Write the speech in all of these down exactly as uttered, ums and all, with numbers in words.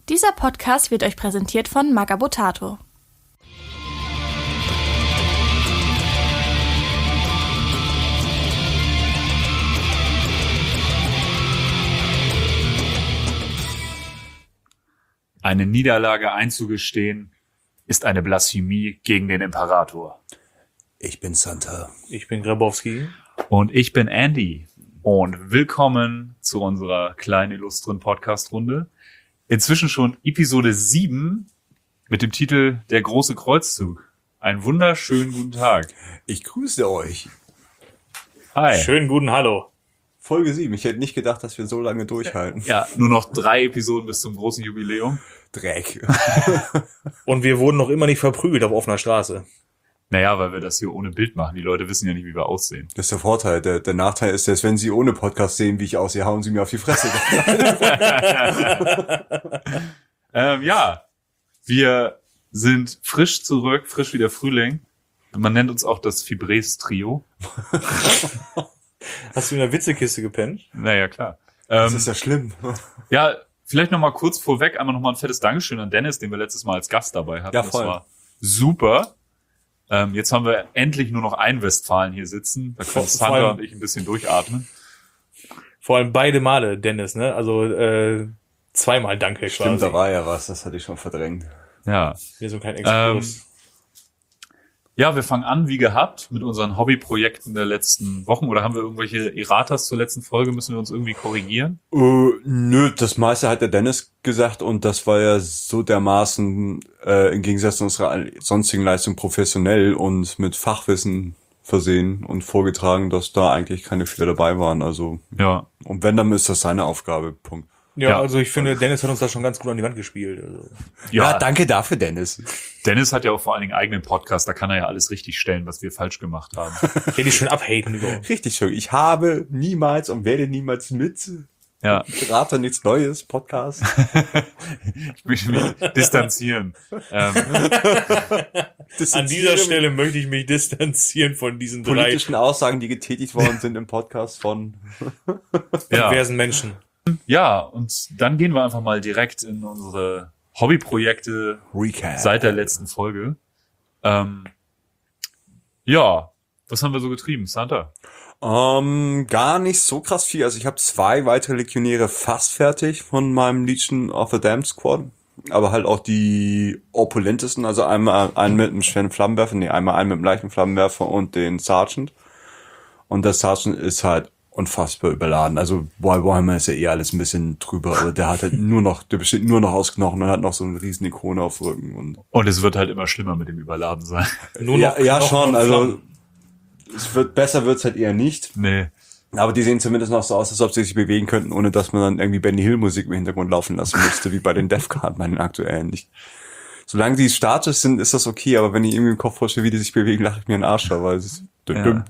Dieser Podcast wird euch präsentiert von Magabotato. Eine Niederlage einzugestehen, ist eine Blasphemie gegen den Imperator. Ich bin Santa. Ich bin Grabowski. Und ich bin Andy. Und willkommen zu unserer kleinen, illustren Podcast-Runde. Inzwischen schon Episode sieben mit dem Titel Der große Kreuzzug. Einen wunderschönen guten Tag. Ich grüße euch. Hi. Schönen guten Hallo. Folge sieben. Ich hätte nicht gedacht, dass wir so lange durchhalten. Ja, nur noch drei Episoden bis zum großen Jubiläum. Dreck. Und wir wurden noch immer nicht verprügelt auf offener Straße. Naja, weil wir das hier ohne Bild machen. Die Leute wissen ja nicht, wie wir aussehen. Das ist der Vorteil. Der, der Nachteil ist, dass wenn sie ohne Podcast sehen, wie ich aussehe, hauen sie mir auf die Fresse. ähm, ja, wir sind frisch zurück, frisch wie der Frühling. Man nennt uns auch das Fibres-Trio. Hast du in der Witzekiste gepennt? Naja, klar. Ähm, Das ist ja schlimm. ja, vielleicht noch mal kurz vorweg, einmal noch mal ein fettes Dankeschön an Dennis, den wir letztes Mal als Gast dabei hatten. Ja, voll. Das war super. Ähm, jetzt haben wir endlich nur noch einen Westfalen hier sitzen. Da können Vor- vor Sandra allem- und ich ein bisschen durchatmen. Vor allem beide Male, Dennis, ne? Also äh, zweimal Danke Stimmt, quasi. da war ja was. Das hatte ich schon verdrängt. Ja. Hier so ein kleiner Ähm, Exkurs. Ja, wir fangen an, wie gehabt, mit unseren Hobbyprojekten der letzten Wochen. Oder haben wir irgendwelche Erratas zur letzten Folge? Müssen wir uns irgendwie korrigieren? Äh, nö, das meiste hat der Dennis gesagt und das war ja so dermaßen äh, im Gegensatz zu unserer sonstigen Leistung professionell und mit Fachwissen versehen und vorgetragen, dass da eigentlich keine Fehler dabei waren. Also Ja. und wenn, dann ist das seine Aufgabe. Punkt. ja, ja. also ich finde, Dennis hat uns da schon ganz gut an die Wand gespielt. Also. Ja, danke dafür, Dennis. Dennis hat ja auch vor allen Dingen eigenen Podcast. Da kann er ja alles richtig stellen, was wir falsch gemacht haben. Ich hätte die schön abhaten über. Richtig schön. Ich habe niemals und werde niemals mit Ja. Berater nichts Neues, Podcast. Ich möchte mich distanzieren. Ähm, An dieser Stelle möchte ich mich distanzieren von diesen drei politischen Aussagen, die getätigt worden sind im Podcast von ja. diversen Menschen. ja, und dann gehen wir einfach mal direkt in unsere Hobbyprojekte Recap. seit der letzten Folge. Ähm, ja, was haben wir so getrieben, Santa? Ähm, gar nicht so krass viel. Also ich habe zwei weitere Legionäre fast fertig von meinem Legion of the Damned Squad. Aber halt auch die opulentesten. Also einmal einen mit einem schweren Flammenwerfer, nee, einmal einen mit einem leichten Flammenwerfer und den Sergeant. Und der Sergeant ist halt unfassbar überladen. Also Warhammer ist ja eh alles ein bisschen drüber, aber der hat halt nur noch, der besteht nur noch aus Knochen und hat noch so eine riesen Ikone auf dem Rücken. Und Und es wird halt immer schlimmer mit dem Überladen sein. Nur ja, noch ja Knochen schon, und also Flammen. es wird besser wird's halt eher nicht. Nee. Aber die sehen zumindest noch so aus, als ob sie sich bewegen könnten, ohne dass man dann irgendwie Benny Hill Musik im Hintergrund laufen lassen müsste, wie bei den Death Guard, bei den aktuellen. Ich, solange die statisch sind, ist das okay, aber wenn ich irgendwie im Kopf vorstelle, wie die sich bewegen, lache ich mir einen Arsch auf, weil es ist Ja.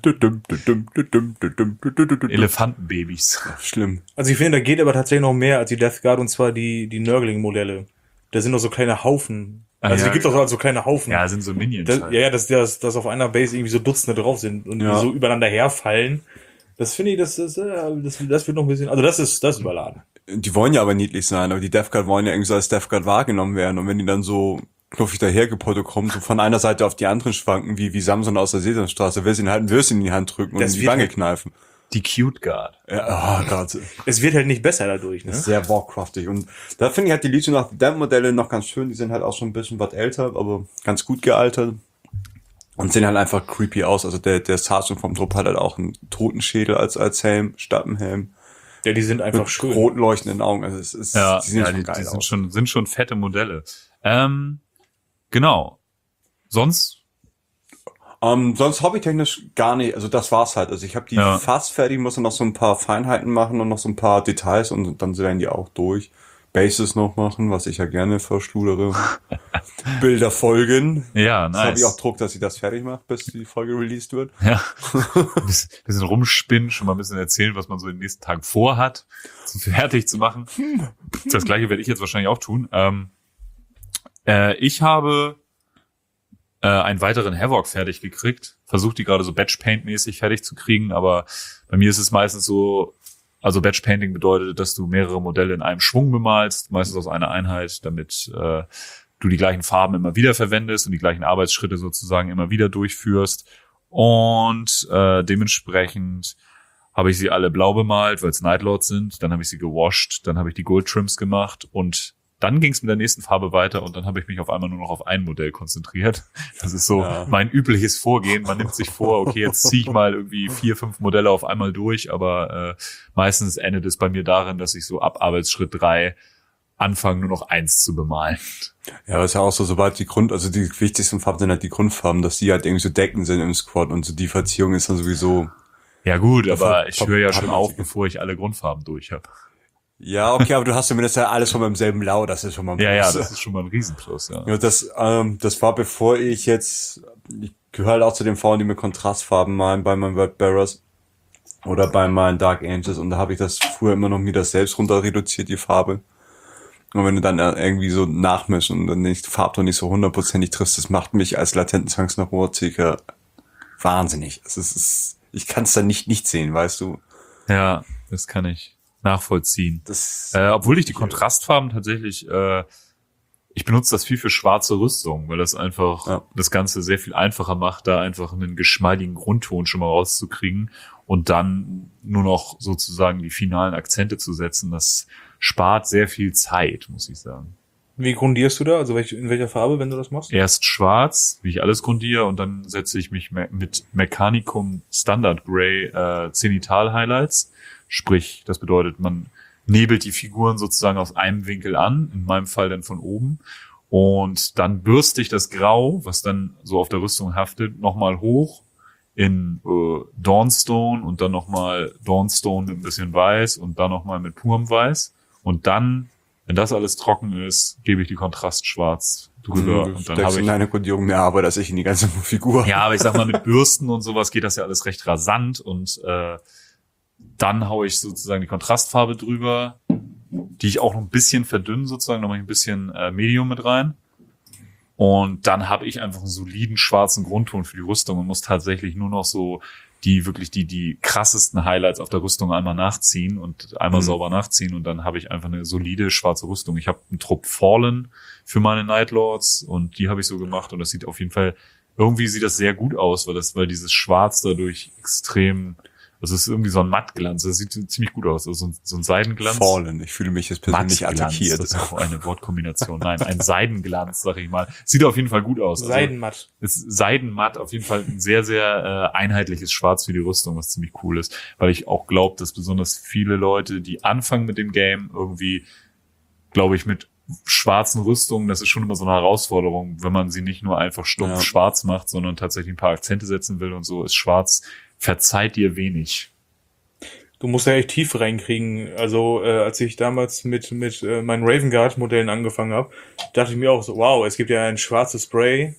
schlimm. Elefantenbabys. Also ich finde, da geht aber tatsächlich noch mehr als die Death Guard, und zwar die die Nurgling-Modelle. Da sind noch so kleine Haufen. Ah, Also ja. die gibt doch halt so kleine Haufen. Ja, sind so Minions Das, halt. ja, ja, dass, dass, dass auf einer Base irgendwie so Dutzende drauf sind und Ja. die so übereinander herfallen. Das finde ich, das, das, äh, das, das wird noch ein bisschen, also das ist, das ist überladen. Die wollen ja aber niedlich sein, aber die Death Guard wollen ja irgendwie so als Death Guard wahrgenommen werden. Und wenn die dann so knuffig dahergepottet kommen, so von einer Seite auf die andere schwanken, wie, wie Samson aus der Sesamstraße, will sie ihnen halt ein Würstchen in die Hand drücken und Das in die wird Wange halt- kneifen. Die Cute Guard. Ja, oh Gott. Es wird halt nicht besser dadurch, ne? Sehr Warcraftig. Und da finde ich halt die Legion of the Damned Modelle noch ganz schön. Die sind halt auch schon ein bisschen was älter, aber ganz gut gealtert. Und sehen halt einfach creepy aus. Also der, der Sergeant vom Trupp hat halt auch einen Totenschädel als, als Helm, Stappenhelm. Ja, die sind einfach Mit schön. rot leuchtenden Augen. Also es ist, Ja, die sehen ja schon die, geil die sind aus. schon, sind schon fette Modelle. Ähm, genau. Sonst, Ähm, sonst hobbytechnisch gar nicht. Also das war's halt. Also ich habe die Ja. fast fertig, muss dann noch so ein paar Feinheiten machen und noch so ein paar Details und dann werden die auch durch. Bases noch machen, was ich ja gerne verschludere. Bilder folgen. ja, Das habe nice. ich auch Druck, dass ich das fertig mache, bis die Folge released wird. Ja. Ein bisschen, bisschen rumspinnen, schon mal ein bisschen erzählen, was man so in den nächsten Tagen vorhat, so fertig zu machen. Das gleiche werde ich jetzt wahrscheinlich auch tun. Ähm, äh, ich habe äh, einen weiteren Havoc fertig gekriegt. Versuche die gerade so Batch-Paint-mäßig fertig zu kriegen, aber bei mir ist es meistens so, also Batch Painting bedeutet, dass du mehrere Modelle in einem Schwung bemalst, meistens aus einer Einheit, damit äh, du die gleichen Farben immer wieder verwendest und die gleichen Arbeitsschritte sozusagen immer wieder durchführst. Und äh, dementsprechend habe ich sie alle blau bemalt, weil es Nightlords sind. Dann habe ich sie gewascht, dann habe ich die Gold Trims gemacht und dann ging es mit der nächsten Farbe weiter und dann habe ich mich auf einmal nur noch auf ein Modell konzentriert. Das ist so ja. mein übliches Vorgehen. Man nimmt sich vor, okay, jetzt ziehe ich mal irgendwie vier, fünf Modelle auf einmal durch, aber äh, meistens endet es bei mir darin, dass ich so ab Arbeitsschritt drei anfange, nur noch eins zu bemalen. Ja, das ist ja auch so, sobald die Grund, also die wichtigsten Farben sind halt die Grundfarben, dass die halt irgendwie so deckend sind im Squad und so die Verzierung ist dann sowieso... Ja gut, aber ich höre ja schon auf, bevor ich alle Grundfarben durch habe. Ja, okay, aber du hast zumindest ja alles schon beim selben Lau, das ist schon mal ein Plus. Ja, ja, das ist schon mal ein Riesenplus, ja. Ja, das, ähm, das war bevor ich jetzt, ich gehöre halt auch zu den Frauen, die mit Kontrastfarben malen bei meinen Wordbearers oder bei meinen Dark Angels und da habe ich das früher immer noch wieder selbst runter reduziert, die Farbe. Und wenn du dann irgendwie so nachmischen und dann nicht, die Farbton nicht so hundertprozentig triffst, das macht mich als latenten Zwangs nach Rohrzicker wahnsinnig. Es ist, ich kann es dann nicht nicht sehen, weißt du. Ja, das kann ich nachvollziehen. Das, äh, obwohl ich die Kontrastfarben tatsächlich, äh, ich benutze das viel für schwarze Rüstung, weil das einfach ja. das Ganze sehr viel einfacher macht, da einfach einen geschmeidigen Grundton schon mal rauszukriegen und dann nur noch sozusagen die finalen Akzente zu setzen. Das spart sehr viel Zeit, muss ich sagen. Wie grundierst du da? Also welch, in welcher Farbe, wenn du das machst? Erst schwarz, wie ich alles grundiere, und dann setze ich mich mit Mechanicum Standard Grey äh, Zenital Highlights. Sprich, das bedeutet, man nebelt die Figuren sozusagen aus einem Winkel an, in meinem Fall dann von oben. Und dann bürste ich das Grau, was dann so auf der Rüstung haftet, nochmal hoch in äh, Dawnstone und dann nochmal Dawnstone mit ein bisschen Weiß und dann nochmal mit purem Weiß. Und dann, wenn das alles trocken ist, gebe ich die Kontrastschwarz drüber. Mhm, und dann habe ich in eine Kodierung mehr Arbeit als ich in die ganze Figur. Ja, aber ich sag mal, mit Bürsten und sowas geht das ja alles recht rasant und äh, dann haue ich sozusagen die Kontrastfarbe drüber, die ich auch noch ein bisschen verdünne sozusagen, noch mal ein bisschen äh, Medium mit rein. Und dann habe ich einfach einen soliden schwarzen Grundton für die Rüstung und muss tatsächlich nur noch so die wirklich die die krassesten Highlights auf der Rüstung einmal nachziehen und einmal mhm. sauber nachziehen und dann habe ich einfach eine solide schwarze Rüstung. Ich habe einen Trupp Fallen für meine Nightlords und die habe ich so gemacht und das sieht auf jeden Fall, irgendwie sieht das sehr gut aus, weil das weil dieses Schwarz dadurch extrem, also es ist irgendwie so ein Mattglanz, das sieht ziemlich gut aus, also so ein, so ein Seidenglanz. Fallen, ich fühle mich jetzt persönlich attackiert. Das ist auch eine Wortkombination. Nein, ein Seidenglanz, sag ich mal. Sieht auf jeden Fall gut aus. Also, Seidenmatt. Ist Seidenmatt, auf jeden Fall ein sehr, sehr äh, einheitliches Schwarz für die Rüstung, was ziemlich cool ist, weil ich auch glaube, dass besonders viele Leute, die anfangen mit dem Game, irgendwie, glaube ich, mit schwarzen Rüstungen, das ist schon immer so eine Herausforderung, wenn man sie nicht nur einfach stumpf ja. schwarz macht, sondern tatsächlich ein paar Akzente setzen will und so, ist schwarz verzeiht dir wenig. Du musst ja echt tief reinkriegen. Also äh, als ich damals mit mit äh, meinen Raven Guard Modellen angefangen habe, dachte ich mir auch so, wow, es gibt ja ein schwarzes Spray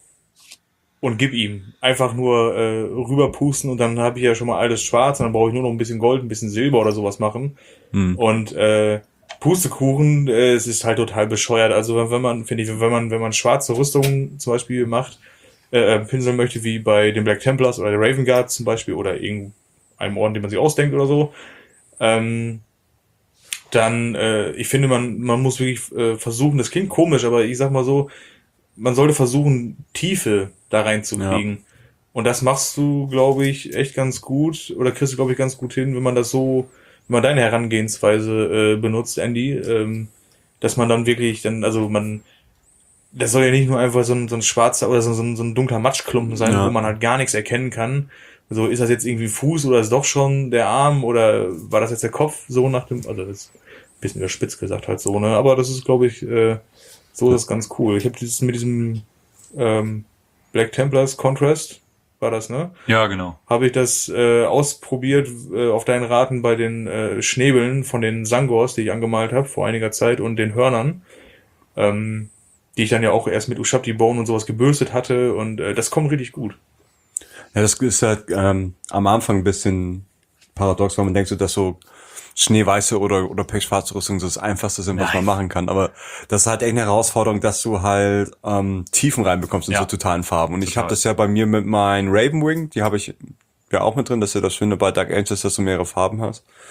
und gib ihm. Einfach nur äh, rüberpusten und dann habe ich ja schon mal alles schwarz und dann brauche ich nur noch ein bisschen Gold, ein bisschen Silber oder sowas machen. Hm. Und äh, Pustekuchen, äh, es ist halt total bescheuert. Also wenn, wenn man, finde ich, wenn man wenn man schwarze Rüstungen zum Beispiel macht, äh, pinseln möchte, wie bei den Black Templars oder der Raven Guard zum Beispiel oder irgendeinem Orden, den man sich ausdenkt oder so, ähm, dann, äh, ich finde, man man muss wirklich äh, versuchen, das klingt komisch, aber ich sag mal so, man sollte versuchen, Tiefe da reinzukriegen. Ja. Und das machst du, glaube ich, echt ganz gut oder kriegst du, glaube ich, ganz gut hin, wenn man das so, wenn man deine Herangehensweise äh, benutzt, Andy, ähm, dass man dann wirklich dann, also man das soll ja nicht nur einfach so ein, so ein schwarzer oder so, so, ein, so ein dunkler Matschklumpen sein, ja. wo man halt gar nichts erkennen kann. So, ist das jetzt irgendwie Fuß oder ist doch schon der Arm oder war das jetzt der Kopf? So nach dem, also das ist ein bisschen überspitzt gesagt halt so, ne? Aber das ist, glaube ich, äh, so ist das ganz cool. Ich habe dieses mit diesem ähm, Black Templars Contrast, war das, ne? Ja, genau. Habe ich das äh, ausprobiert äh, auf deinen Raten bei den äh, Schnäbeln von den Sangors, die ich angemalt habe vor einiger Zeit und den Hörnern. Ähm, die ich dann ja auch erst mit Ushabti Bone und sowas gebürstet hatte und äh, das kommt richtig gut. Ja, das ist halt ähm, am Anfang ein bisschen paradox, weil man denkt so, dass so schneeweiße oder oder pechschwarze Rüstung so das Einfachste sind, was Nein. man machen kann. Aber das ist halt echt eine Herausforderung, dass du halt ähm, Tiefen reinbekommst in ja. so totalen Farben. Und Total. Ich habe das ja bei mir mit meinen Ravenwing, die habe ich ja auch mit drin, dass du das Schöne bei Dark Angels, dass du mehrere Farben hast.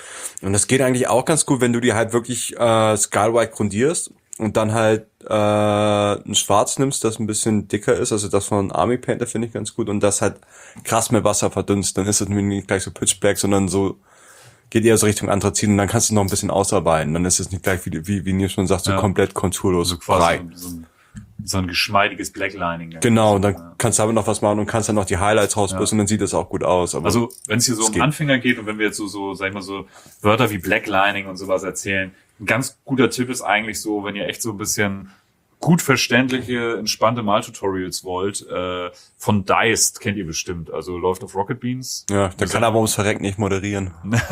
Und das geht eigentlich auch ganz gut, wenn du dir halt wirklich äh, Skull White grundierst und dann halt äh, ein Schwarz nimmst, das ein bisschen dicker ist, also das von Army Painter finde ich ganz gut und das halt krass mit Wasser verdünnst, dann ist es nicht gleich so Pitch Black, sondern so geht eher so Richtung Anthrazit und dann kannst du noch ein bisschen ausarbeiten, dann ist es nicht gleich, wie, wie, wie Nils schon sagt, so Ja. komplett konturlos, So quasi frei. so, so, ein, so ein geschmeidiges Blacklining. Genau, und dann Ja. kannst du aber noch was machen und kannst dann noch die Highlights rausbüssen und dann sieht das auch gut aus. Aber Also, wenn es hier so es um geht. Anfänger geht und wenn wir jetzt so, so, sag ich mal, so Wörter wie Blacklining und sowas erzählen, ein ganz guter Tipp ist eigentlich so, wenn ihr echt so ein bisschen gut verständliche, entspannte Maltutorials wollt, äh, von Diced kennt ihr bestimmt, also läuft auf Rocket Beans. ja, dann kann er aber ums Verrecken nicht moderieren.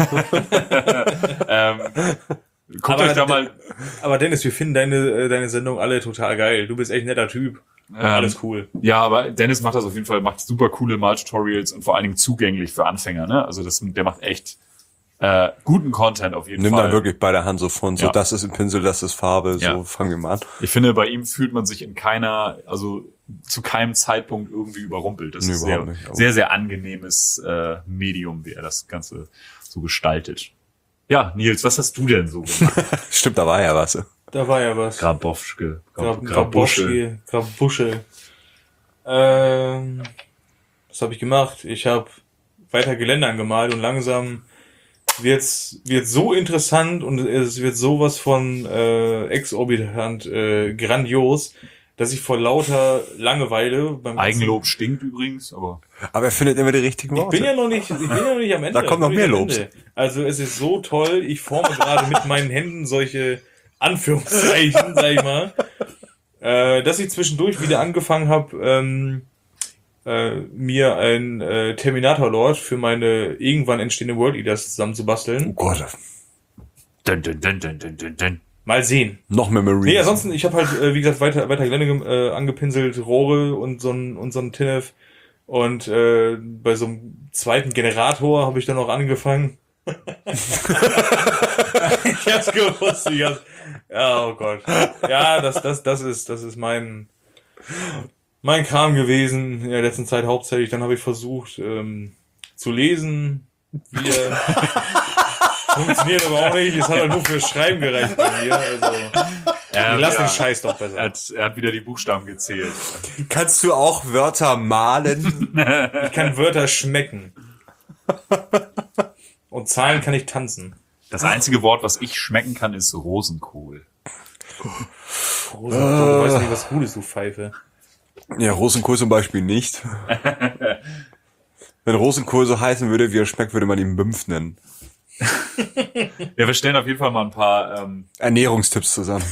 ähm, guckt Aber euch da de- mal, Aber Dennis, wir finden deine, äh, deine Sendung alle total geil. Du bist echt ein netter Typ. ähm, Alles cool. ja, aber Dennis macht das auf jeden Fall, macht super coole Maltutorials und vor allen Dingen zugänglich für Anfänger, ne? Also das, der macht echt äh, guten Content auf jeden Nimm Fall. dann wirklich bei der Hand so von, so Ja. das ist ein Pinsel, das ist Farbe, so Ja. fangen wir mal an. Ich finde, bei ihm fühlt man sich in keiner, also zu keinem Zeitpunkt irgendwie überrumpelt. Das Nee, ist sehr, überhaupt nicht, aber- sehr, sehr angenehmes äh, Medium, wie er das Ganze so gestaltet. Ja, Nils, was hast du denn so gemacht? Stimmt, da war ja was. Da war ja was. Grabowschke, Grab- Grabuschel. Grabowski, Grabuschel. Ähm, was habe ich gemacht? Ich habe weiter Gelände angemalt und langsam wird's wird so interessant und es wird sowas von äh, exorbitant äh, grandios, dass ich vor lauter Langeweile beim ganzen- Eigenlob stinkt übrigens, aber Aber er findet immer die richtigen Ich Worte. bin ja noch nicht, ich bin ja noch nicht am Ende. Da kommt noch Ich bin mehr nicht am Lobs. Ende. Also es ist so toll, ich forme gerade mit meinen Händen solche Anführungszeichen, sag ich mal, äh, dass ich zwischendurch wieder angefangen habe, ähm, äh, mir ein äh, Terminator-Lord für meine irgendwann entstehende World Eaters Oh zusammenzubasteln. Gott, dun, dun, dun, dun, dun, dun, dun. Mal sehen. noch mehr Marines. Nee, ansonsten, ich habe halt, äh, wie gesagt, weiter, weiter Gelände gem- äh, angepinselt, Rohre und so ein, und so ein Tinef. Und äh, bei so einem zweiten Generator habe ich dann auch angefangen. Ich hab's gewusst. Ich hab's, ja, oh Gott. Ja, das, das, das ist, das ist mein, mein Kram gewesen in der letzten Zeit hauptsächlich. Dann habe ich versucht, ähm, zu lesen. Wir funktioniert aber auch nicht. Es hat halt nur für Schreiben gereicht bei mir. Also, Ja, wir lassen ja. den Scheiß doch Er besser. hat, er hat wieder die Buchstaben gezählt. Kannst du auch Wörter malen? Ich kann Wörter schmecken. Und Zahlen kann ich tanzen. Das einzige Wort, was ich schmecken kann, ist Rosenkohl. Rosa, du weißt nicht, was gut ist, du Pfeife. Ja, Rosenkohl zum Beispiel nicht. Wenn Rosenkohl so heißen würde, wie er schmeckt, würde man ihn Mümpf nennen. Ja, wir stellen auf jeden Fall mal ein paar, ähm, Ernährungstipps zusammen.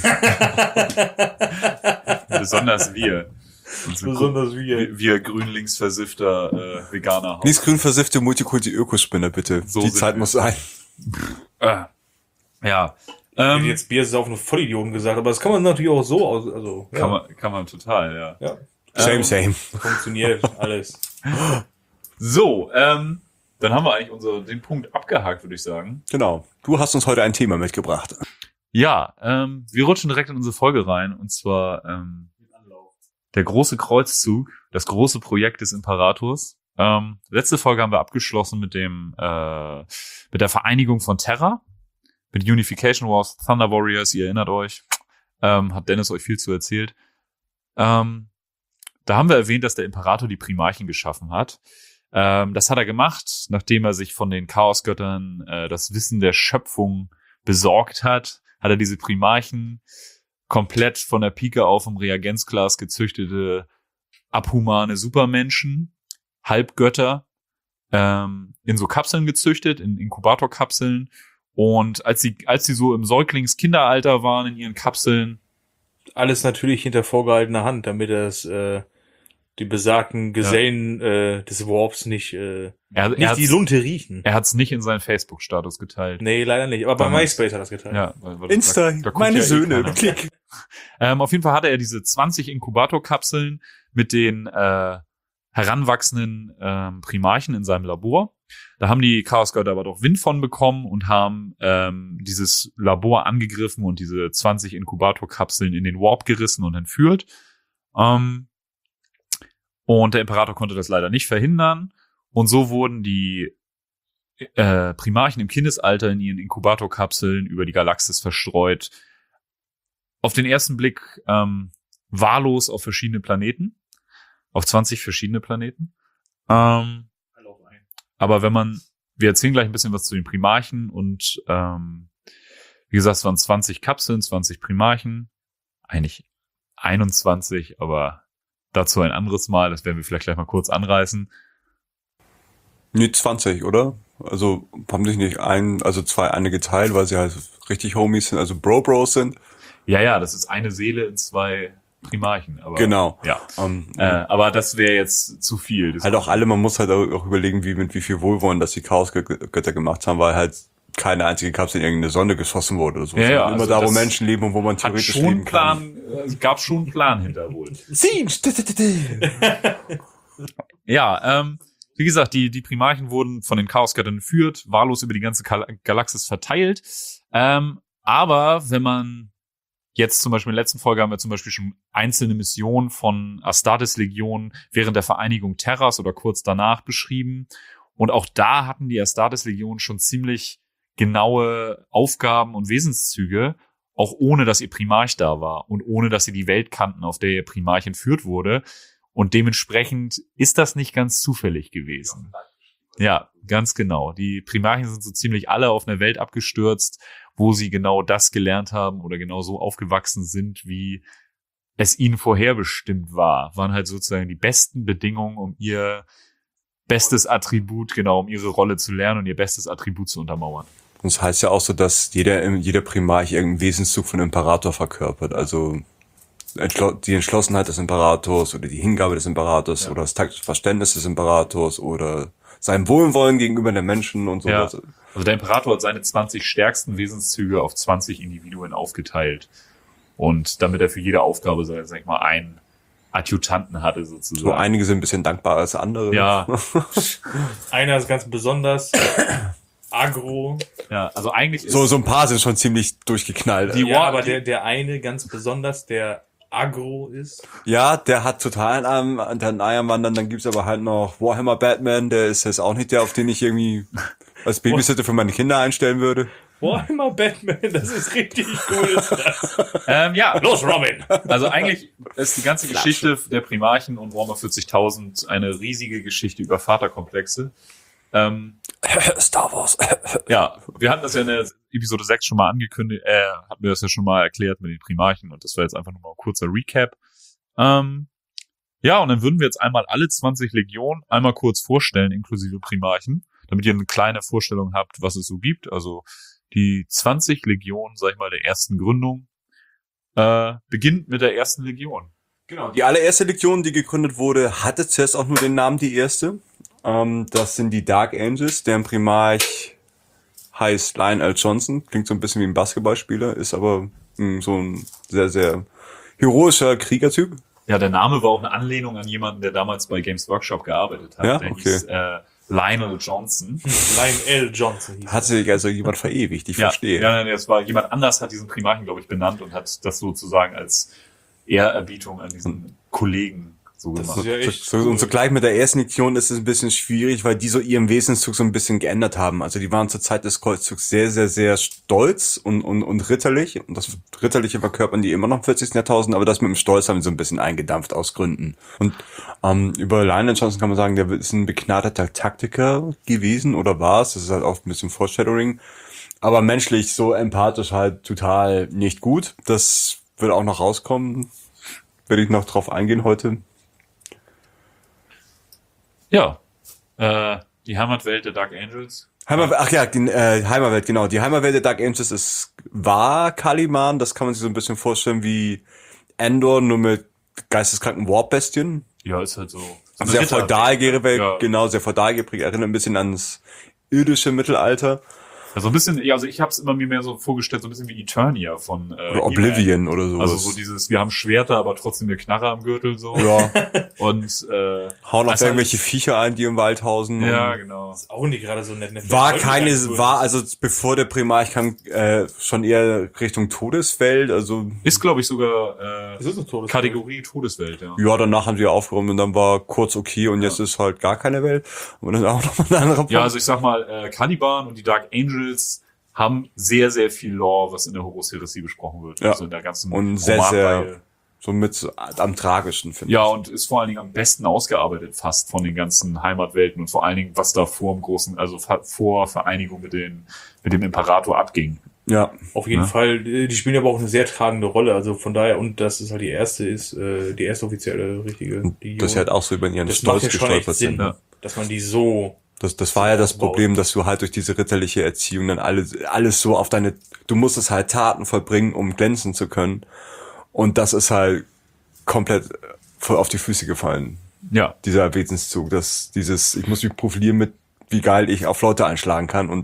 besonders wir. Unsere Besonders wir. wir grünlingsversiffter äh, Veganer. Haus. Nichts grün versiffte Multikulti-Ökospinne, bitte. So Die sind Zeit wir. muss sein. Äh, ja. Ich hätte Ähm, jetzt Bier ist auf eine Vollidioten gesagt, aber das kann man natürlich auch so aus, also, ja, kann man, kann man total, ja. ja, Same, same. funktioniert alles. So, ähm, dann haben wir eigentlich unser, den Punkt abgehakt, würde ich sagen. Genau. Du hast uns heute ein Thema mitgebracht. Ja, ähm, wir rutschen direkt in unsere Folge rein, und zwar ähm, der große Kreuzzug, das große Projekt des Imperators. Ähm, letzte Folge haben wir abgeschlossen mit dem äh, mit der Vereinigung von Terra, mit Unification Wars, Thunder Warriors, ihr erinnert euch, ähm, hat Dennis euch viel zu erzählt. Ähm, da haben wir erwähnt, dass der Imperator die Primarchen geschaffen hat. Ähm, das hat er gemacht, nachdem er sich von den Chaosgöttern äh, das Wissen der Schöpfung besorgt hat, hat er diese Primarchen komplett von der Pike auf im Reagenzglas gezüchtete, abhumane Supermenschen, Halbgötter, ähm, in so Kapseln gezüchtet, in Inkubatorkapseln. Und als sie, als sie so im Säuglings-Kinderalter waren in ihren Kapseln, Alles natürlich hinter vorgehaltener Hand, damit das, äh, die besagten Gesellen äh, des Warps nicht, äh, er, nicht er die hat's, Lunte riechen. er hat's nicht in seinen Facebook-Status geteilt. Nee, leider nicht. Aber bei Damals. MySpace hat er das geteilt. Ja, weil, weil das- Insta, da- da guckt meine ja eh Söhne, keiner. klick. Ähm, auf jeden Fall hatte er diese zwanzig Inkubatorkapseln mit den äh, heranwachsenden ähm, Primarchen in seinem Labor. Da haben die Chaosgötter aber doch Wind von bekommen und haben ähm, dieses Labor angegriffen und diese zwanzig Inkubatorkapseln in den Warp gerissen und entführt. Ähm, und der Imperator konnte das leider nicht verhindern. Und so wurden die äh, Primarchen im Kindesalter in ihren Inkubatorkapseln über die Galaxis verstreut. Auf den ersten Blick ähm, wahllos auf verschiedene Planeten, auf zwanzig verschiedene Planeten. Ähm, aber wenn man, wir erzählen gleich ein bisschen was zu den Primarchen und ähm, wie gesagt, es waren zwanzig Kapseln, zwanzig Primarchen, eigentlich einundzwanzig, aber dazu ein anderes Mal, das werden wir vielleicht gleich mal kurz anreißen. Nee, zwanzig, oder? Also haben sich nicht ein, also zwei eine geteilt, weil sie halt richtig Homies sind, also Bro-Bros sind. Ja, ja, das ist eine Seele in zwei Primarchen. Aber, Genau. Ja. Um, äh, aber das wäre jetzt zu viel. Das halt auch alle, man muss halt auch überlegen, wie mit wie viel Wohlwollen das die Chaosgötter gemacht haben, weil halt keine einzige Kapsel in irgendeine Sonne geschossen wurde oder so. Ja, ja, immer also da, wo das Menschen leben und wo man hat theoretisch schon leben Plan, kann. äh, gab schon einen Plan hinter wohl. Siege! Ja, ähm, wie gesagt, die die Primarchen wurden von den Chaosgöttern geführt, wahllos über die ganze Gal- Galaxis verteilt. Ähm, aber wenn man jetzt zum Beispiel in der letzten Folge haben wir zum Beispiel schon einzelne Missionen von Astartes-Legionen während der Vereinigung Terras oder kurz danach beschrieben. Und auch da hatten die Astartes-Legionen schon ziemlich genaue Aufgaben und Wesenszüge, auch ohne, dass ihr Primarch da war und ohne, dass sie die Welt kannten, auf der ihr Primarch entführt wurde. Und dementsprechend ist das nicht ganz zufällig gewesen. Ja, ganz genau. Die Primarchen sind so ziemlich alle auf einer Welt abgestürzt, wo sie genau das gelernt haben oder genau so aufgewachsen sind, wie es ihnen vorherbestimmt war. Waren halt sozusagen die besten Bedingungen, um ihr bestes Attribut, genau, um ihre Rolle zu lernen und ihr bestes Attribut zu untermauern. Und das heißt ja auch so, dass jeder, jeder Primarch irgendeinen Wesenszug von Imperator verkörpert. Also die Entschlossenheit des Imperators oder die Hingabe des Imperators ja. oder das taktische Verständnis des Imperators oder sein Wohlwollen gegenüber den Menschen und so. Ja. Also der Imperator hat seine zwanzig stärksten Wesenszüge auf zwanzig Individuen aufgeteilt. Und damit er für jede Aufgabe, sag ich mal, einen Adjutanten hatte sozusagen. So einige sind ein bisschen dankbarer als andere. Ja. Einer ist ganz besonders aggro. Ja, also eigentlich ist so so ein paar sind schon ziemlich durchgeknallt. Die ja, aber der der eine ganz besonders, der aggro ist. Ja, der hat total einen an Eiermann, dann gibt's aber halt noch Warhammer Batman, der ist jetzt auch nicht der, auf den ich irgendwie als Babysitter für meine Kinder einstellen würde. Warhammer Batman, das ist richtig cool. Ist das. ähm, ja. Los, Robin! Also eigentlich ist die ganze Geschichte der Primarchen und Warhammer vierzigtausend eine riesige Geschichte über Vaterkomplexe. Ähm, Star Wars. Ja, wir hatten das ja in der Episode sechs schon mal angekündigt, äh, hatten wir das ja schon mal erklärt mit den Primarchen und das war jetzt einfach nur mal ein kurzer Recap. Ähm, ja, und dann würden wir jetzt einmal alle zwanzig Legionen einmal kurz vorstellen, inklusive Primarchen, damit ihr eine kleine Vorstellung habt, was es so gibt. Also die zwanzig Legionen, sag ich mal, der ersten Gründung, äh, beginnt mit der ersten Legion. Genau. Die allererste Legion, die gegründet wurde, hatte zuerst auch nur den Namen die erste. Ähm, das sind die Dark Angels, deren Primarch heißt Lionel Johnson. Klingt so ein bisschen wie ein Basketballspieler, ist aber mh, so ein sehr, sehr heroischer Kriegertyp. Ja, der Name war auch eine Anlehnung an jemanden, der damals bei Games Workshop gearbeitet hat. Ja, der okay. hieß äh, Lionel Johnson. Lionel Johnson hieß Hat sich also jemand verewigt, ich ja, verstehe. Ja, nein, das war jemand anders, hat diesen Primarchen, glaube ich, benannt und hat das sozusagen als Ehrerbietung an diesen Kollegen so Das gemacht. ist ja echt So, so, und so gleich mit der ersten Legion ist es ein bisschen schwierig, weil die so ihren Wesenszug so ein bisschen geändert haben. Also die waren zur Zeit des Kreuzzugs sehr, sehr, sehr stolz und, und, und ritterlich. Und das Ritterliche verkörpern die immer noch im vierzigsten Jahrtausend, aber das mit dem Stolz haben sie so ein bisschen eingedampft aus Gründen. Und ähm, über Lionel Johnson kann man sagen, der ist ein begnadeter Taktiker gewesen oder war es. Das ist halt oft ein bisschen Foreshadowing. Aber menschlich so empathisch halt total nicht gut. Das wird auch noch rauskommen. Werde ich noch drauf eingehen heute. Ja, äh, die Heimatwelt der Dark Angels. Heimat, ach ja, die äh, Heimatwelt, genau. Die Heimatwelt der Dark Angels ist, war Kaliman. Das kann man sich so ein bisschen vorstellen wie Endor, nur mit geisteskranken Warp-Bestien. Ja, ist halt so. so Sehr feudal geprägt, ja. genau, sehr feudal geprägt. Erinnert ein bisschen ans irdische Mittelalter. Also ein bisschen, ja, also ich habe es immer mir mehr so vorgestellt, so ein bisschen wie Eternia von äh, Oder Oblivion E-Man. oder so. Also so dieses, wir haben Schwerter, aber trotzdem eine Knarre am Gürtel so. Ja. Und äh, Hauen auf also irgendwelche Viecher ein, die im Wald hausen. ja, genau. Ist auch nicht gerade so nett. nett War nett- keine, nett- war also bevor der Primarch kam, äh, schon eher Richtung Todeswelt, also Ist, glaube ich, sogar Es äh, ist eine Todeswelt. Kategorie Todeswelt, ja. ja, danach haben wir aufgeräumt und dann war kurz okay und jetzt ist halt gar keine Welt. Und dann auch noch mal ein anderer Punkt. Ja, also ich sag mal, äh, Caliban und die Dark Angels haben sehr, sehr viel Lore, was in der Horus-Heresie besprochen wird. Ja. Also in der ganzen Und sehr, Romanreihe. sehr, so mit am tragischsten, finde Ja, ich. und ist vor allen Dingen am besten ausgearbeitet fast von den ganzen Heimatwelten und vor allen Dingen, was da vor dem großen, also fa- vor Vereinigung mit den, mit dem Imperator abging. Ja, Auf jeden Ja. Fall, äh, die spielen aber auch eine sehr tragende Rolle. Also von daher, und das ist halt die erste, ist äh, die erste offizielle richtige. Die dass sie halt auch so über ihren das macht Stolz ja schon echt gestolpert Sinn, sind. ja. dass man die so. Das, das war ja das Aufbaut. Problem, dass du halt durch diese ritterliche Erziehung dann alles, alles so auf deine, du musstest halt Taten vollbringen, um glänzen zu können. Und das ist halt komplett voll auf die Füße gefallen. Ja. Dieser Wesenszug, dass dieses, ich muss mich profilieren mit, wie geil ich auf Leute einschlagen kann und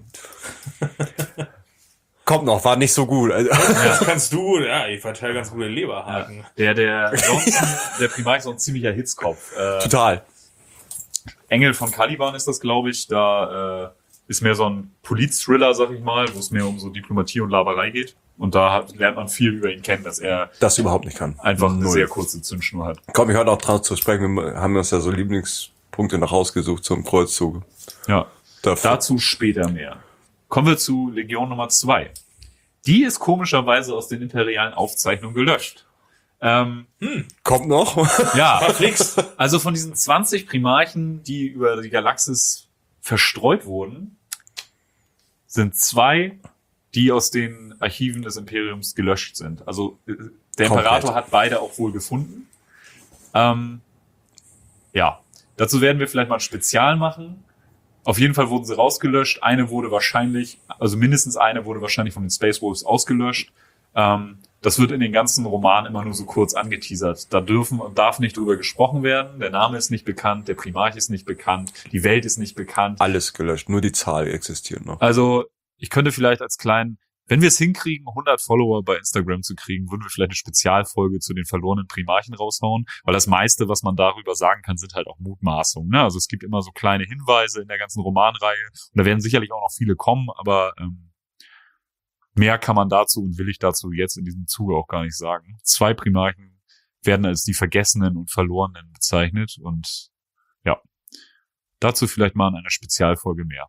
kommt noch, war nicht so gut. Also, Das kannst du, ja, ich verteile ganz gute Leberhaken. Der, der, Johnson, der Primarch ist auch ein ziemlicher Hitzkopf. Äh, total. Engel von Caliban ist das, glaube ich. Da äh, ist mehr so ein Polit-Thriller, sag ich mal, wo es mehr um so Diplomatie und Laberei geht. Und da hat, lernt man viel über ihn kennen, dass er Das überhaupt nicht kann. einfach eine Null. sehr kurze Zündschnur hat. Komm, ich heute auch dran zu sprechen, wir haben uns ja so Lieblingspunkte noch rausgesucht zum Kreuzzug. Ja. Dafür. Dazu später mehr. Kommen wir zu Legion Nummer zwei. Die ist komischerweise aus den imperialen Aufzeichnungen gelöscht. Ähm, Kommt noch. ja, Verflixt. also von diesen zwanzig Primarchen, die über die Galaxis verstreut wurden, sind zwei, die aus den Archiven des Imperiums gelöscht sind. Also äh, der Komplett. Imperator hat beide auch wohl gefunden. Ähm, ja, dazu werden wir vielleicht mal ein Spezial machen. Auf jeden Fall wurden sie rausgelöscht. Eine wurde wahrscheinlich, also mindestens eine wurde wahrscheinlich von den Space Wolves ausgelöscht. Ähm, das wird in den ganzen Romanen immer nur so kurz angeteasert. Da dürfen und darf nicht drüber gesprochen werden. Der Name ist nicht bekannt, der Primarch ist nicht bekannt, die Welt ist nicht bekannt. Alles gelöscht, nur die Zahl existiert noch. Also ich könnte vielleicht als kleinen, wenn wir es hinkriegen, hundert Follower bei Instagram zu kriegen, würden wir vielleicht eine Spezialfolge zu den verlorenen Primarchen raushauen, weil das meiste, was man darüber sagen kann, sind halt auch Mutmaßungen. Ne? Also es gibt immer so kleine Hinweise in der ganzen Romanreihe und da werden sicherlich auch noch viele kommen, aber ähm, mehr kann man dazu und will ich dazu jetzt in diesem Zuge auch gar nicht sagen. Zwei Primarchen werden als die Vergessenen und Verlorenen bezeichnet und ja, dazu vielleicht mal in einer Spezialfolge mehr.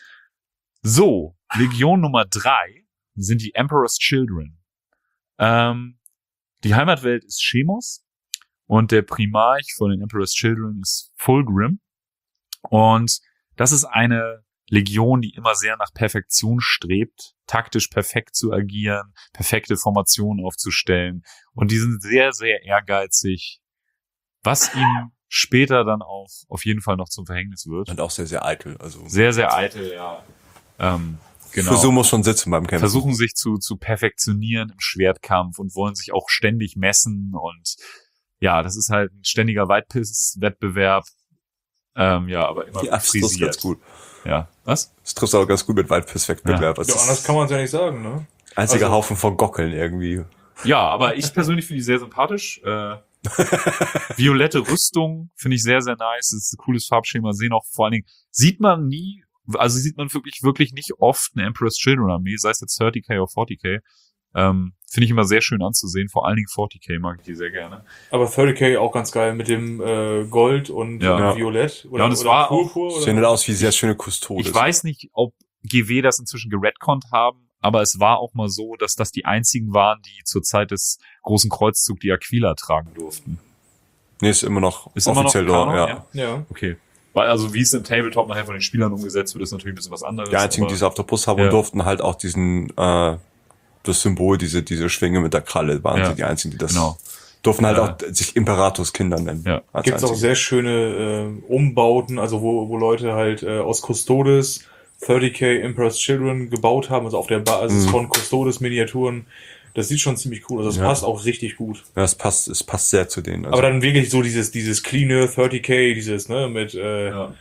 So, Legion Nummer drei sind die Emperor's Children. Ähm, die Heimatwelt ist Shemos und der Primarch von den Emperor's Children ist Fulgrim. Und das ist eine Legion, die immer sehr nach Perfektion strebt, taktisch perfekt zu agieren, perfekte Formationen aufzustellen. Und die sind sehr, sehr ehrgeizig, was ihm später dann auch auf jeden Fall noch zum Verhängnis wird. Und auch sehr, sehr eitel. Also Sehr, sehr eitel, ja. Ähm, genau. für so muss schon sitzen beim Kämpfen. Versuchen sich zu, zu perfektionieren im Schwertkampf und wollen sich auch ständig messen und ja, das ist halt ein ständiger Weitpiss-Wettbewerb. Ähm, ja, aber immer Ja, das trifft frisiert. ganz gut. Ja, was? Das trifft auch ganz gut mit Waldpisswettbewerb. Ja. Also Ja, anders kann man es ja nicht sagen, ne? einziger also- Haufen von Gockeln irgendwie. Ja, aber ich persönlich finde die sehr sympathisch. Äh, violette Rüstung finde ich sehr, sehr nice. Das ist ein cooles Farbschema. Sehen auch vor allen Dingen, sieht man nie, also sieht man wirklich, wirklich nicht oft eine Emperor's Children Armee, sei es jetzt dreißig K oder vierzig K. Ähm, finde ich immer sehr schön anzusehen. Vor allen Dingen vierzig K mag ich die sehr gerne. Aber dreißig K auch ganz geil mit dem äh, Gold und Ja. äh, Violett. Oder, Ja, und es oder war Purpur, oder? Sehen halt aus wie sehr schöne Kustodes. Ich weiß nicht, ob G W das inzwischen geredconnt haben, aber es war auch mal so, dass das die einzigen waren, die zur Zeit des großen Kreuzzugs die Aquila tragen durften. Nee, ist immer noch Ist immer noch offiziell Kanon, dort, ja. Ja. Okay. Weil also wie es im Tabletop nachher von den Spielern umgesetzt wird, ist natürlich ein bisschen was anderes. Die einzigen, aber- die es auf der Brust haben Ja. und durften halt auch diesen, äh, das Symbol, diese, diese Schwinge mit der Kralle, waren Ja. sie die einzigen, die das, Genau. durften halt Ja. auch sich Imperatorskinder nennen. Ja. als Gibt es auch einzige. sehr schöne äh, Umbauten, also wo, wo Leute halt äh, aus Custodes dreißig K Emperor's Children gebaut haben, also auf der Basis Mhm. von Custodes Miniaturen. Das sieht schon ziemlich cool aus. Das Ja. passt auch richtig gut. Ja, es passt, es passt sehr zu denen. Also, Aber dann wirklich so dieses, dieses cleane dreißig K, dieses, ne, mit, äh, Ja.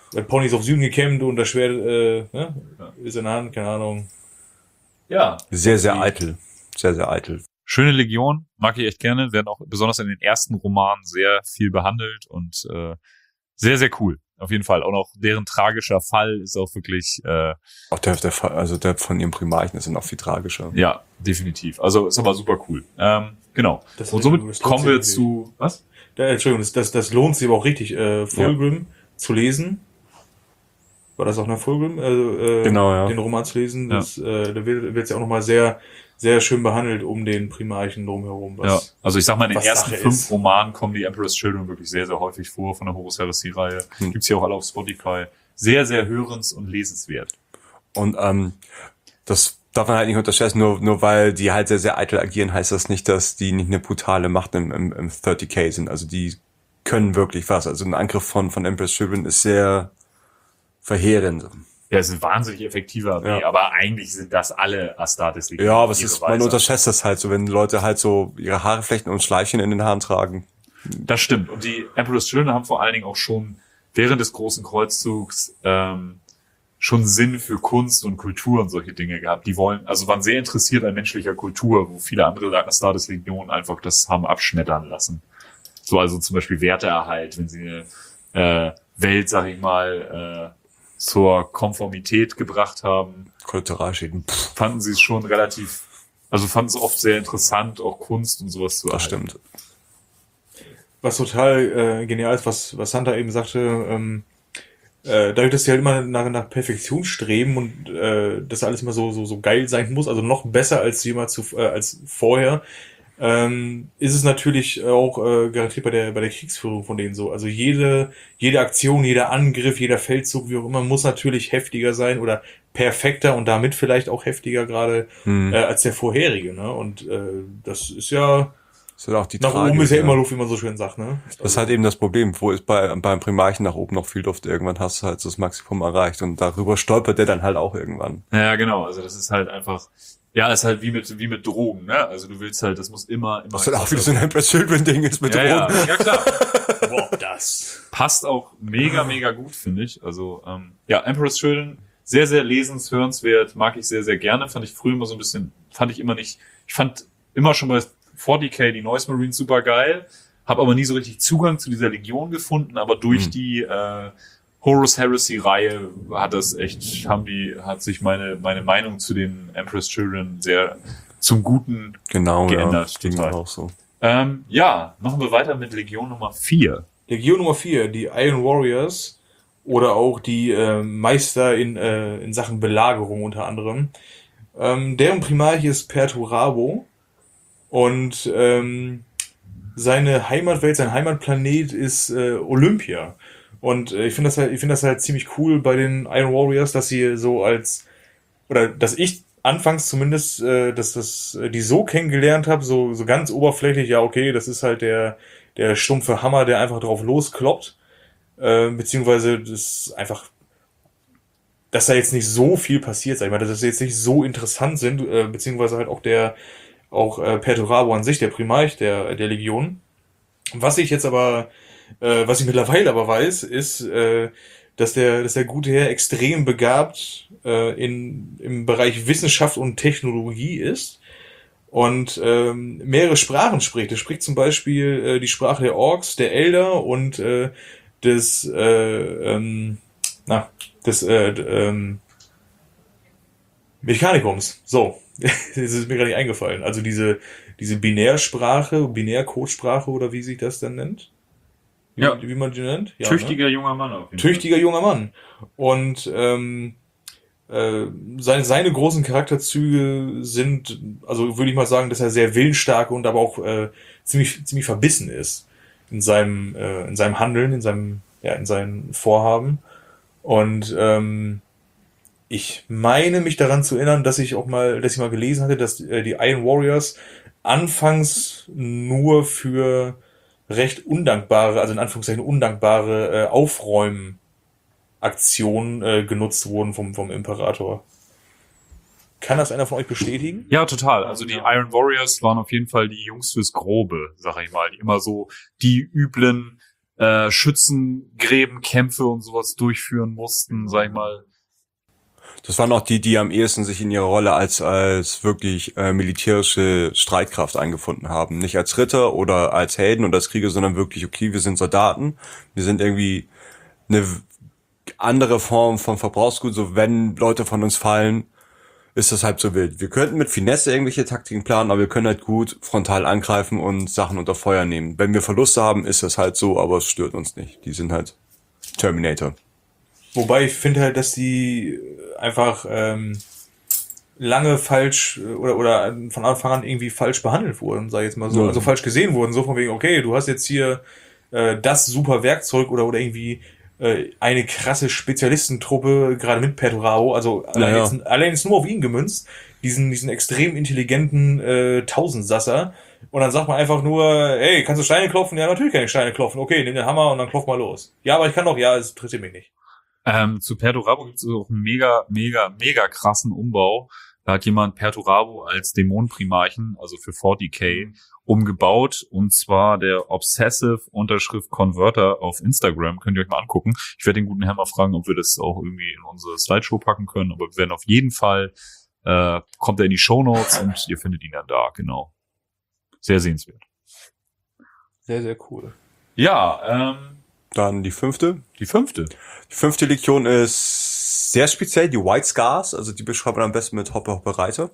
Der Pony ist auf Süden gekämmt und das Schwert äh, ne? ja. ist in der Hand, keine Ahnung. Ja. Sehr, sehr eitel. Sehr, sehr eitel. Schöne Legion, mag ich echt gerne, werden auch besonders in den ersten Romanen sehr viel behandelt und äh, sehr, sehr cool. Auf jeden Fall. Auch noch deren tragischer Fall ist auch wirklich... Äh, auch der, der Fall, also der von ihrem Primarchen ist noch viel tragischer. Ja, definitiv. Also ist aber super cool. Ähm, genau. Das und somit kommen wir zu... Was? Ja, Entschuldigung, das, das, das lohnt sich aber auch richtig, äh, Fulgrim ja. zu lesen. War das auch nach Fulgrim? Also, äh, genau, ja. Den Roman zu lesen. Das, ja. äh, da wird es ja auch nochmal sehr... sehr schön behandelt um den Primarchen drumherum. Was, ja, also ich sag mal, in den ersten Sache fünf ist. Romanen kommen die Emperor's Children wirklich sehr, sehr häufig vor von der Horus Heresy-Reihe. Hm. Gibt's hier auch alle auf Spotify. Sehr, sehr hörens- und lesenswert. Und ähm, das darf man halt nicht unterschätzen, nur nur weil die halt sehr, sehr eitel agieren, heißt das nicht, dass die nicht eine brutale Macht im, im, im thirty K sind. Also die können wirklich was. Also ein Angriff von von Emperor's Children ist sehr verheerend. Ja, es ist ein wahnsinnig effektiver Armee, ja. aber eigentlich sind das alle Astartes Legionen. Ja, aber es ist, man unterschätzt das halt so, wenn Leute halt so ihre Haare flechten und Schleifchen in den Haaren tragen. Das stimmt. Und die Emperor's Children haben vor allen Dingen auch schon während des großen Kreuzzugs ähm, schon Sinn für Kunst und Kultur und solche Dinge gehabt. Die wollen, also waren sehr interessiert an menschlicher Kultur, wo viele andere Astartes Legionen einfach das haben abschmettern lassen. So, also zum Beispiel Werteerhalt, wenn sie eine äh, Welt, sag ich mal, äh, zur Konformität gebracht haben. Kollateralschäden. Fanden sie es schon relativ, also fanden es oft sehr interessant, auch Kunst und sowas zu erhalten. Das stimmt. Was total äh, genial ist, was, was Hunter eben sagte, ähm, äh, dadurch, dass sie halt immer nach, nach Perfektion streben und äh, dass alles immer so, so, so geil sein muss, also noch besser als jemals zu, äh, als vorher, ähm, ist es natürlich auch äh, garantiert bei der bei der Kriegsführung von denen so. Also jede jede Aktion, jeder Angriff, jeder Feldzug, wie auch immer, muss natürlich heftiger sein oder perfekter und damit vielleicht auch heftiger gerade hm. äh, als der vorherige. Ne? Und äh, das ist ja das ist auch die nach Tragik, oben ist ja, ja immer Luft, wie man so schön sagt. Ne? Das ist halt eben das Problem. Wo ist bei beim Primarchen nach oben noch viel Luft? Irgendwann hast du halt so das Maximum erreicht und darüber stolpert der dann halt auch irgendwann. Ja, genau. Also das ist halt einfach... Ja, ist halt wie mit wie mit Drogen, ne? Also du willst halt, das muss immer immer. Was halt auch wieder so ein Emperor's Children Ding ist mit ja, Drogen. Ja, ja klar. Boah, das passt auch mega mega gut, finde ich. Also ähm, ja, Emperor's Children sehr sehr lesens, hörenswert, mag ich sehr sehr gerne. Fand ich früher immer so ein bisschen, fand ich immer nicht. Ich fand immer schon bei forty K die Noise Marines super geil, habe aber nie so richtig Zugang zu dieser Legion gefunden. Aber durch hm. die äh, Horus Heresy-Reihe hat das echt, haben die, hat sich meine, meine Meinung zu den Emperor's Children sehr zum Guten genau, geändert. Ja, total. Auch so. Ähm, ja, machen wir weiter mit Legion Nummer vier. Legion Nummer vier, die Iron Warriors oder auch die äh, Meister in, äh, in Sachen Belagerung unter anderem. Ähm, deren Primarch ist Perturabo und ähm, seine Heimatwelt, sein Heimatplanet ist äh, Olympia. Und äh, ich finde das halt, ich finde das halt ziemlich cool bei den Iron Warriors, dass sie so als, oder dass ich anfangs zumindest, äh, dass das äh, die so kennengelernt habe, so so ganz oberflächlich, ja okay, das ist halt der der stumpfe Hammer, der einfach drauf loskloppt, äh, beziehungsweise das einfach, dass da jetzt nicht so viel passiert, sag ich mal, dass das jetzt nicht so interessant sind, äh, beziehungsweise halt auch der auch äh, Perturabo an sich, der Primarch der der Legion. Was ich jetzt aber Äh, was ich mittlerweile aber weiß, ist, äh, dass der, dass der gute Herr extrem begabt äh, in, im Bereich Wissenschaft und Technologie ist und ähm, mehrere Sprachen spricht. Er spricht zum Beispiel äh, die Sprache der Orks, der Elder und äh, des, äh, ähm, na, des äh, ähm, Mechanikums. So, das ist mir gerade nicht eingefallen. Also diese, diese Binärsprache, Binärcodesprache oder wie sich das dann nennt. Wie, ja. wie man die nennt? Ja, Tüchtiger ne? junger Mann auf jeden Tüchtiger Fall. junger Mann. Und ähm, äh, seine, seine großen Charakterzüge sind, also würde ich mal sagen, dass er sehr willensstark und aber auch äh, ziemlich ziemlich verbissen ist in seinem äh, in seinem Handeln, in seinem ja in seinen Vorhaben. Und ähm, ich meine mich daran zu erinnern, dass ich auch mal, dass ich mal gelesen hatte, dass äh, die Iron Warriors anfangs nur für recht undankbare, also in Anführungszeichen undankbare äh, Aufräumen-Aktionen äh, genutzt wurden vom, vom Imperator. Kann das einer von euch bestätigen? Ja, total. Also die Iron Warriors waren auf jeden Fall die Jungs fürs Grobe, sag ich mal. Die immer so die üblen äh, Schützengräben, Kämpfe und sowas durchführen mussten, sag ich mal. Das waren auch die, die am ehesten sich in ihrer Rolle als als wirklich äh, militärische Streitkraft eingefunden haben. Nicht als Ritter oder als Helden oder als Krieger, sondern wirklich, okay, wir sind Soldaten, wir sind irgendwie eine andere Form von Verbrauchsgut, so wenn Leute von uns fallen, ist das halb so wild. Wir könnten mit Finesse irgendwelche Taktiken planen, aber wir können halt gut frontal angreifen und Sachen unter Feuer nehmen. Wenn wir Verluste haben, ist das halt so, aber es stört uns nicht. Die sind halt Terminator. Wobei ich finde halt, dass die einfach ähm, lange falsch oder oder von Anfang an irgendwie falsch behandelt wurden, sag ich jetzt mal so. Ja. Also falsch gesehen wurden, so von wegen, okay, du hast jetzt hier äh, das super Werkzeug oder oder irgendwie äh, eine krasse Spezialistentruppe, gerade mit Perturao, also allein, ja. jetzt, allein jetzt nur auf ihn gemünzt, diesen diesen extrem intelligenten äh, Tausendsasser. Und dann sagt man einfach nur, hey, kannst du Steine klopfen? Ja, natürlich kann ich Steine klopfen. Okay, nimm den Hammer und dann klopf mal los. Ja, aber ich kann doch, ja, es interessiert mich nicht. Ähm, zu Perturabo gibt es auch einen mega, mega, mega krassen Umbau. Da hat jemand Perturabo als Dämonenprimarchen, also für forty K, umgebaut. Und zwar der Obsessive-Converter auf Instagram. Könnt ihr euch mal angucken. Ich werde den guten Herrn mal fragen, ob wir das auch irgendwie in unsere Slideshow packen können. Aber wir werden auf jeden Fall, äh, kommt er in die Shownotes und ihr findet ihn dann da, genau. Sehr sehenswert. Sehr, sehr cool. Ja, ähm, Dann die fünfte. die fünfte. Die fünfte Legion ist sehr speziell, die White Scars, also die beschreibt man am besten mit Hoppe Hoppe Reiter.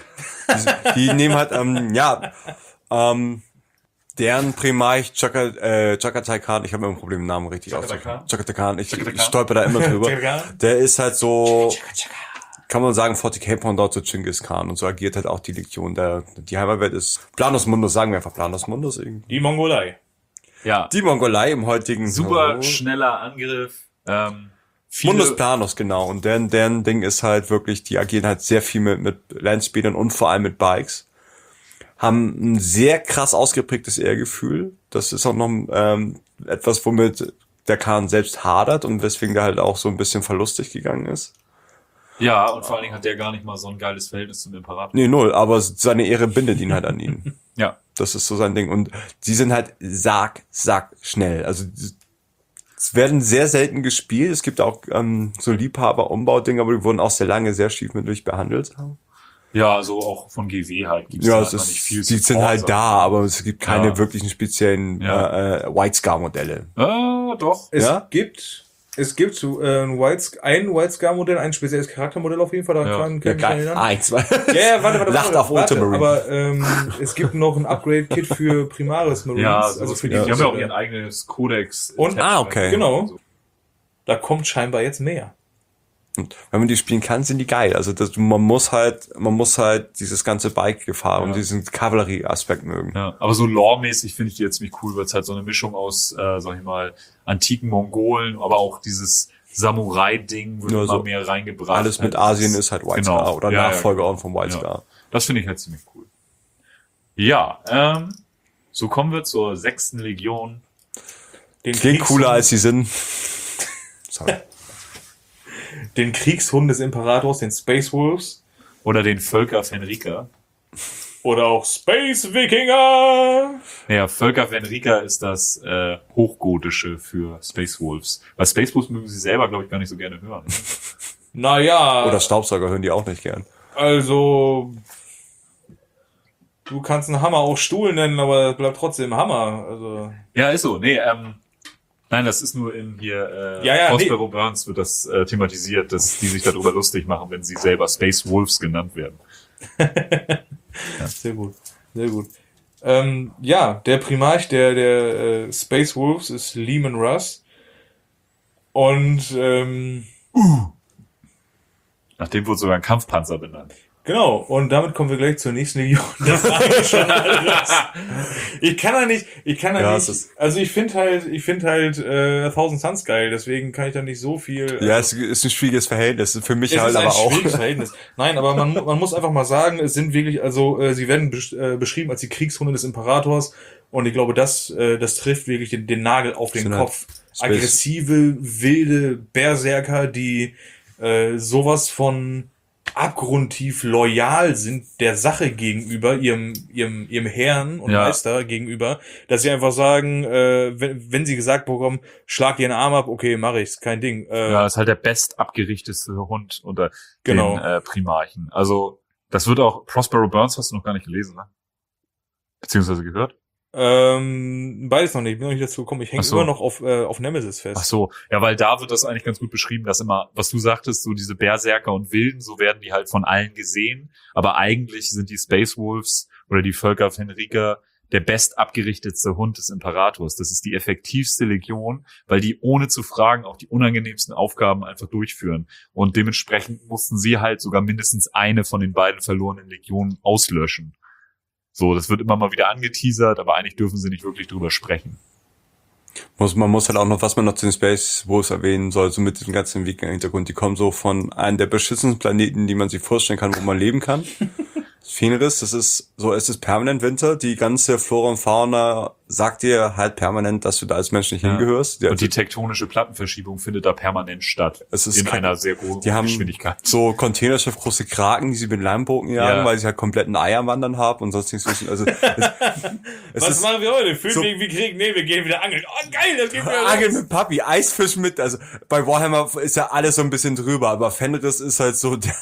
Die, die nehmen halt, ähm, ja, ähm, deren Primarch Chaka, äh, Chagatai Khan, ich habe immer ein Problem, den Namen richtig auszusprechen. Chagatai Khan, ich, ich stolper da immer drüber. Der ist halt so, kann man sagen, forty K Pendant zu Genghis Khan, und so agiert halt auch die Legion. Der, die Heimatwelt ist Planos Mundus, sagen wir einfach Planos Mundus irgendwie. Die Mongolei. Ja, Die Mongolei im heutigen super Oh. schneller Angriff. Ähm, viele, Mundus Planos, genau. Und deren, deren Ding ist halt wirklich, die agieren halt sehr viel mit, mit Landspeedern und vor allem mit Bikes. Haben ein sehr krass ausgeprägtes Ehrgefühl. Das ist auch noch ähm, etwas, womit der Khan selbst hadert und weswegen der halt auch so ein bisschen verlustig gegangen ist. Ja, und vor allen Dingen hat der gar nicht mal so ein geiles Verhältnis zum Imperator. Nee, null, aber seine Ehre bindet ihn halt an ihn. Ja. Das ist so sein Ding. Und sie sind halt sack, sack schnell. Also es werden sehr selten gespielt. Es gibt auch ähm, so Liebhaber-Umbau-Dinge, aber die wurden auch sehr lange sehr stiefmütterlich behandelt. Ja, also auch von G W halt gibt's Ja, da es einfach ist, nicht viel. die sind Support, halt sag da, ich mal. aber es gibt keine Ja. wirklichen speziellen Ja. äh, äh, White Scar-Modelle. Ah, doch. Es Ja? gibt, es gibt so, äh, ein White, ein White Scar Modell, ein spezielles Charaktermodell auf jeden Fall, da Ja. kann, Ja, kann ich mich geil. erinnern. Eins, zwei. Ja, ja, warte, warte, Lacht warte, auf warte, Ultramarine. aber ähm, es gibt noch ein Upgrade-Kit für Primaris Marines, Ja, also sowas für wie- die, die haben ja auch ihren eigenes Codex. Und- Ah, okay. Genau. Da kommt scheinbar jetzt mehr. Und wenn man die spielen kann, sind die geil. Also das, man muss halt, man muss halt dieses ganze Bike-Gefahr Ja. und diesen Kavallerie-Aspekt mögen. Ja, aber so lore-mäßig finde ich die jetzt ziemlich cool, weil es halt so eine Mischung aus, äh, sag ich mal, antiken Mongolen, aber auch dieses Samurai-Ding wird Ja, immer so mehr reingebracht. Alles mit Halt Asien dieses- ist halt White genau. Scar oder Ja, ja, Nachfolger genau. auch vom White Ja. Scar. Das finde ich halt ziemlich cool. Ja, ähm, so kommen wir zur sechsten Legion. Den Klingt Kriegshund- cooler als sie sind. Sorry. Den Kriegshund des Imperators, den Space Wolves. Oder den Völker Fenrika. Oder auch Space Wikinger. Naja, Völker Fenrika ist das äh, Hochgotische für Space Wolves. Weil Space Wolves mögen sie selber, glaube ich, gar nicht so gerne hören. Naja, Oder Staubsauger hören die auch nicht gern. also du kannst einen Hammer auch Stuhl nennen, aber es bleibt trotzdem Hammer. Also Ja, ist so. Nee, ähm, nein, das ist nur in hier äh, Ja, ja, Prospero Burns wird das äh, thematisiert, dass die sich darüber lustig machen, wenn sie selber Space Wolves genannt werden. sehr gut, sehr gut. Ähm, ja, der Primarch der der äh, Space Wolves ist Lehman Russ. Und ähm, Nach dem wurde sogar ein Kampfpanzer benannt. genau, und damit kommen wir gleich zur nächsten Legion. Das war eigentlich schon alles. Ich kann da nicht, ich kann da Ja, es nicht, ist- also ich finde halt, ich finde halt äh, Thousand Suns geil, deswegen kann ich da nicht so viel. Ja, es ist ein schwieriges Verhältnis. Für mich Es halt ist ein aber auch. schwieriges Verhältnis. Nein, aber man, mu- man muss einfach mal sagen, es sind wirklich, also äh, sie werden besch äh, beschrieben als die Kriegshunde des Imperators und ich glaube, das, äh, das trifft wirklich den, den Nagel auf den Sind halt Kopf. Space- Aggressive, wilde Berserker, die äh, sowas von abgrundtief loyal sind der Sache gegenüber, ihrem ihrem ihrem Herrn und Ja. Meister gegenüber, dass sie einfach sagen, äh, wenn, wenn sie gesagt bekommen, schlag dir den Arm ab, okay, mache ich's, kein Ding. Äh, Ja, ist halt der best abgerichteste Hund unter Genau. den äh, Primarchen. Also, das wird auch, Prospero Burns hast du noch gar nicht gelesen, ne? Beziehungsweise gehört? ähm, beides noch nicht, bin noch nicht dazu gekommen. Ich hänge Ach so. immer noch auf äh, auf Nemesis fest. Ach so, ja, weil da wird das eigentlich ganz gut beschrieben, dass immer, was du sagtest, so diese Berserker und Wilden, so werden die halt von allen gesehen, aber eigentlich sind die Space Wolves oder die Völker Fenrika der best abgerichtetste Hund des Imperators. Das ist die effektivste Legion, weil die ohne zu fragen auch die unangenehmsten Aufgaben einfach durchführen. Und dementsprechend mussten sie halt sogar mindestens eine von den beiden verlorenen Legionen auslöschen. So, das wird immer mal wieder angeteasert, aber eigentlich dürfen sie nicht wirklich drüber sprechen. Muss, man muss halt auch noch, was man noch zu den Space Wolves erwähnen soll, so mit diesem ganzen Wikinger-Hintergrund. Die kommen so von einem der beschissensten Planeten, die man sich vorstellen kann, wo man leben kann. Fenris, das ist so, es ist permanent Winter. Die ganze Flora und Fauna sagt dir halt permanent, dass du da als Mensch nicht Ja. hingehörst. Und die tektonische Plattenverschiebung findet da permanent statt. Es ist in kein- einer sehr großen Die haben Geschwindigkeit. so Containerschiff große Kraken, die sie mit Leimbogen jagen, Ja. weil sie halt komplett ein Ei am Wandern haben und sonst nichts wissen. Also, es, es Was ist machen wir heute? Fühlen so- wir irgendwie Krieg? Nee, wir gehen wieder angeln. Oh, geil, das geht wieder Angeln los. mit Papi, Eisfisch mit, also bei Warhammer ist ja alles so ein bisschen drüber, aber Fenris ist halt so der,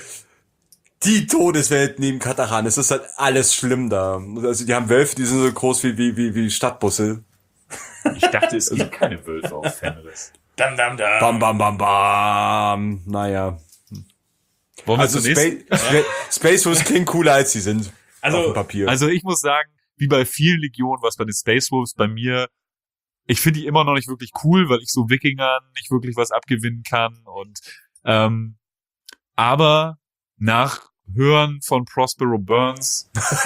die Todeswelt neben Kataran. Es ist halt alles schlimm da. Also die haben Wölfe, die sind so groß wie wie wie wie Stadtbusse. Ich dachte, es gibt keine Wölfe auf Fenris. Dam, dam, dam. Bam bam bam bam. Naja. Wollen wir Also zunächst? Space, Spa- Space Wolves klingen cooler als sie sind. Also- auf dem Papier. Also ich muss sagen, wie bei vielen Legionen, was bei den Space Wolves bei mir, ich finde die immer noch nicht wirklich cool, weil ich so Wikingern nicht wirklich was abgewinnen kann und ähm, aber nach Hören von Prospero Burns,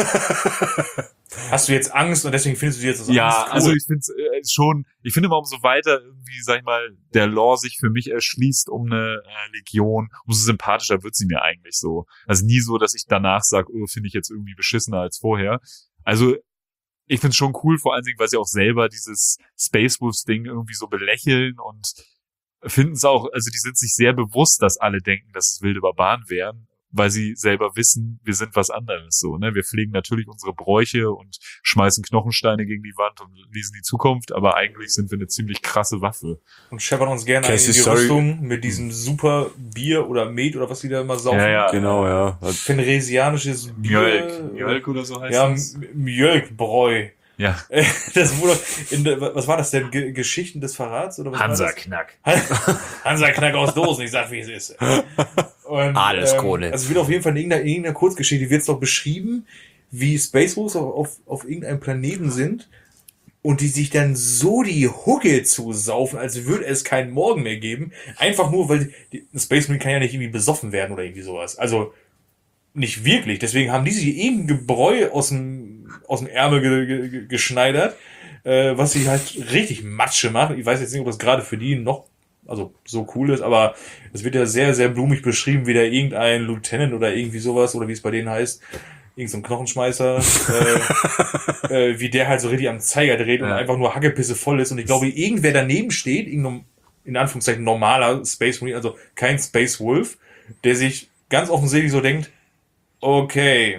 Hast du jetzt Angst und deswegen findest du jetzt das ja, Angst cool? also ich finde äh, schon, ich finde immer umso weiter irgendwie, sag ich mal, der Lore sich für mich erschließt um eine äh, Legion, umso sympathischer wird sie mir eigentlich so. Also nie so, dass ich danach sage, oh, finde ich jetzt irgendwie beschissener als vorher. Also ich finde es schon cool, vor allen Dingen, weil sie auch selber dieses Space Wolves Ding irgendwie so belächeln und finden es auch, also die sind sich sehr bewusst, dass alle denken, dass es wilde Barbaren wären, weil sie selber wissen, wir sind was anderes so, ne? Wir pflegen natürlich unsere Bräuche und schmeißen Knochensteine gegen die Wand und lesen die Zukunft, aber eigentlich sind wir eine ziemlich krasse Waffe. Und scheppern uns gerne ein in Casey, die sorry. Rüstung mit diesem super Bier oder Met oder was die da immer saufen. Ja, ja. Genau, ja. Fenresianisches Bier. Mjölk. Mjölk oder so heißt Ja, das? M- Mjölkbräu. Ja. Das wurde in der, was war das denn? Ge Geschichten des Verrats oder was war das? Hansa-Knack. Hansa Knack aus Dosen, ich sag, wie es ist. Und, Alles ähm, Kohle. Also wird auf jeden Fall in irgendeiner, in irgendeiner Kurzgeschichte wird es doch beschrieben, wie Space Wolves auf, auf, auf irgendeinem Planeten sind und die sich dann so die Hucke zusaufen, als würde es keinen Morgen mehr geben. Einfach nur, weil die, ein Space Marine kann ja nicht irgendwie besoffen werden oder irgendwie sowas. Also nicht wirklich. Deswegen haben die sich irgendein Gebräu aus dem, aus dem Ärmel ge, ge, geschneidert, äh, was sie halt richtig Matsche macht. Ich weiß jetzt nicht, ob das gerade für die noch also so cool ist, aber es wird ja sehr, sehr blumig beschrieben, wie da irgendein Lieutenant oder irgendwie sowas, oder wie es bei denen heißt, irgend so ein Knochenschmeißer, äh, äh, wie der halt so richtig am Zeiger dreht und Ja. einfach nur Hackepisse voll ist. Und ich glaube, irgendwer daneben steht, irgendein, in Anführungszeichen, normaler Space Marine, also kein Space Wolf, der sich ganz offensichtlich so denkt, okay,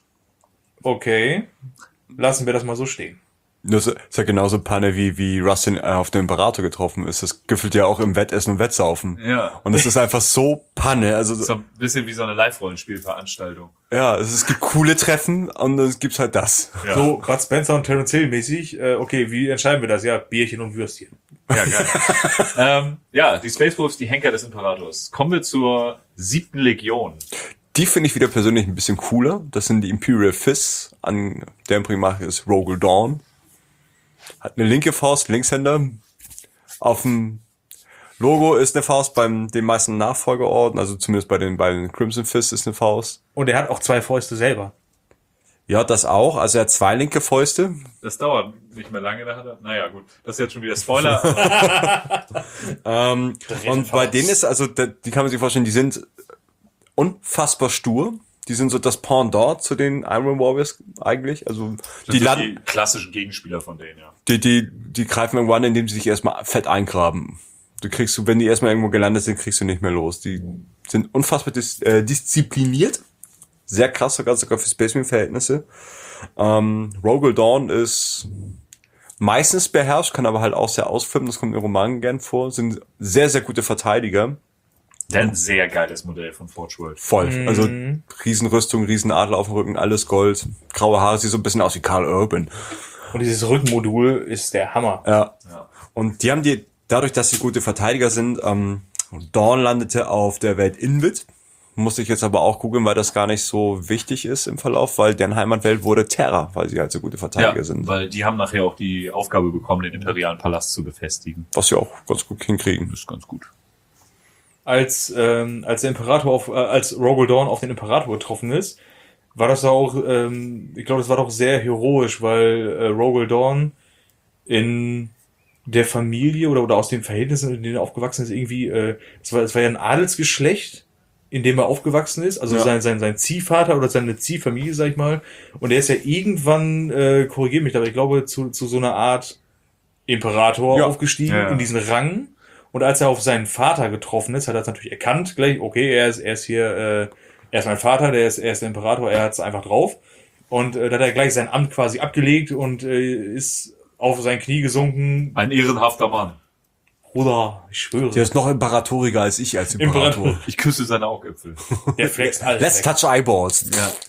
okay, lassen wir das mal so stehen. Das ist ja genauso Panne, wie, wie Rustin auf den Imperator getroffen ist. Das gipfelt ja auch im Wettessen und Wettsaufen. Ja. Und es ist einfach so Panne. Also, So ein bisschen wie so eine Live-Rollenspielveranstaltung. ja, es, es gibt coole Treffen und es gibt halt das. Ja. So Bud Spencer und Terence Hill mäßig, äh, okay, wie entscheiden wir das? Ja, Bierchen und Würstchen. Ja, geil. ähm, ja, die Space Wolves, die Henker des Imperators. Kommen wir zur siebten Legion. Die finde ich wieder persönlich ein bisschen cooler. Das sind die Imperial Fists. An deren Primarch ist Rogel Dawn. Hat eine linke Faust, Linkshänder. Auf dem Logo ist eine Faust beim den meisten Nachfolgerorden, also zumindest bei den beiden Crimson Fists ist eine Faust. Und er hat auch zwei Fäuste selber. Ja, das auch. Also er hat zwei linke Fäuste. Das dauert nicht mehr lange, da hat er. Naja, gut. Das ist jetzt schon wieder Spoiler. Ähm, und bei Faust. denen ist, also da- die kann man sich vorstellen, die sind unfassbar stur. Die sind so das Pendant zu den Iron Warriors eigentlich. Also Das die sind landen, die klassischen Gegenspieler von denen, ja. die, die, die greifen irgendwann, indem sie sich erstmal fett eingraben. Du kriegst du, wenn die erstmal irgendwo gelandet sind, kriegst du nicht mehr los. Die sind unfassbar dis- äh, diszipliniert. Sehr krass, sogar, sogar für Space Marine-Verhältnisse. Ähm, Rogal Dawn ist meistens beherrscht, kann aber halt auch sehr ausflippen, das kommt in Romanen gern vor, sind sehr, sehr gute Verteidiger. Ein sehr geiles Modell von Forge World. Voll. Mhm. Also Riesenrüstung, Riesenadler auf dem Rücken, alles Gold. Graue Haare, sieht so ein bisschen aus wie Karl Urban. Und dieses Rückenmodul ist der Hammer. Ja. Ja. Und die haben die, dadurch, dass sie gute Verteidiger sind, ähm, Dawn landete auf der Welt Invid. Musste ich jetzt aber auch googeln, weil das gar nicht so wichtig ist im Verlauf, weil deren Heimatwelt wurde Terra, weil sie halt so gute Verteidiger Ja, sind. weil die haben nachher auch die Aufgabe bekommen, den imperialen Palast zu befestigen. Was sie auch ganz gut hinkriegen. Das ist ganz gut. Als, ähm, als der Imperator auf, äh, als Rogal Dawn auf den Imperator getroffen ist, war das auch, ähm, ich glaube, das war doch sehr heroisch, weil äh, Rogal Dawn in der Familie oder, oder aus den Verhältnissen, in denen er aufgewachsen ist, irgendwie, äh, es war, es war ja ein Adelsgeschlecht, in dem er aufgewachsen ist, also Ja. sein, sein, sein Ziehvater oder seine Ziehfamilie, sag ich mal, und er ist ja irgendwann, äh, korrigiert mich, aber ich glaube, zu, zu so einer Art Imperator Ja. aufgestiegen, Ja, ja. in diesen Rang. Und als er auf seinen Vater getroffen ist, hat er es natürlich erkannt, gleich, okay, er ist, er ist hier, äh, er ist mein Vater, der ist, er ist der Imperator, er hat es einfach drauf. Und äh, da hat er gleich sein Amt quasi abgelegt und äh, ist auf sein Knie gesunken. Ein ehrenhafter Mann. Bruder, ich schwöre, Der ist noch imperatoriger als ich als Imperator. Imperator. Ich küsse seine Augäpfel. der flext alles Let's weg. touch eyeballs.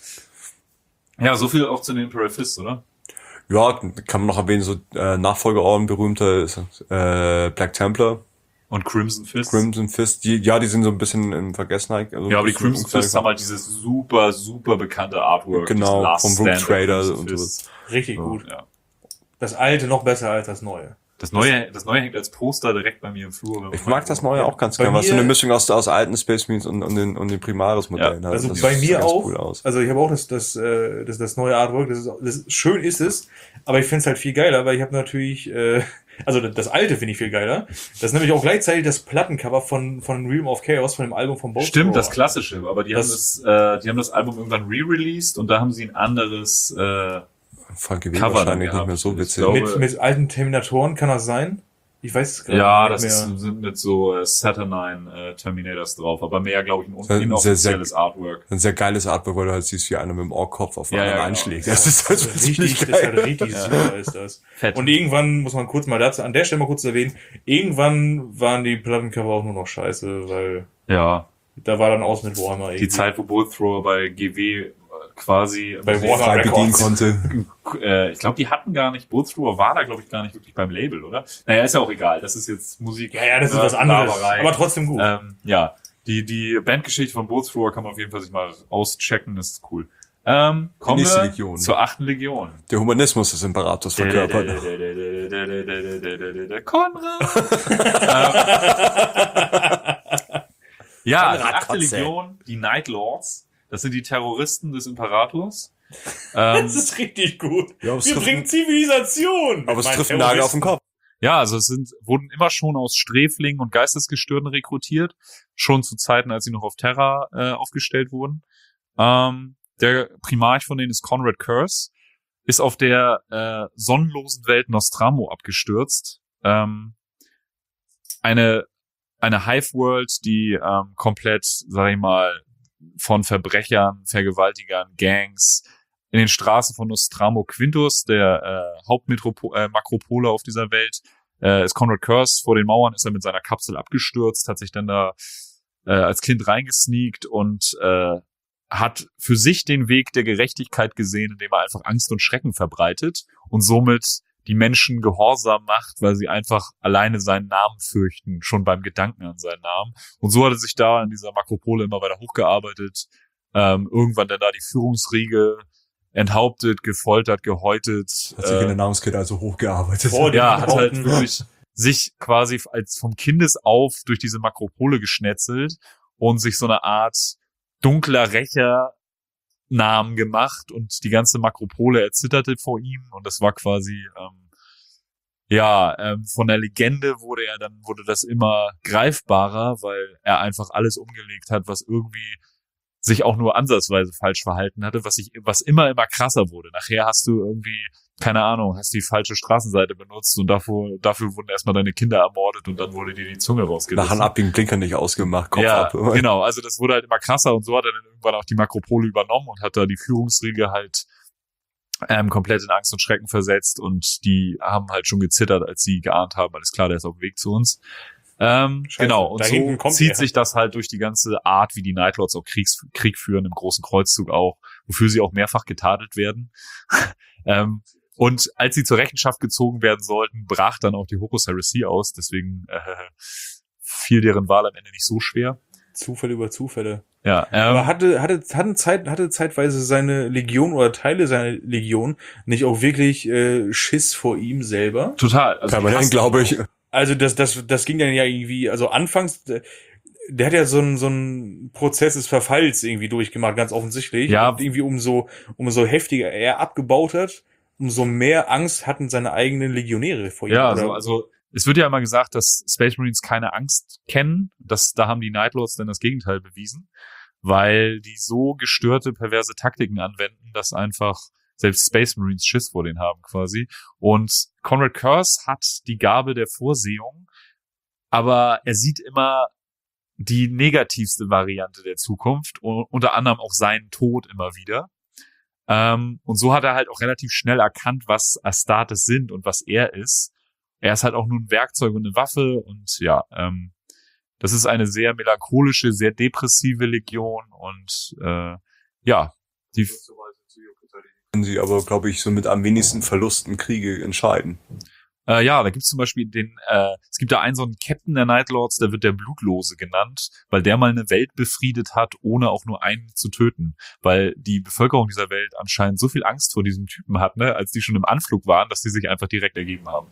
Ja. Ja, so viel auch zu den Imperial Fists, oder? Ja, kann man noch erwähnen, so äh, Nachfolgeorden berühmter ist äh, Black Templar, Und Crimson Fists. Crimson Fist. Die, ja, die sind so ein bisschen in Vergessenheit. Also Ja, aber die ein bisschen Crimson Fists haben halt dieses super, super bekannte Artwork. Genau, dieses Last vom Rogue Stand der Trader Crimson und Fists. Richtig Ja. gut. Ja. Das alte noch besser als das neue. Das neue, das neue hängt als Poster direkt bei mir im Flur. wenn man Ich mag das mal- neue auch ganz Bei gerne, was so mir- eine Mischung aus, aus alten Space Marines und, und den, und den Primaris-Modellen Ja, hat. Also Das bei sieht mir ganz auch, cool aus. also ich habe auch das, das, äh, das, das neue Artwork, das ist, das ist, schön ist es, aber ich finde es halt viel geiler, weil ich habe natürlich, äh, also das, das alte finde ich viel geiler. Das ist nämlich auch gleichzeitig das Plattencover von, von Realm of Chaos, von dem Album von Bolt Stimmt, Thrower. das klassische, aber die Das- haben das, äh, die haben das Album irgendwann re-released und da haben sie ein anderes äh, Frank Gewinn Cover wahrscheinlich dann nicht mehr so gehabt. Ich witzig. glaube- Mit, mit alten Terminatoren kann das sein? Ich weiß es gar Ja, nicht das mehr. ist, sind mit so äh, Saturnine äh, Terminators drauf, aber mehr, glaube ich, ein Sehr- sehr, inoffizielles Artwork. Ein sehr geiles Artwork, weil du halt siehst, wie einer mit dem Ohrkopf auf einen Ja, ja, anderen genau. einschlägt. Das ist halt Das ist ziemlich richtig, das ist geil. halt richtig super ist das. Fett. Und irgendwann muss man kurz mal dazu, an der Stelle mal kurz erwähnen, irgendwann waren die Plattencover auch nur noch scheiße, weil Ja, da war dann aus mit Warhammer irgendwie. die Zeit, wo Bullet Thrower bei G W äh, quasi Bei wo sie- Warhammer Frei bedienen Records. konnte. äh, ich glaube, die hatten gar nicht, Bullet Thrower war da, glaube ich, gar nicht wirklich beim Label, oder? Naja, ist ja auch egal, das ist jetzt Musik. Ja, ja, das ist äh, was anderes, Laberei. aber trotzdem gut. Ähm, ja, die, die Bandgeschichte von Bullet Thrower kann man auf jeden Fall sich mal auschecken, das ist cool. Ähm, kommen nächste wir Legion. zur achten Legion. Der Humanismus des Imperators verkörpert. Konrad. Ja, die Konrad achte Kotze. Legion, die Night Lords, das sind die Terroristen des Imperators. Ähm, Das ist richtig gut. Ja, aber es Wir trifft- bringen Zivilisation. Aber es Mein trifft einen Nagel auf den Kopf. Ja, also es sind, wurden immer schon aus Sträflingen und Geistesgestörten rekrutiert, schon zu Zeiten, als sie noch auf Terra äh, aufgestellt wurden. Ähm, der Primarch von denen ist Conrad Curse, ist auf der äh, sonnenlosen Welt Nostramo abgestürzt. Ähm, eine eine Hive-World, die ähm, komplett, sag ich mal, von Verbrechern, Vergewaltigern, Gangs in den Straßen von Nostramo Quintus, der äh, Hauptmakropole äh, Makropole auf dieser Welt, äh, ist Conrad Curse. Vor den Mauern ist er mit seiner Kapsel abgestürzt, hat sich dann da äh, als Kind reingesneakt und äh, hat für sich den Weg der Gerechtigkeit gesehen, indem er einfach Angst und Schrecken verbreitet und somit die Menschen gehorsam macht, weil sie einfach alleine seinen Namen fürchten, schon beim Gedanken an seinen Namen. Und so hat er sich da in dieser Makropole immer weiter hochgearbeitet, ähm, irgendwann dann da die Führungsriege enthauptet, gefoltert, gehäutet. Hat sich in der Nahrungskette also hochgearbeitet. Vor dem Ja, hat halt Haupten- wirklich sich quasi als vom Kindes auf durch diese Makropole geschnetzelt und sich so eine Art dunkler Rächer Namen gemacht und die ganze Makropole erzitterte vor ihm und das war quasi ähm, ja ähm, von der Legende wurde er dann wurde das immer greifbarer, weil er einfach alles umgelegt hat, was irgendwie sich auch nur ansatzweise falsch verhalten hatte, was sich was immer immer krasser wurde. Nachher hast du irgendwie keine Ahnung, hast die falsche Straßenseite benutzt und dafür, dafür wurden erstmal deine Kinder ermordet und dann wurde dir die Zunge rausgerissen. Nachher ab den Blinker nicht ausgemacht, Kopf ja, ab. Genau, also das wurde halt immer krasser und so hat er dann irgendwann auch die Makropole übernommen und hat da die Führungsriege halt ähm, komplett in Angst und Schrecken versetzt und die haben halt schon gezittert, als sie geahnt haben, alles klar, der ist auf dem Weg zu uns. Ähm, Scheiße, genau, und da so hinten kommt zieht er. sich das halt durch die ganze Art, wie die Nightlords auch Kriegs Krieg führen, im großen Kreuzzug auch, wofür sie auch mehrfach getadelt werden. ähm, und als sie zur Rechenschaft gezogen werden sollten, brach dann auch die Horus Heresy aus, deswegen äh, fiel deren Wahl am Ende nicht so schwer. Zufälle über Zufälle. Ja, ähm, Aber hatte, hatte, hatte, Zeit, hatte zeitweise seine Legion oder Teile seiner Legion nicht auch wirklich äh, Schiss vor ihm selber? total. Also die Permanent, hassen- glaube ich. Also das, das, das ging dann ja irgendwie, also anfangs, der, der hat ja so einen so einen Prozess des Verfalls irgendwie durchgemacht, ganz offensichtlich. Ja. Und irgendwie umso, umso heftiger er abgebaut hat, umso mehr Angst hatten seine eigenen Legionäre vor ihm. Ja, oder? also, also es wird ja immer gesagt, dass Space Marines keine Angst kennen. Das, da haben die Nightlords dann das Gegenteil bewiesen, weil die so gestörte, perverse Taktiken anwenden, dass einfach selbst Space Marines Schiss vor denen haben quasi. Und Conrad Curse hat die Gabe der Vorsehung, aber er sieht immer die negativste Variante der Zukunft, u- unter anderem auch seinen Tod immer wieder. Ähm, und so hat er halt auch relativ schnell erkannt, was Astartes sind und was er ist. Er ist halt auch nur ein Werkzeug und eine Waffe und ja, ähm, das ist eine sehr melancholische, sehr depressive Legion und äh, ja, die Können sie aber, glaube ich, so mit am wenigsten Verlusten Kriege entscheiden. Äh, ja, da gibt's zum Beispiel den, äh, es gibt da einen so einen Captain der Nightlords, der wird der Blutlose genannt, weil der mal eine Welt befriedet hat, ohne auch nur einen zu töten. Weil die Bevölkerung dieser Welt anscheinend so viel Angst vor diesem Typen hat, ne, als die schon im Anflug waren, dass die sich einfach direkt ergeben haben.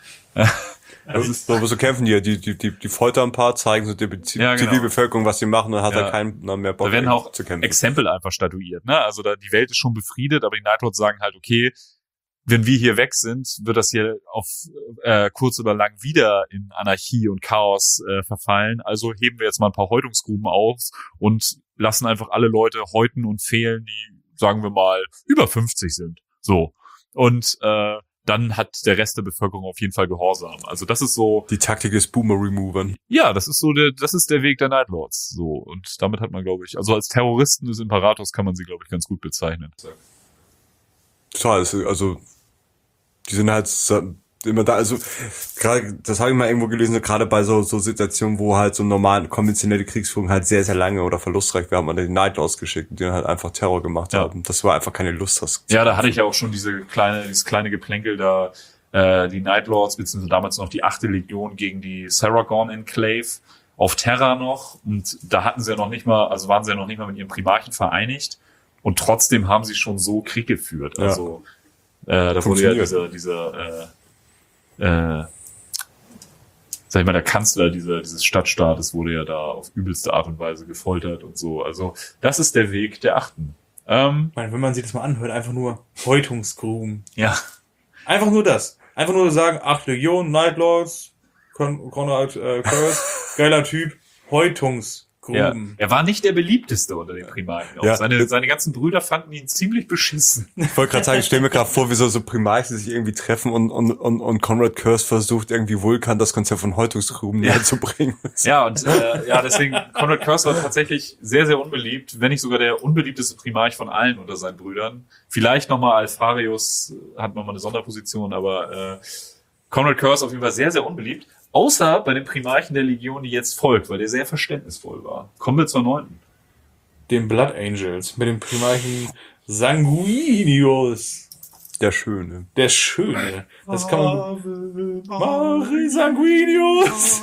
Das ist so, so kämpfen die, die, die, die, die foltern ein paar, zeigen so der Bezie- Ja, genau. Zivilbevölkerung, was sie machen, dann hat Ja. er keinen mehr Bock Da werden auch zu kämpfen. Exempel einfach statuiert, ne? Also da die Welt ist schon befriedet, aber die Nightlords sagen halt, okay, wenn wir hier weg sind, wird das hier auf äh, kurz oder lang wieder in Anarchie und Chaos äh, verfallen. Also heben wir jetzt mal ein paar Häutungsgruben auf und lassen einfach alle Leute häuten und fehlen, die, sagen wir mal, über fünfzig sind. So. Und äh, dann hat der Rest der Bevölkerung auf jeden Fall Gehorsam. Also das ist so, Die Taktik des Boomer-Removern. ja, das ist so der, das ist der Weg der Nightlords. So. Und damit hat man, glaube ich, also als Terroristen des Imperators kann man sie, glaube ich, ganz gut bezeichnen. Total, es ist- also die sind halt so- immer da, also gerade, das habe ich mal irgendwo gelesen, gerade bei so so Situationen, wo halt so normal konventionelle Kriegsführung halt sehr, sehr lange oder verlustreich war, haben wir die Nightlords geschickt, die dann halt einfach Terror gemacht Ja. haben. Das war einfach keine Lust, das Ja, da hatte ich ja auch schon diese kleine, dieses kleine Geplänkel da, äh, die Nightlords, beziehungsweise damals noch die achte Legion gegen die Saragon Enclave auf Terra noch. Und da hatten sie ja noch nicht mal, also waren sie ja noch nicht mal mit ihrem Primarchen vereinigt. Und trotzdem haben sie schon so Krieg geführt. Ja. Also, äh, da wurde ja Funktioniert. dieser, dieser, äh, äh, sag ich mal, der Kanzler dieser, dieses Stadtstaates wurde ja da auf übelste Art und Weise gefoltert und so. Also, das ist der Weg der Achten. Ähm, Ich meine, wenn man sich das mal anhört, einfach nur Häutungsgruben. ja. Einfach nur das. Einfach nur sagen, acht Legionen, Nightlords, Con Conrad äh, Curse, geiler Typ, Häutungsgruben. Ja, er war nicht der beliebteste unter den Primarchen. Auch Ja. seine, seine ganzen Brüder fanden ihn ziemlich beschissen. Ich wollte gerade sagen, ich stelle mir gerade vor, wie so, so Primarchen sich irgendwie treffen und, und, und, und Conrad Curse versucht, irgendwie Vulkan das Konzept von Häutungsgruben näher zu bringen. Ja, und äh, ja, deswegen, Conrad Curse war tatsächlich sehr, sehr unbeliebt, wenn nicht sogar der unbeliebteste Primarch von allen unter seinen Brüdern. Vielleicht nochmal Alfarius hat nochmal eine Sonderposition, aber äh, Conrad Curse auf jeden Fall sehr, sehr unbeliebt. Außer bei den Primarchen der Legion, die jetzt folgt, weil der sehr verständnisvoll war. Kommen wir zur neunten. Den Blood Angels mit dem Primarchen Sanguinius. Der Schöne. Der Schöne. Das kann man... Mari Sanguinius!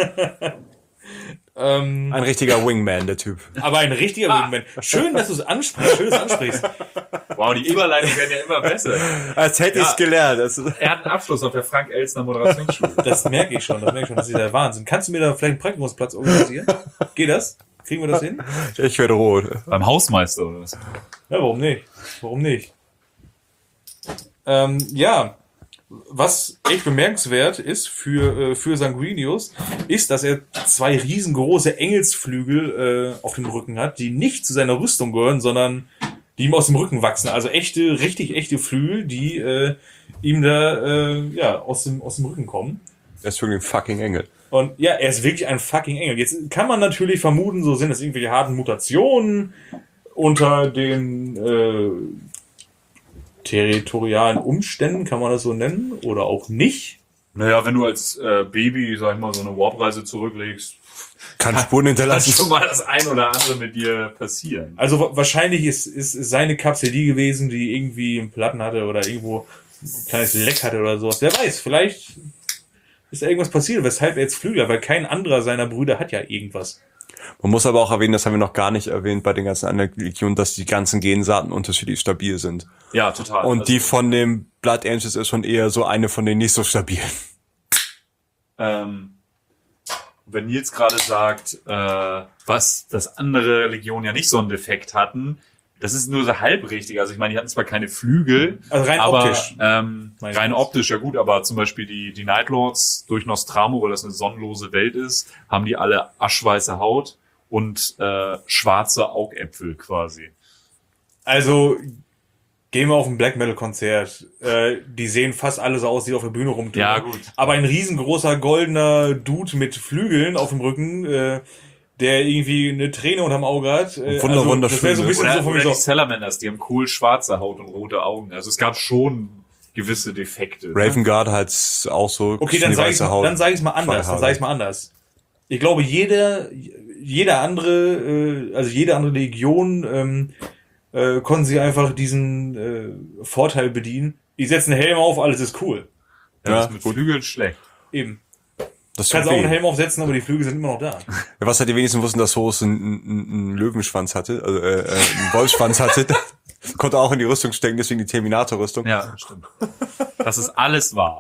ähm, Ein richtiger Wingman, der Typ. aber ein richtiger Wingman. Schön, dass du es ansprichst. Schön, dass du es ansprichst. Wow, die Überleitungen werden ja immer besser. Als hätte Ja. ich's gelernt. Das, Er hat einen Abschluss auf der Frank-Elstner Moderationsschule. Das merke ich schon. Das merke ich schon. Das ist der Wahnsinn. Kannst du mir da vielleicht einen Praktikumsplatz organisieren? Geht das? Kriegen wir das hin? ich werde rot. Beim Hausmeister oder was? Ja, warum nicht? Warum nicht? Ähm, ja, was echt bemerkenswert ist für, äh, für Sanguinius, ist, dass er zwei riesengroße Engelsflügel äh, auf dem Rücken hat, die nicht zu seiner Rüstung gehören, sondern die ihm aus dem Rücken wachsen. Also echte, richtig echte Flügel, die äh, ihm da äh, ja aus dem aus dem Rücken kommen. Er ist wirklich ein fucking Engel. Und ja, er ist wirklich ein fucking Engel. Jetzt kann man natürlich vermuten, so sind es irgendwelche harten Mutationen unter den äh, territorialen Umständen, kann man das so nennen, oder auch nicht. Naja, wenn du als äh, Baby, sag ich mal, so eine Warp-Reise zurücklegst, Kann Spuren kann hinterlassen. schon mal das ein oder andere mit dir passieren. Also wa- wahrscheinlich ist, ist, ist seine Kapsel die gewesen, die irgendwie einen Platten hatte oder irgendwo ein kleines Leck hatte oder sowas. Wer weiß, vielleicht ist da irgendwas passiert, weshalb er jetzt Flügel hat, weil kein anderer seiner Brüder hat ja irgendwas. Man muss aber auch erwähnen, das haben wir noch gar nicht erwähnt bei den ganzen anderen Legionen, dass die ganzen Gensaaten unterschiedlich stabil sind. Ja, total. Und also, die von dem Blood Angels ist schon eher so eine von den nicht so stabilen. ähm, wenn Nils gerade sagt, äh, was das andere Legionen ja nicht so einen Defekt hatten, das ist nur so halb richtig. Also ich meine, die hatten zwar keine Flügel, Also rein aber optisch. ähm, Meine rein ich. optisch, ja gut, aber zum Beispiel die, die Night Lords durch Nostramo, weil das eine sonnenlose Welt ist, haben die alle aschweiße Haut und äh, schwarze Augäpfel quasi. Also gehen wir auf ein Black Metal Konzert. Äh, die sehen fast alle so aus, die auf der Bühne rumtun. Ja, gut. Aber ein riesengroßer goldener Dude mit Flügeln auf dem Rücken, äh, der irgendwie eine Träne unterm Auge hat. Äh, Wunder- also, das wäre so ein wunderschön, bisschen Oder, so von oder mir die so. Salamanders, die haben kohlschwarze Haut und rote Augen. Also es gab schon gewisse Defekte. Ne? Raven Guard hat auch so Okay, dann sage ich schneeweiße Haut. dann sag ich's mal anders. Dann Schweißhaare. sage ich mal anders. Ich glaube, jeder, jeder andere, äh, also jede andere Legion ähm, äh, konnten sie einfach diesen äh, Vorteil bedienen. Ich setze einen Helm auf, alles ist cool. Ja, Ja, das ist mit Flügeln schlecht. Eben. Das Du kannst tut auch einen weh. Helm aufsetzen, aber die Flügel sind immer noch da. Ja, was halt die wenigsten wussten, dass Horus einen, einen, einen Löwenschwanz hatte, also äh, äh, einen Wolfsschwanz hatte. Konnte auch in die Rüstung stecken, deswegen die Terminator-Rüstung. Ja, stimmt. Das ist alles wahr.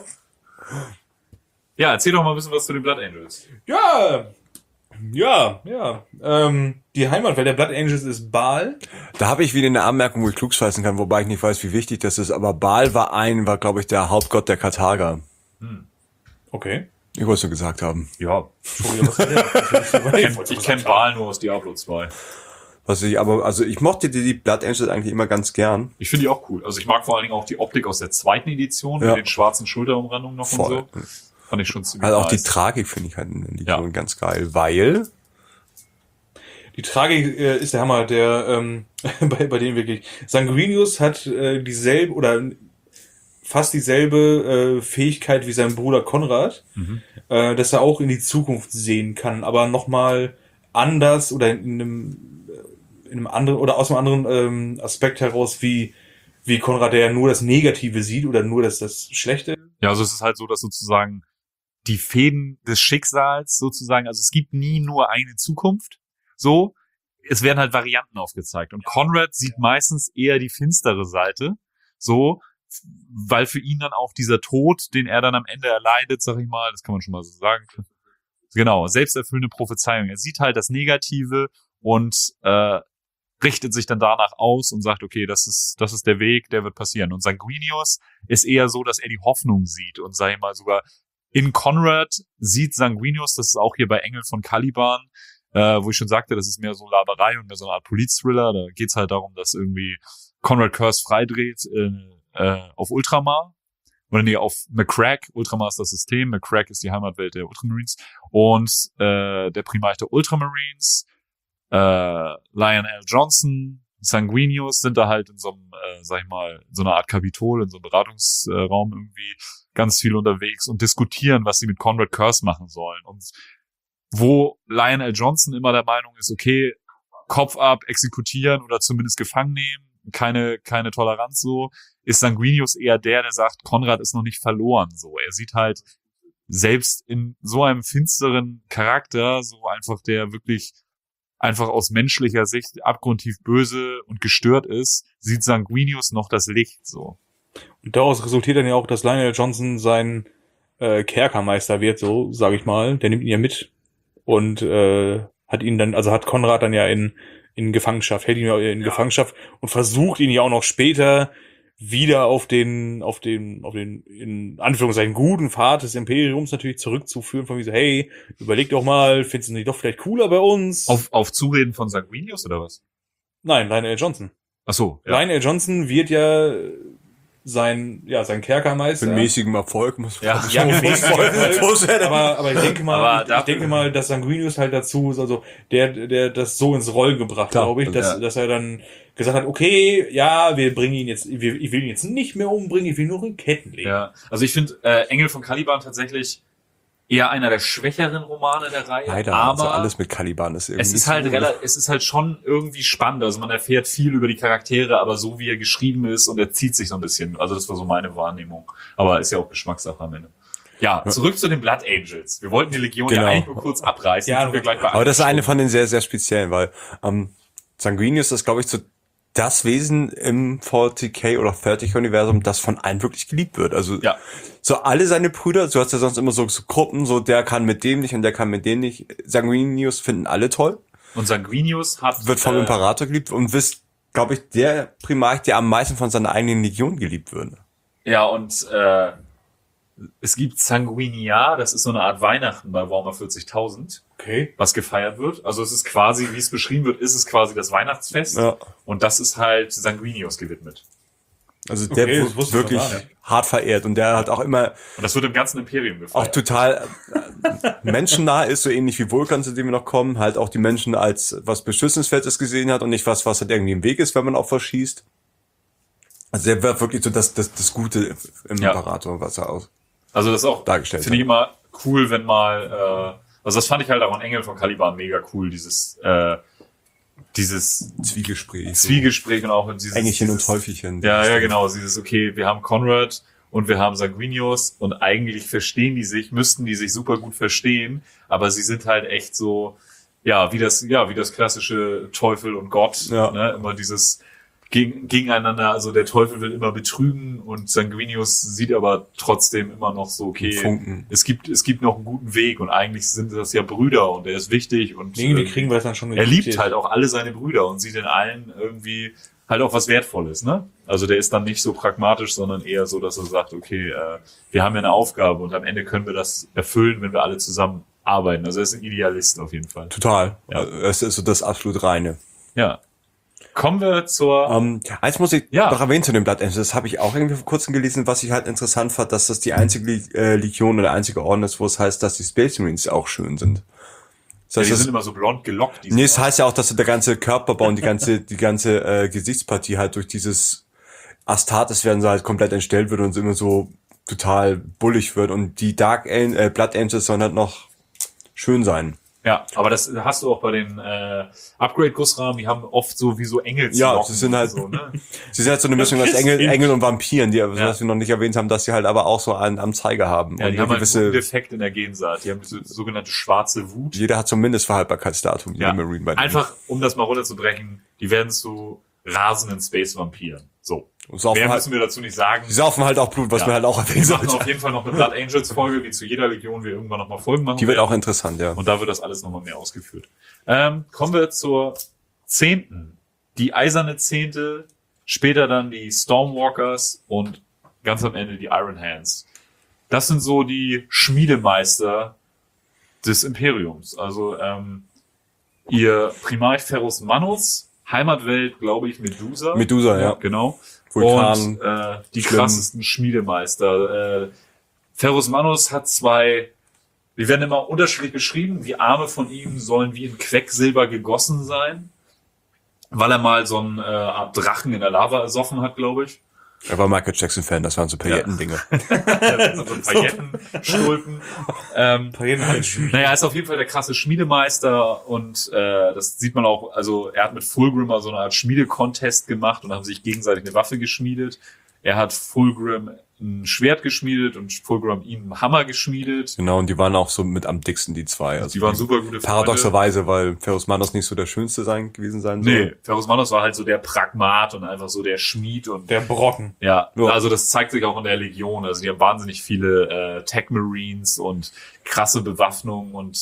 Ja, erzähl doch mal ein bisschen was zu den Blood Angels. Ja, ja, ja. Ähm, die Heimatwelt der Blood Angels ist Baal. Da habe ich wieder eine Anmerkung, wo ich klugscheißen kann, wobei ich nicht weiß, wie wichtig das ist. Aber Baal war ein, war glaube ich der Hauptgott der Karthager. Okay. Ich wollte es nur gesagt haben. Ja, Entschuldigung, was ist denn ich kenne ich kenn Baal nur aus Diablo zwei. Was ich aber, also ich mochte die, die Blood Angels eigentlich immer ganz gern. Ich finde die auch cool. Also ich mag vor allen Dingen auch die Optik aus der zweiten Edition Ja. mit den schwarzen Schulterumrandungen noch Voll. und so. Fand ich schon ziemlich Also auch die nice. Tragik finde ich halt in die Ja. ganz geil, weil Die Tragik äh, ist der Hammer, der ähm, bei, bei denen wirklich. Sanguinius hat äh, dieselbe oder fast dieselbe äh, Fähigkeit wie sein Bruder Konrad, Mhm. äh, dass er auch in die Zukunft sehen kann, aber nochmal anders oder in einem, in einem anderen oder aus einem anderen ähm, Aspekt heraus wie wie Konrad, der ja nur das Negative sieht oder nur das das Schlechte. Ja, also es ist halt so, dass sozusagen die Fäden des Schicksals sozusagen, also es gibt nie nur eine Zukunft, so, es werden halt Varianten aufgezeigt und Konrad sieht meistens eher die finstere Seite, so, weil für ihn dann auch dieser Tod, den er dann am Ende erleidet, sag ich mal, das kann man schon mal so sagen, genau, selbsterfüllende Prophezeiung, er sieht halt das Negative und äh, richtet sich dann danach aus und sagt, okay, das ist das ist der Weg, der wird passieren. Und Sanguinius ist eher so, dass er die Hoffnung sieht und sag ich mal sogar in Konrad sieht Sanguinius, das ist auch hier bei Engel von Caliban, äh, wo ich schon sagte, das ist mehr so Laberei und mehr so eine Art Police-Thriller. Da geht's halt darum, dass irgendwie Konrad Curse freidreht äh, äh, auf Ultramar. Oder nee, auf McCrack. Ultramar ist das System, McCrack ist die Heimatwelt der Ultramarines. Und äh, der Primarch der Ultramarines, äh, Lionel Johnson, Sanguinius sind da halt in so einem, äh, sag ich mal, in so einer Art Kapitol, in so einem Beratungsraum irgendwie ganz viel unterwegs und diskutieren, was sie mit Conrad Curse machen sollen. Und wo Lionel Johnson immer der Meinung ist, okay, Kopf ab, exekutieren oder zumindest gefangen nehmen, keine keine Toleranz so, ist Sanguinius eher der, der sagt, Konrad ist noch nicht verloren so. Er sieht halt selbst in so einem finsteren Charakter, so einfach der wirklich einfach aus menschlicher Sicht abgrundtief böse und gestört ist, sieht Sanguinius noch das Licht so. Und daraus resultiert dann ja auch, dass Lionel Johnson sein äh, Kerkermeister wird, so sage ich mal. Der nimmt ihn ja mit und äh, hat ihn dann, also hat Konrad dann ja in in Gefangenschaft, hält ihn ja in Ja. Gefangenschaft und versucht ihn ja auch noch später wieder auf den, auf den, auf den, in Anführungszeichen, guten Pfad des Imperiums natürlich zurückzuführen, von wie so, hey, überleg doch mal, findest du nicht doch vielleicht cooler bei uns? Auf auf Zureden von Sanguinius oder was? Nein, Lionel Johnson. Ach so, ja. Lionel Johnson wird ja sein, ja, sein Kerkermeister. Mit mäßigem Erfolg muss Ja, man Ja, schon mit mäßigem Erfolg. vorstellen. aber, aber ich denke mal, Aber ich, ich dafür- denke mal, dass Sanguinius halt dazu ist, also der, der das so ins Rollen gebracht, Klar, glaube ich, dass, ja. dass er dann gesagt hat, okay, ja, wir bringen ihn jetzt, wir, ich will ihn jetzt nicht mehr umbringen, ich will nur in Ketten legen. Ja, also ich finde äh, Engel von Caliban tatsächlich eher einer der schwächeren Romane der Reihe. Leider, aber also alles mit Caliban ist irgendwie es ist so- halt relativ, es ist halt schon irgendwie spannend. Also man erfährt viel über die Charaktere, aber so wie er geschrieben ist und er zieht sich so ein bisschen. Also das war so meine Wahrnehmung. Aber ist ja auch Geschmackssache am Ende. Ja, zurück zu den Blood Angels. Wir wollten die Legion Genau. ja eigentlich nur kurz abreißen. Ja, sind wir gleich bei Aber das ist eine angeschoben. von den sehr, sehr speziellen, weil ähm, Sanguinius ist, glaube ich, so das Wesen im vierzig K oder dreißig K-Universum, das von allen wirklich geliebt wird. Also Ja. so alle seine Brüder, du hast ja sonst immer so, so Gruppen, so der kann mit dem nicht und der kann mit dem nicht. Sanguinius finden alle toll, Und Sanguinius hat wird vom äh, Imperator geliebt und ist, glaube ich, der Primarch, der am meisten von seiner eigenen Legion geliebt wird. Ja, und äh, es gibt Sanguinia, das ist so eine Art Weihnachten bei Warhammer vierzigtausend, Okay. was gefeiert wird. Also es ist quasi, wie es beschrieben wird, ist es quasi das Weihnachtsfest. Ja. Und das ist halt Sanguinius gewidmet. Also der Okay, das wird wusste ich wirklich noch gar nicht. hart verehrt und der hat auch immer Und das wird im ganzen Imperium auch gefeiert. total äh, menschennah ist, so ähnlich wie Vulkan, zu dem wir noch kommen, halt auch die Menschen als was Beschützenswertes gesehen hat und nicht was, was halt irgendwie im Weg ist, wenn man auch verschießt. Also der wird wirklich so das, das, das Gute im Ja. Imperator, was er aus. Also das ist auch, dargestellt finde ich hat. immer cool, wenn mal, äh, also das fand ich halt auch an Engel von Caliban mega cool, dieses, äh, dieses Zwiegespräch. Zwiegespräch und auch dieses, Engelchen und dieses, Teufelchen. Ja, ja, genau, dieses, okay, wir haben Conrad und wir haben Sanguinius und eigentlich verstehen die sich, müssten die sich super gut verstehen, aber sie sind halt echt so, ja, wie das, ja, wie das klassische Teufel und Gott, Ja. ne, immer dieses gegen, gegeneinander, also der Teufel will immer betrügen und Sanguinius sieht aber trotzdem immer noch so, okay, Funken. es gibt, es gibt noch einen guten Weg und eigentlich sind das ja Brüder und er ist wichtig und Irgendwie äh, kriegen wir das dann schon er liebt gekriegt. halt auch alle seine Brüder und sieht in allen irgendwie halt auch was Wertvolles, ne? Also der ist dann nicht so pragmatisch, sondern eher so, dass er sagt, okay, äh, wir haben ja eine Aufgabe und am Ende können wir das erfüllen, wenn wir alle zusammen arbeiten. Also er ist ein Idealist auf jeden Fall. Total. Ja. Also es ist so das absolut reine. Ja. Kommen wir zur... Ähm, eins muss ich Ja. noch erwähnen zu den Blood Angels. Das habe ich auch irgendwie vor kurzem gelesen, was ich halt interessant fand, dass das die einzige Leg- äh, Legion oder der einzige Orden ist, wo es heißt, dass die Space Marines auch schön sind. Das ja, heißt, die das, sind immer so blond gelockt. Die nee, es sind heißt ja auch, dass der ganze Körperbau und die ganze, die ganze äh, Gesichtspartie halt durch dieses Astartes werden sie halt komplett entstellt wird und so immer so total bullig wird und die Dark An äh, Blood Angels sollen halt noch schön sein. Ja, aber das hast du auch bei den äh, Upgrade-Gussrahmen, die haben oft so wie so Engel Ja, sie sind halt- so, ne? Sie sind halt so eine Mischung aus Engel, Engel und Vampiren, die, was Ja. wir noch nicht erwähnt haben, dass sie halt aber auch so einen am Zeiger haben. Ja, und die eine haben halt einen gewisse, Defekt in der Gensaat. Die haben diese sogenannte schwarze Wut. jeder hat so ein Mindestverhaltbarkeitsdatum, jeder Ja, Marine bei denen. einfach, um das mal runterzubrechen, die werden zu rasenden Space-Vampiren. So. Und saufen Mehr halt, müssen wir dazu nicht sagen. die saufen halt auch Blut, was Ja. wir halt auch erwähnen Wir machen sollten. auf jeden Fall noch eine Blood Angels-Folge, wie zu jeder Legion wir irgendwann nochmal Folgen machen Die wird werden. auch interessant, ja. Und da wird das alles nochmal mehr ausgeführt. Ähm, kommen wir zur Zehnten. Die eiserne Zehnte, später dann die Stormwalkers und ganz am Ende die Iron Hands. Das sind so die Schmiedemeister des Imperiums. Also ähm, ihr Primarch Ferrus Manus, Heimatwelt, glaube ich, Medusa. Medusa, ja. Genau. Vulkan, Und äh, die schlimm. krassesten Schmiedemeister. Äh, Ferrus Manus hat zwei, die werden immer unterschiedlich beschrieben. Die Arme von ihm sollen wie in Quecksilber gegossen sein, weil er mal so eine äh, Art Drachen in der Lava ersoffen hat, glaube ich. Er war Michael Jackson-Fan, das waren so Pailletten-Dinge. Also Paillettenstulpen. ähm, Paillettenhandschuhe. Naja, er ist auf jeden Fall der krasse Schmiedemeister und äh, das sieht man auch, also er hat mit Fulgrim mal so eine Art Schmiede-Contest gemacht und haben sich gegenseitig eine Waffe geschmiedet. Er hat Fulgrim ein Schwert geschmiedet und Fulgrim ihm einen Hammer geschmiedet. Genau, und die waren auch so mit am dicksten, die zwei. Also Die waren super gute Freunde. paradoxerweise, weil Ferrus Manus nicht so der Schönste sein gewesen sein soll. Nee, Ferrus Manus war halt so der Pragmat und einfach so der Schmied und Der Brocken. ja, Ja. also das zeigt sich auch in der Legion. Also die haben wahnsinnig viele äh, Tech Marines und krasse Bewaffnung und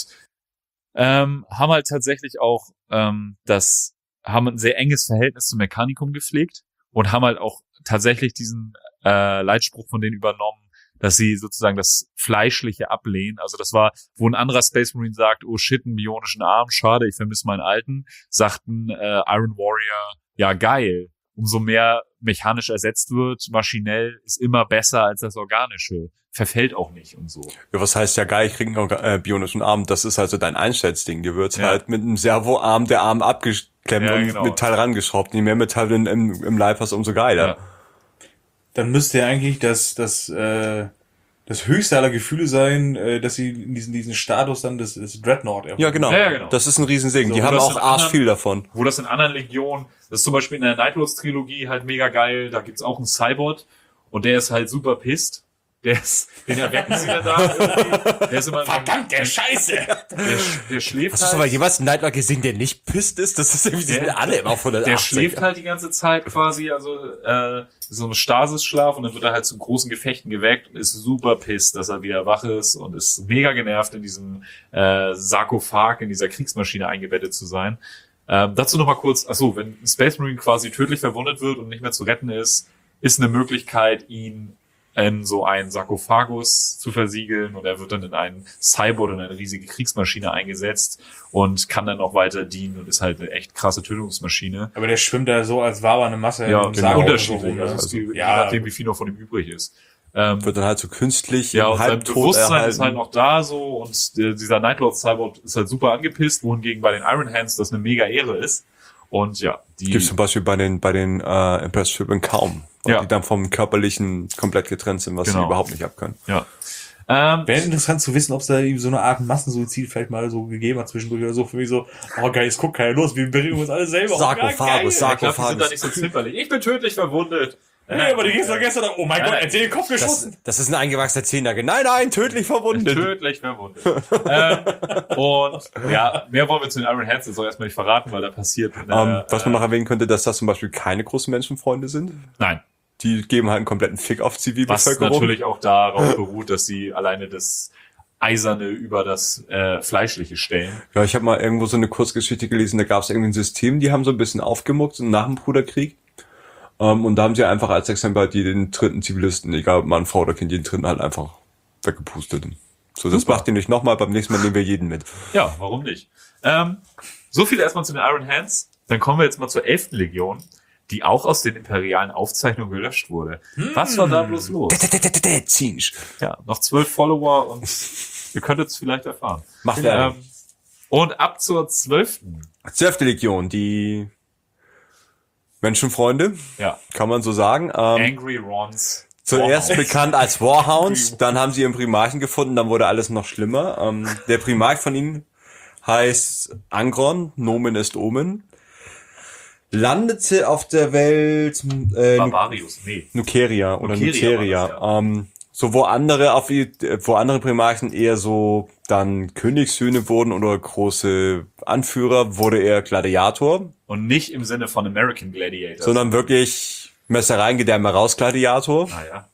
ähm, haben halt tatsächlich auch ähm, das, haben ein sehr enges Verhältnis zum Mechanicum gepflegt und haben halt auch tatsächlich diesen äh, Leitspruch von denen übernommen, dass sie sozusagen das Fleischliche ablehnen. Also das war, wo ein anderer Space Marine sagt, oh shit, einen bionischen Arm, schade, ich vermisse meinen alten, sagten äh, Iron Warrior, ja geil. umso mehr mechanisch ersetzt wird, maschinell ist immer besser als das Organische. Verfällt auch nicht und so. Ja, was heißt ja geil, ich krieg einen äh, bionischen Arm, das ist also dein Einstellsding. Dir wird Ja. halt mit einem Servoarm der Arm abgeklemmt Ja, und genau. Metall rangeschraubt. Je mehr Metall in, im, im Leib hast, umso geiler. Ja. Dann müsste ja eigentlich das, das, äh, das höchste aller Gefühle sein, äh, dass sie in diesen, diesen Status dann des, des Dreadnought erhoben. Ja, genau. Ja, ja, genau. Das ist ein Riesensegen. So, Die und haben das auch sind arsch anderen- viel davon. Wo das in anderen Legionen, das ist zum Beispiel in der Nightlords-Trilogie halt mega geil, da gibt's auch einen Cybot und der ist halt super pisst. Der ist, den erwecken sie dann da irgendwie. Der ist immer Verdammt, der Scheiße! der, der schläft Hast du schon mal halt. jemals einen Nightmare gesehen, der nicht pisst ist? Das ist irgendwie, die Der- sind alle immer auf Der hundertachtzig. schläft halt die ganze Zeit quasi, also äh, so ein Stasis-Schlaf und dann wird er halt zu großen Gefechten geweckt und ist super pisst, dass er wieder wach ist und ist mega genervt, in diesem äh, Sarkophag, in dieser Kriegsmaschine eingebettet zu sein. Ähm, dazu nochmal kurz, achso, wenn ein Space Marine quasi tödlich verwundet wird und nicht mehr zu retten ist, ist eine Möglichkeit, ihn in so einen Sarkophagus zu versiegeln und er wird dann in einen Cybot und eine riesige Kriegsmaschine eingesetzt und kann dann auch weiter dienen und ist halt eine echt krasse Tötungsmaschine. Aber der schwimmt da so, als war er eine Masse Ja, im genau. Sarg Unterschiedlich. oder so rum, Also ne? es ist die, Ja. je nachdem, wie viel noch von ihm übrig ist. Ähm, Wird dann halt so künstlich ja, im und sein Halbtod Bewusstsein erhalten. ist halt noch da so und der, dieser Nightlord Cybot ist halt super angepisst, wohingegen bei den Iron Hands das eine mega Ehre ist. Und ja, die Gibt's zum Beispiel bei den, bei den, äh, Impressed Children kaum. Weil Ja. die dann vom Körperlichen komplett getrennt sind, was Genau. sie überhaupt nicht abkönnen. ja. Ähm, Wäre interessant zu wissen, ob es da irgendwie so eine Art Massensuizid vielleicht mal so gegeben hat zwischendurch oder so. Für mich so, oh geil, es guckt keiner los, wir bringen uns alle selber. Sarkophagus, oh, geil. ich glaube, die sind Sarkophagus. da nicht so zimperlich. Ich bin tödlich verwundet. Nee, aber die ging's doch gestern, oh mein Ja, Gott, ja. er hat dir den Kopf Das, geschossen. das ist ein eingewachsener Zehennagel. Nein, nein, tödlich verwundet. Tödlich verwundet. ähm, und ja, mehr wollen wir zu den Iron Hands jetzt auch erstmal nicht verraten, weil da passiert. Äh, Ähm, was man äh, noch erwähnen könnte, dass das zum Beispiel keine großen Menschenfreunde sind. Nein, Die geben halt einen kompletten Fick auf was Zivilbevölkerung. natürlich auch darauf beruht, dass sie alleine das Eiserne über das äh, Fleischliche stellen. Ja, ich habe mal irgendwo so eine Kurzgeschichte gelesen, da gab es irgendwie ein System, die haben so ein bisschen aufgemuckt so nach dem Bruderkrieg. Um, und da haben sie einfach als Exemplar die den dritten Zivilisten, egal ob Mann, Frau oder Kind, jeden dritten halt einfach weggepustet. So, das Super. macht ihr nicht nochmal, beim nächsten Mal nehmen wir jeden mit. Ja, warum nicht? Ähm, so viel erstmal zu den Iron Hands. Dann kommen wir jetzt mal zur elften Legion, die auch aus den imperialen Aufzeichnungen gelöscht wurde. Was war da bloß los? Zinsch. Ja, noch zwölf Follower und ihr könntet es vielleicht erfahren. Macht Werbung. Ähm, und ab zur zwölften. Zwölfte Legion, die Menschenfreunde, Ja, kann man so sagen. Ähm, Angry Rons. Zuerst Warhounds. bekannt als Warhounds, dann haben sie ihren Primarchen gefunden, dann wurde alles noch schlimmer. Ähm, der Primarch von ihnen heißt Angron, Nomen ist Omen. Landete auf der Welt äh, Barbarius, nee. Nukeria oder Nukeria Nukeria. war das, ja. ähm, so wo andere auf die- wo andere Primarchen eher so dann Königssöhne wurden oder große Anführer, wurde er Gladiator, Und nicht im Sinne von American Gladiators. sondern wirklich Messereien, Gedärme raus Gladiator. Naja.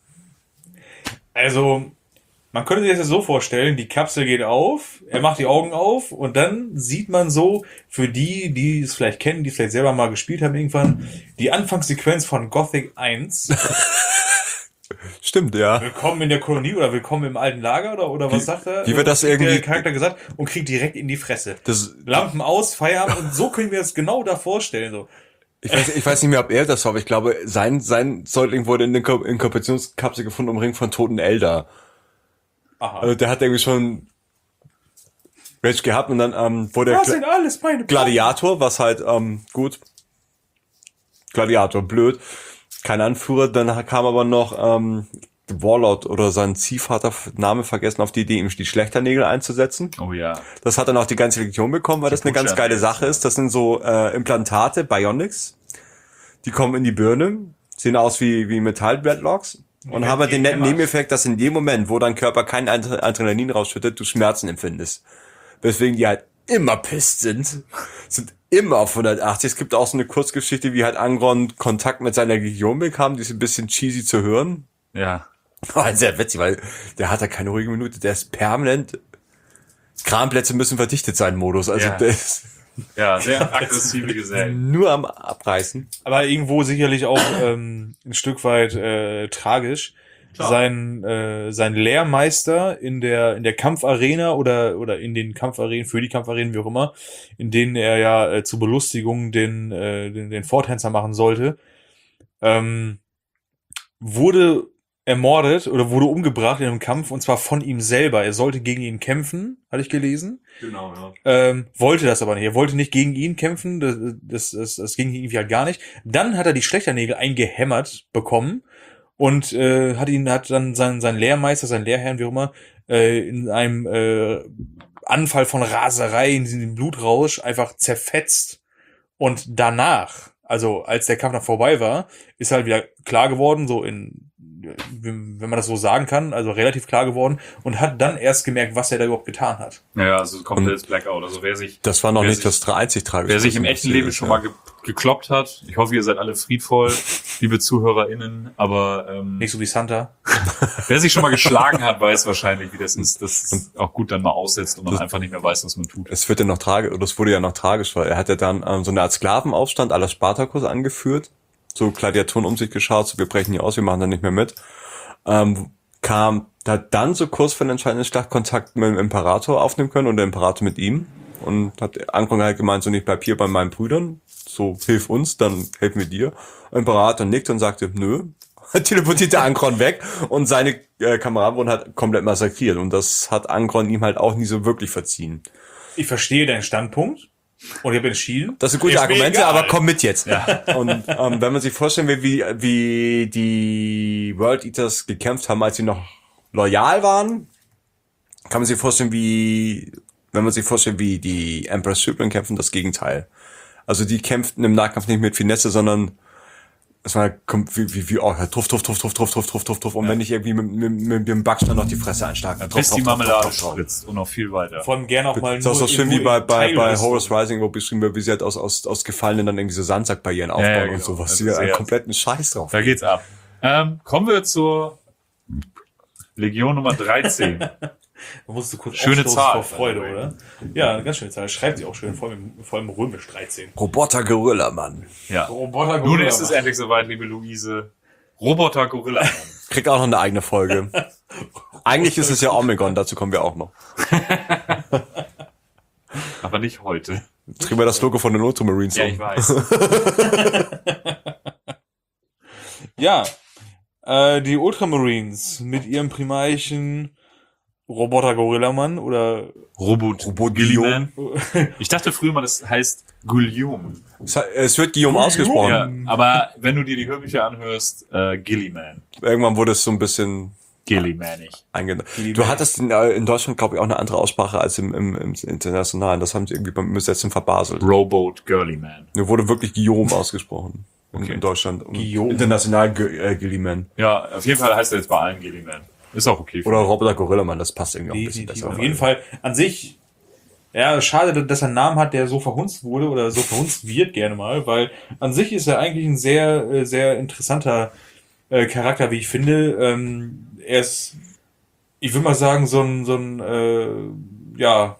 Also, man könnte sich das so vorstellen, die Kapsel geht auf, er macht die Augen auf und dann sieht man so, für die, die es vielleicht kennen, die es vielleicht selber mal gespielt haben irgendwann, die Anfangssequenz von Gothic eins. Stimmt, ja. Willkommen in der Kolonie oder willkommen im alten Lager oder, oder was Wie- sagt er? wie wird das Kriegt irgendwie- der Charakter gesagt und kriegt direkt in die Fresse. Das, Lampen aus, Feierabend und so können wir es genau da vorstellen. So. ich, weiß, ich weiß nicht mehr, ob er das war, aber ich glaube, sein, sein Säugling wurde in der Inko- Inkubationskapsel gefunden, umringt von toten Elder. Aha. Also der hat irgendwie schon Rage gehabt und dann ähm, wurde er das Gla sind alles meine Gladiator, was halt, ähm, gut. Gladiator, blöd. Kein Anführer, dann kam aber noch ähm, Warlord oder sein Ziehvater, Name vergessen, auf die Idee, ihm die Schlechternägel einzusetzen. Oh ja. Das hat dann auch die ganze Legion bekommen, weil das eine ganz geile Sache ist. Das sind so äh, Implantate, Bionics. Die kommen in die Birne, sehen aus wie wie Metall-Dreadlocks und haben halt den netten Nebeneffekt, dass in dem Moment, wo dein Körper kein Adre- Adrenalin rausschüttet, du Schmerzen empfindest. Weswegen die halt immer pisst sind, sind immer auf hundertachtzig. Es gibt auch so eine Kurzgeschichte, wie halt Angron Kontakt mit seiner Legion bekam, die ist ein bisschen cheesy zu hören. Ja. War sehr witzig, weil der hat ja keine ruhige Minute, der ist permanent Kramplätze müssen verdichtet sein Modus, also Ja. der ist Ja, sehr aggressive Gesellen. nur am Abreißen. Aber irgendwo sicherlich auch ähm, ein Stück weit äh, tragisch. Klar. Sein äh, sein Lehrmeister in der in der Kampfarena oder oder in den Kampfarenen für die Kampfarenen wie auch immer, in denen er ja äh, zur Belustigung den äh, den, den Vortänzer machen sollte, ähm, wurde ermordet oder wurde umgebracht in einem Kampf, und zwar von ihm selber. Er sollte gegen ihn kämpfen, hatte ich gelesen. Genau, ja. Ähm, wollte das aber nicht. Er wollte nicht gegen ihn kämpfen, das, das, das, das ging irgendwie halt gar nicht. Dann hat er die Schlechternägel eingehämmert bekommen und äh, hat ihn, hat dann sein, sein Lehrmeister, sein Lehrherrn, wie auch immer, äh, in einem äh, Anfall von Raserei, in diesem Blutrausch einfach zerfetzt. Und danach, also als der Kampf dann vorbei war, ist halt wieder klar geworden, so in, wenn man das so sagen kann, also relativ klar geworden, und hat dann erst gemerkt, was er da überhaupt getan hat. Ja, also komplettes Blackout. Also wer sich, Das war noch wer nicht sich, das einzig Tragische. wer sich im echten Leben schon mal ge gekloppt hat, ich hoffe, ihr seid alle friedvoll, liebe ZuhörerInnen, aber ähm, Nicht so wie Santa. wer sich schon mal geschlagen hat, weiß wahrscheinlich, wie das ist, dass es auch gut dann mal aussetzt und man einfach nicht mehr weiß, was man tut. Es wird ja noch tragisch, oder es wurde ja noch tragisch, weil er hat ja dann ähm, so eine Art Sklavenaufstand à la Spartacus angeführt. So Gladiatoren um sich geschaut, so wir brechen hier aus, wir machen da nicht mehr mit. Ähm, kam da dann so kurz vor der entscheidenden Schlacht Kontakt mit dem Imperator aufnehmen können und der Imperator mit ihm. Und hat Ankron halt gemeint, so nicht bleib hier bei meinen Brüdern, so hilf uns, dann helfen wir dir. Der Imperator nickt und sagte, nö, teleportierte Ankron weg und seine äh, Kameraden wurden halt komplett massakriert. Und das hat Ankron ihm halt auch nie so wirklich verziehen. Ich verstehe deinen Standpunkt und ich habe entschieden. Das sind gute Ist mir Argumente, egal. aber komm mit jetzt. Ja. Und ähm, wenn man sich vorstellen will, wie, wie die World Eaters gekämpft haben, als sie noch loyal waren, kann man sich vorstellen, wie, wenn man sich vorstellt, wie die Emperor Cyprian kämpfen, das Gegenteil. Also die kämpften im Nahkampf nicht mit Finesse, sondern es war wie, wie, wie, oh, truff, truff, truff, truff, truff, truff, truff, truff, truff. Und wenn ich irgendwie mit, mit, mit dem Backstein noch die Fresse einschlage. Bis die Marmelade spritzt und noch viel weiter. Von gern auch mal Das ist auch so nur schön in- wie bei, in bei, bei Teilrüstung. Horus Rising, wo beschrieben wird, wie sie halt aus, aus, aus Gefallenen dann irgendwie so Sandsackbarrieren aufbauen ja, und genau. sowas. Also Die einen sehr- kompletten Scheiß drauf. Da geht's ab. Ähm, kommen wir zur Legion Nummer dreizehn. Da musst du kurz Schöne aufstoßen Zahl. vor Freude, oder? Ja, eine ganz schöne Zahl. Schreibt sie auch schön, vor allem, vor allem römisch dreizehn. Roboter Gorilla, Mann. Ja. Roboter Nun ist es endlich soweit, liebe Luise. Roboter Gorilla. Kriegt auch noch eine eigene Folge. Eigentlich ist es ja Omegon, dazu kommen wir auch noch. Aber nicht heute. Kriegen wir das Logo von den Ultramarines. Ja, um. ich weiß. Ja, äh, die Ultramarines mit ihrem primarischen Roboter Gorillamann oder Robot. Robot Gilliman. Ich dachte früher mal, das heißt Guillaume. Es hat- Es wird Guillaume ausgesprochen. Ja, aber wenn du dir die Hörbücher anhörst, äh, Gilliman. Irgendwann wurde es so ein bisschen Gillimanig. eingenommen. Du hattest in, äh, in Deutschland, glaube ich, auch eine andere Aussprache als im, im, im Internationalen. Das haben sie irgendwie beim Übersetzen verbaselt. Robot Girlyman. Nur wurde wirklich Guillaume ausgesprochen. In, Okay. in Deutschland. Und Guillaume. International Gu- äh, Gilliman. Ja, auf jeden Fall heißt er jetzt bei allen Gilliman. Ist auch okay. Oder Roboter Gorillaman, das passt irgendwie auch ein bisschen Definitiv. besser. Auf jeden Fall an sich, ja, schade, dass er einen Namen hat, der so verhunzt wurde oder so verhunzt wird gerne mal, weil an sich ist er eigentlich ein sehr, äh, sehr interessanter äh, Charakter, wie ich finde. Ähm, er ist, ich würde mal sagen, so ein, so ein äh, ja,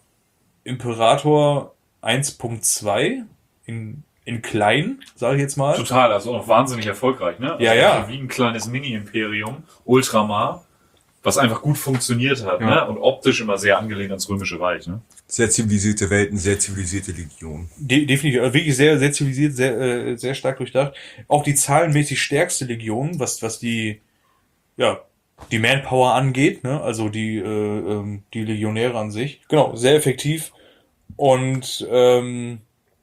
Imperator eins Punkt zwei in, in klein, sage ich jetzt mal. Total, also auch wahnsinnig erfolgreich, ne? Also Ja, ja. Wie ein kleines Mini-Imperium, Ultramar, was einfach gut funktioniert hat, Ja. ne? Und optisch immer sehr angelehnt ans Römische Reich, ne? Sehr zivilisierte Welten, sehr zivilisierte Legion. De definitiv, also wirklich sehr, sehr zivilisiert, sehr, äh, sehr stark durchdacht. Auch die zahlenmäßig stärkste Legion, was, was die, ja, die Manpower angeht, ne, also die, äh, ähm, die Legionäre an sich. Genau, sehr effektiv. Und, ähm,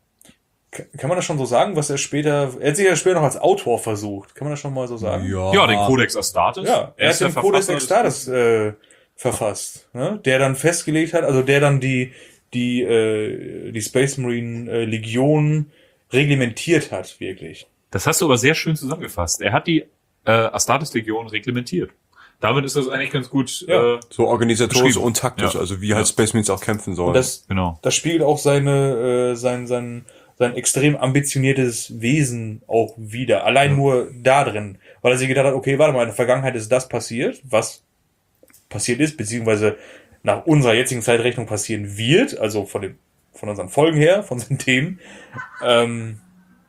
k- kann man das schon so sagen, was er später, er hat sich ja später noch als Autor versucht. Kann man das schon mal so sagen? Ja, den Codex Astartes. Ja, er ist hat den der Codex Verfasser des- Extartes äh, verfasst, ne? Der dann festgelegt hat, also der dann die die äh, die Space Marine äh, Legion reglementiert hat, wirklich. Das hast du aber sehr schön zusammengefasst. Er hat die äh, Astartes-Legion reglementiert. Damit ist das eigentlich ganz gut. Ja. Äh, So organisatorisch Beschrieben. und taktisch, Ja. also wie halt Ja. Space Marines auch kämpfen sollen. Und das genau. das spiegelt auch seine äh, sein sein sein extrem ambitioniertes Wesen auch wieder. Allein nur da drin, weil er sich gedacht hat, okay, warte mal, in der Vergangenheit ist das passiert, was passiert ist, beziehungsweise nach unserer jetzigen Zeitrechnung passieren wird, also von dem, von unseren Folgen her, von den Themen. Ähm,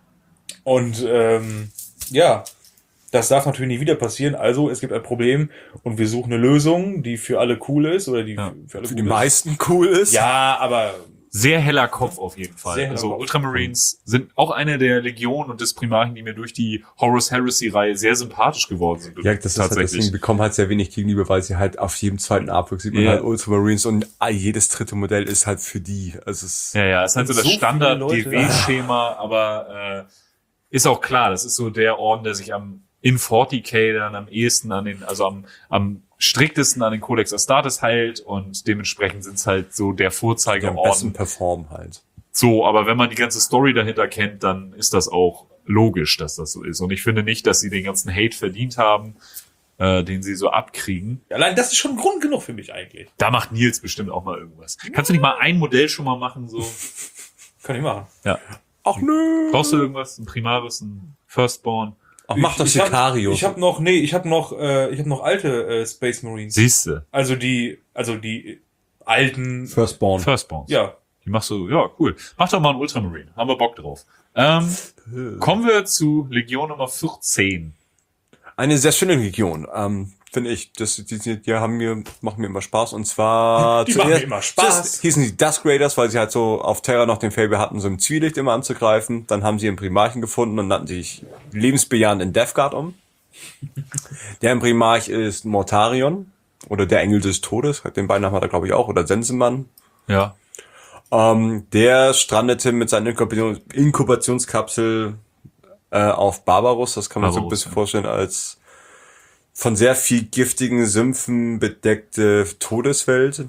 und ähm, ja, das darf natürlich nicht wieder passieren. Also es gibt ein Problem und wir suchen eine Lösung, die für alle cool ist oder die Ja. für alle für gut die ist. meisten cool ist. Ja, aber sehr heller Kopf auf jeden Fall. Sehr heller Also Kopf. Ultramarines sind auch eine der Legionen und des Primarchen, die mir durch die Horus Heresy-Reihe sehr sympathisch geworden sind. Ja, das ist halt deswegen, die bekommen halt sehr wenig gegenüber, weil sie halt auf jedem zweiten Artwork sieht man Ja. halt Ultramarines und jedes dritte Modell ist halt für die. Also es Ja, ja, ist halt so das So viele Standard-D Leute. W-Schema, aber äh, ist auch klar, das ist so der Orden, der sich am in vierzig K dann am ehesten an den, also am, am striktesten an den Codex Astartes heilt und dementsprechend sind es halt so der die am besten Vorzeigeorden. performen halt. So, aber wenn man die ganze Story dahinter kennt, dann ist das auch logisch, dass das so ist. Und ich finde nicht, dass sie den ganzen Hate verdient haben, äh, den sie so abkriegen. Allein das ist schon Grund genug für mich eigentlich. Da macht Nils bestimmt auch mal irgendwas. Kannst du nicht mal ein Modell schon mal machen, so? Kann ich machen. Ja. Ach nö. Brauchst du irgendwas? Ein Primaris, ein Firstborn? Ach, mach doch ich hab- Sicario. Ich habe noch, nee, ich habe noch, äh, ich habe noch alte äh, Space Marines. Siehste. Also die, also die alten, Firstborn. Firstborns. ja. Die machst du, ja, cool. Mach doch mal einen Ultramarine. Haben wir Bock drauf. Ähm, kommen wir zu Legion Nummer vierzehn. Eine sehr schöne Legion, ähm, finde ich. Das, die, die, die haben mir, machen mir immer Spaß. Und zwar Die machen mir immer Spaß. zuerst hießen die Dusk Raiders, weil sie halt so auf Terra noch den Fable hatten, so im Zwielicht immer anzugreifen. Dann haben sie ihren Primarchen gefunden und nannten sich lebensbejahend in Death Guard um. Der Primarch ist Mortarion oder der Engel des Todes. Den Beinamen hat er, glaube ich, auch. Oder Sensenmann. Ja. Ähm, der strandete mit seiner Inkubation, Inkubationskapsel äh, auf Barbaros. Das kann man so ein Barbaros, bisschen ja. vorstellen als von sehr viel giftigen Sümpfen bedeckte Todeswelt.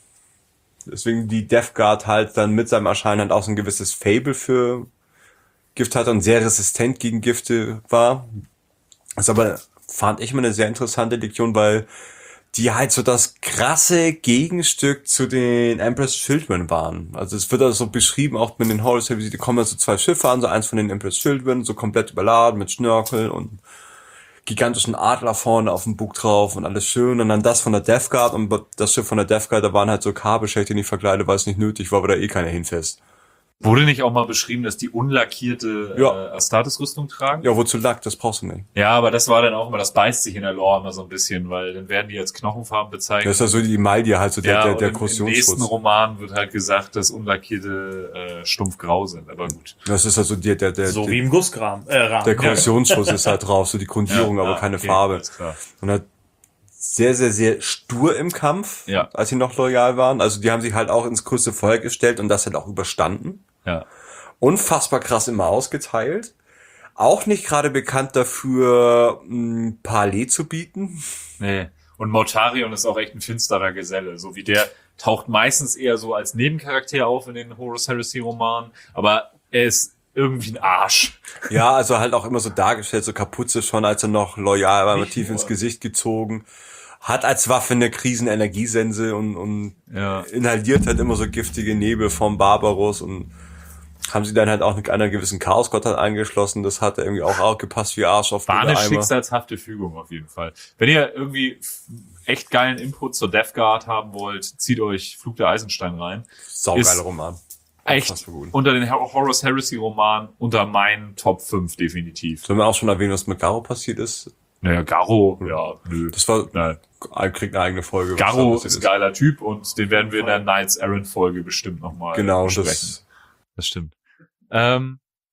Deswegen die Death Guard halt dann mit seinem Erscheinen halt auch so ein gewisses Fable für Gift hatte und sehr resistent gegen Gifte war. Das ist aber, fand ich immer eine sehr interessante Legion, weil die halt so das krasse Gegenstück zu den Empress Children waren. Also es wird also so beschrieben, auch mit den Horus Heresy, die kommen so zwei Schiffe an, so eins von den Empress Children, so komplett überladen mit Schnörkel und gigantischen Adler vorne auf dem Bug drauf und alles schön. Und dann das von der Death Guard und das Schiff von der Death Guard, da waren halt so Kabelschächte nicht verkleidet, weil es nicht nötig war, weil da eh keiner hinfässt. Wurde nicht auch mal beschrieben, dass die unlackierte Ja. äh, Astartes-Rüstung tragen? Ja, wozu Lack? Das brauchst du nicht. Ja, aber das war dann auch immer, das beißt sich in der Lore immer so ein bisschen, weil dann werden die als Knochenfarben bezeichnet. Das ist ja so die Maldia halt, so der, ja, der, der und im, im nächsten Korrosionsschutz. Roman wird halt gesagt, dass unlackierte äh, stumpfgrau sind, aber gut. Das ist also der, der, der, So der, wie im Gussrahmen. Äh, Rahmen. der Korrosionsschutz ist halt drauf, so die Grundierung, Ja, aber ja, keine okay, Farbe. alles klar. Und halt sehr, sehr, sehr stur im Kampf, Ja. als sie noch loyal waren. Also die haben sich halt auch ins größte Feuer gestellt und das halt auch überstanden. Ja. Unfassbar krass immer ausgeteilt. Auch nicht gerade bekannt dafür, mh, Parley zu bieten. Nee. Und Mortarion ist auch echt ein finsterer Geselle. So wie der taucht meistens eher so als Nebencharakter auf in den Horus Heresy Romanen, aber er ist irgendwie ein Arsch. Ja, also halt auch immer so dargestellt, so Kapuze schon, als er noch loyal war, Nicht tief nur. ins Gesicht gezogen. Hat als Waffe eine Krisenenergiesense und, und Ja. inhaliert halt immer so giftige Nebel vom Barbaros und haben sie dann halt auch mit einer gewissen Chaosgottheit eingeschlossen. Das hat irgendwie auch, auch gepasst wie Arsch auf War eine Eimer. schicksalshafte Fügung auf jeden Fall. Wenn ihr irgendwie echt geilen Input zur Death Guard haben wollt, zieht euch Flug der Eisenstein rein. Saugeile ist- Roman. Echt Unfassbar gut. unter den Hor- Horus Heresy Roman unter meinen Top fünf definitiv. Sollen wir auch schon erwähnen, was mit Garo passiert ist? Naja, Garo, ja, nö. Das war, Nein. kriegt eine eigene Folge. was Garo da ist passiert ein geiler Typ und den werden wir in der Knights Errant Folge bestimmt nochmal Genau, besprechen. das, Das stimmt. Ähm,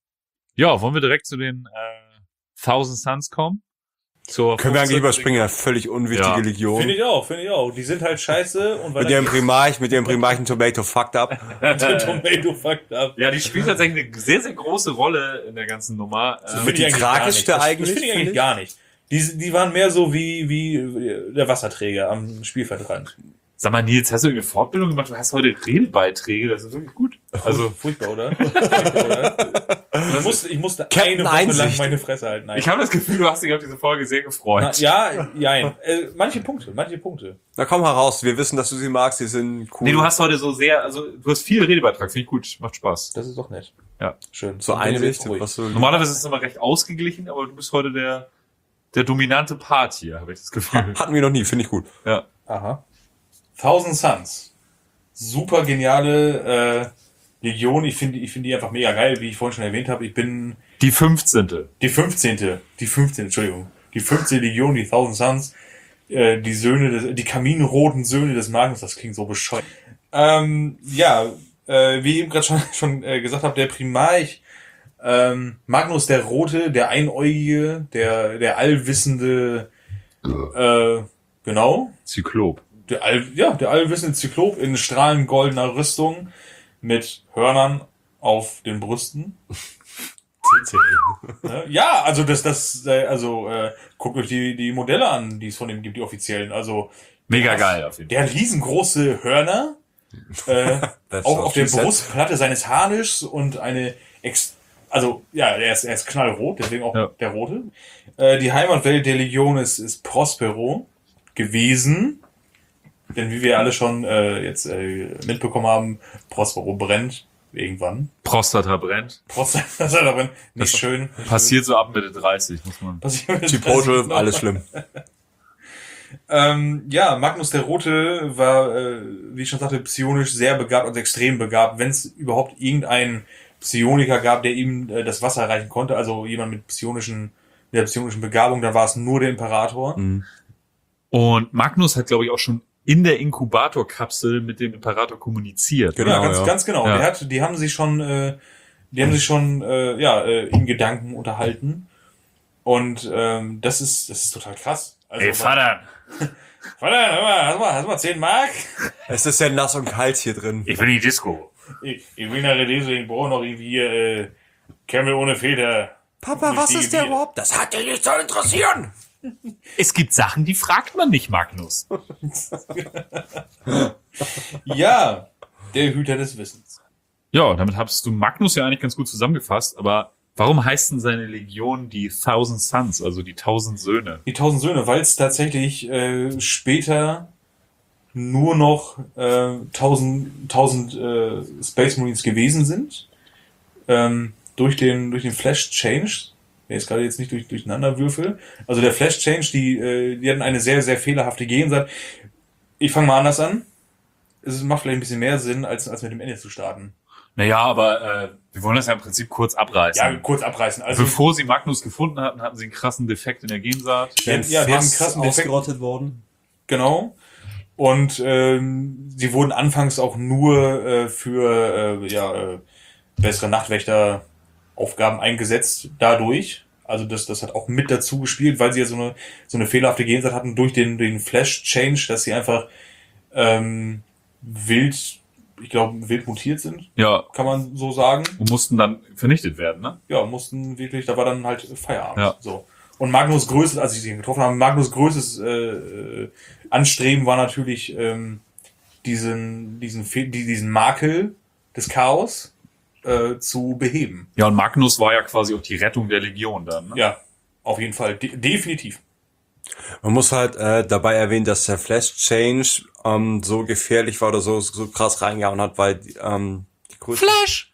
ja, wollen wir direkt zu den äh, Thousand Suns kommen? Zur können wir eigentlich fünfzehnten überspringen, eine völlig unwichtige Ja. Legion. Finde ich auch, finde ich auch. Die sind halt scheiße und weil Mit ihrem Primarch, mit ihrem Primarchen Tomato fucked up. der Tomato fucked up. Ja, die spielt tatsächlich eine sehr, sehr große Rolle in der ganzen Nummer. Das Ähm, finde ich die eigentlich gar tragischste nicht. Das- eigentlich, Das finde ich finde eigentlich ich. gar nicht. Die, die waren mehr so wie, wie der Wasserträger am Spielfeldrand. Sag mal, Nils, hast du eine Fortbildung gemacht? Du hast heute Redebeiträge, das ist wirklich gut. Also, Furchtbar, oder? Furchtbar, oder? Ich musste, ich musste Captain eine Woche lang Einsicht. meine Fresse halten. Nein. ich habe das Gefühl, du hast dich auf diese Folge sehr gefreut. Na, ja, jein. Äh, manche Punkte, manche Punkte. Na komm heraus, wir wissen, dass du sie magst, die sind cool. Nee, du hast heute so sehr, also du hast viel Redebeitrag, finde ich gut, macht Spaß. Das ist doch nett. Ja. Schön. so Dann bin ich Einsicht, jetzt ruhig. was so Normalerweise ist es immer recht ausgeglichen, aber du bist heute der, der dominante Part hier, habe ich das Gefühl. hatten wir noch nie, finde ich gut. Ja. Aha. Thousand Suns. Super geniale äh, Legion. Ich finde ich finde die einfach mega geil, wie ich vorhin schon erwähnt habe. Ich bin Die fünfzehnte. die fünfzehnte Die fünfzehnte Entschuldigung. Die fünfzehnte Legion, die Thousand Suns. Äh, die Söhne des, die kaminroten Söhne des Magnus. Das klingt so bescheuert. Ähm, ja, äh, wie ich eben gerade schon, schon äh, gesagt habe, der Primarch ähm, Magnus der Rote, der Einäugige, der der allwissende, äh, genau, Zyklop. der all, ja, der allwissende Zyklop in strahlend goldener Rüstung mit Hörnern auf den Brüsten. Ja, also das, das, äh, also äh, guckt euch die die Modelle an, die es von ihm gibt, die offiziellen. Also Mega der, geil auf jeden Fall. Der hat riesengroße Hörner, äh, auch auf der Brustplatte seines Harnisches und eine ex also ja, er ist, er ist knallrot, deswegen auch Ja. der Rote. Äh, die Heimatwelt der Legion ist, ist Prospero gewesen, denn wie wir alle schon äh, jetzt äh, mitbekommen haben, Prospero brennt irgendwann. Prostata brennt. Prostata brennt, nicht Das schön. Passiert so ab Mitte dreißig, muss man. Passiert Chipotle, alles schlimm. Ähm, ja, Magnus der Rote war, äh, wie ich schon sagte, psionisch sehr begabt, also extrem begabt. Wenn es überhaupt irgendeinen Psioniker gab, der ihm äh, das Wasser reichen konnte, also jemand mit psionischen, mit der psionischen Begabung, dann war es nur der Imperator. Mhm. Und Magnus hat, glaube ich, auch schon in der Inkubatorkapsel mit dem Imperator kommuniziert. Genau, ja, ganz, ja. ganz genau. Ja. Der hat, die haben sich schon, äh, die haben sich schon, äh, ja, äh, in Gedanken unterhalten. Und ähm, das ist, das ist total krass. Also, Ey, Vater, Vater, hör mal, hast du mal, hast du mal zehn Mark? Es ist ja nass und kalt hier drin. ich will die Disco. Ich, ich will nach der Lese, ich brauche noch irgendwie äh, Kämmel ohne Feder. Papa, was ist der überhaupt? Das hat dich nicht zu interessieren. Es gibt Sachen, die fragt man nicht, Magnus. Ja, der Hüter des Wissens. Ja, damit hast du Magnus ja eigentlich ganz gut zusammengefasst, aber warum heißt denn seine Legion die Thousand Sons, also die tausend Söhne? Die tausend Söhne, weil es tatsächlich äh, später nur noch äh, tausend, tausend äh, Space Marines gewesen sind. Ähm, durch den durch den Flash Change, der ist gerade jetzt nicht durch, durcheinander würfel. Also der Flash Change, die, äh, die hatten eine sehr, sehr fehlerhafte Gegensatz. Ich fange mal anders an. Es macht vielleicht ein bisschen mehr Sinn, als, als mit dem Ende zu starten. Naja, aber äh, wir wollen das ja im Prinzip kurz abreißen. Ja, kurz abreißen. Also, Bevor sie Magnus gefunden hatten, hatten sie einen krassen Defekt in der Gensaat. ja, ja, die haben einen krassen Defekt. ausgerottet worden. Genau. Und ähm, sie wurden anfangs auch nur äh, für äh, ja, äh, bessere Nachtwächteraufgaben eingesetzt dadurch. Also das, das hat auch mit dazu gespielt, weil sie ja so eine so eine fehlerhafte Gensaat hatten durch den den Flash Change, dass sie einfach ähm, wild, ich glaube wild mutiert sind, Ja, kann man so sagen. und mussten dann vernichtet werden, ne? Ja, mussten wirklich, da war dann halt Feierabend. Ja. So. Und Magnus größtes, als sie ihn getroffen haben, Magnus größtes äh, äh, Anstreben war natürlich ähm, diesen diesen Fe- die- diesen Makel des Chaos äh, zu beheben. Ja, und Magnus war ja quasi auch die Rettung der Legion dann, ne? Ja, auf jeden Fall, De- definitiv. Man muss halt äh, dabei erwähnen, dass der Flash Change ähm, so gefährlich war oder so so krass reingehauen hat, weil ähm, die größte Flash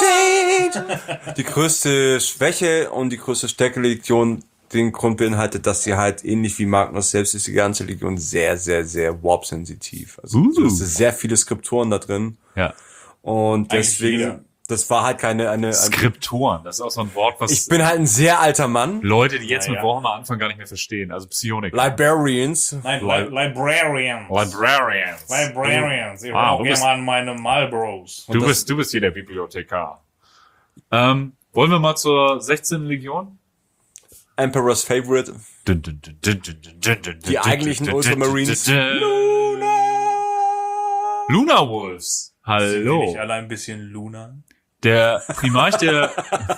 Change die größte Schwäche und die größte Stärke der Legion den Grund beinhaltet, dass sie halt ähnlich wie Magnus selbst ist die ganze Legion sehr, sehr, sehr warp-sensitiv. Also Uh. so, es sind sehr viele Skriptoren da drin Ja. und Eigentlich deswegen, jeder. das war halt keine eine. eine Skriptoren, das ist auch so ein Wort, was ich bin halt ein sehr alter Mann. Leute, die jetzt Ja, mit ja. Warhammer anfangen, gar nicht mehr verstehen. Also Psionik. Librarians. Nein, Li- Li- Librarians. Librarians. Librarians. Ich Ah, ah, du gerne bist- mal an meine Marlboros. Du das- bist, du bist hier der Bibliothekar. Ähm, wollen wir mal zur sechzehnten Legion? Emperor's Favorite. Die eigentlichen Ultramarines. Luna Wolves. Sind wir Hallo. nicht alle ein bisschen Luna? Der Primarch der,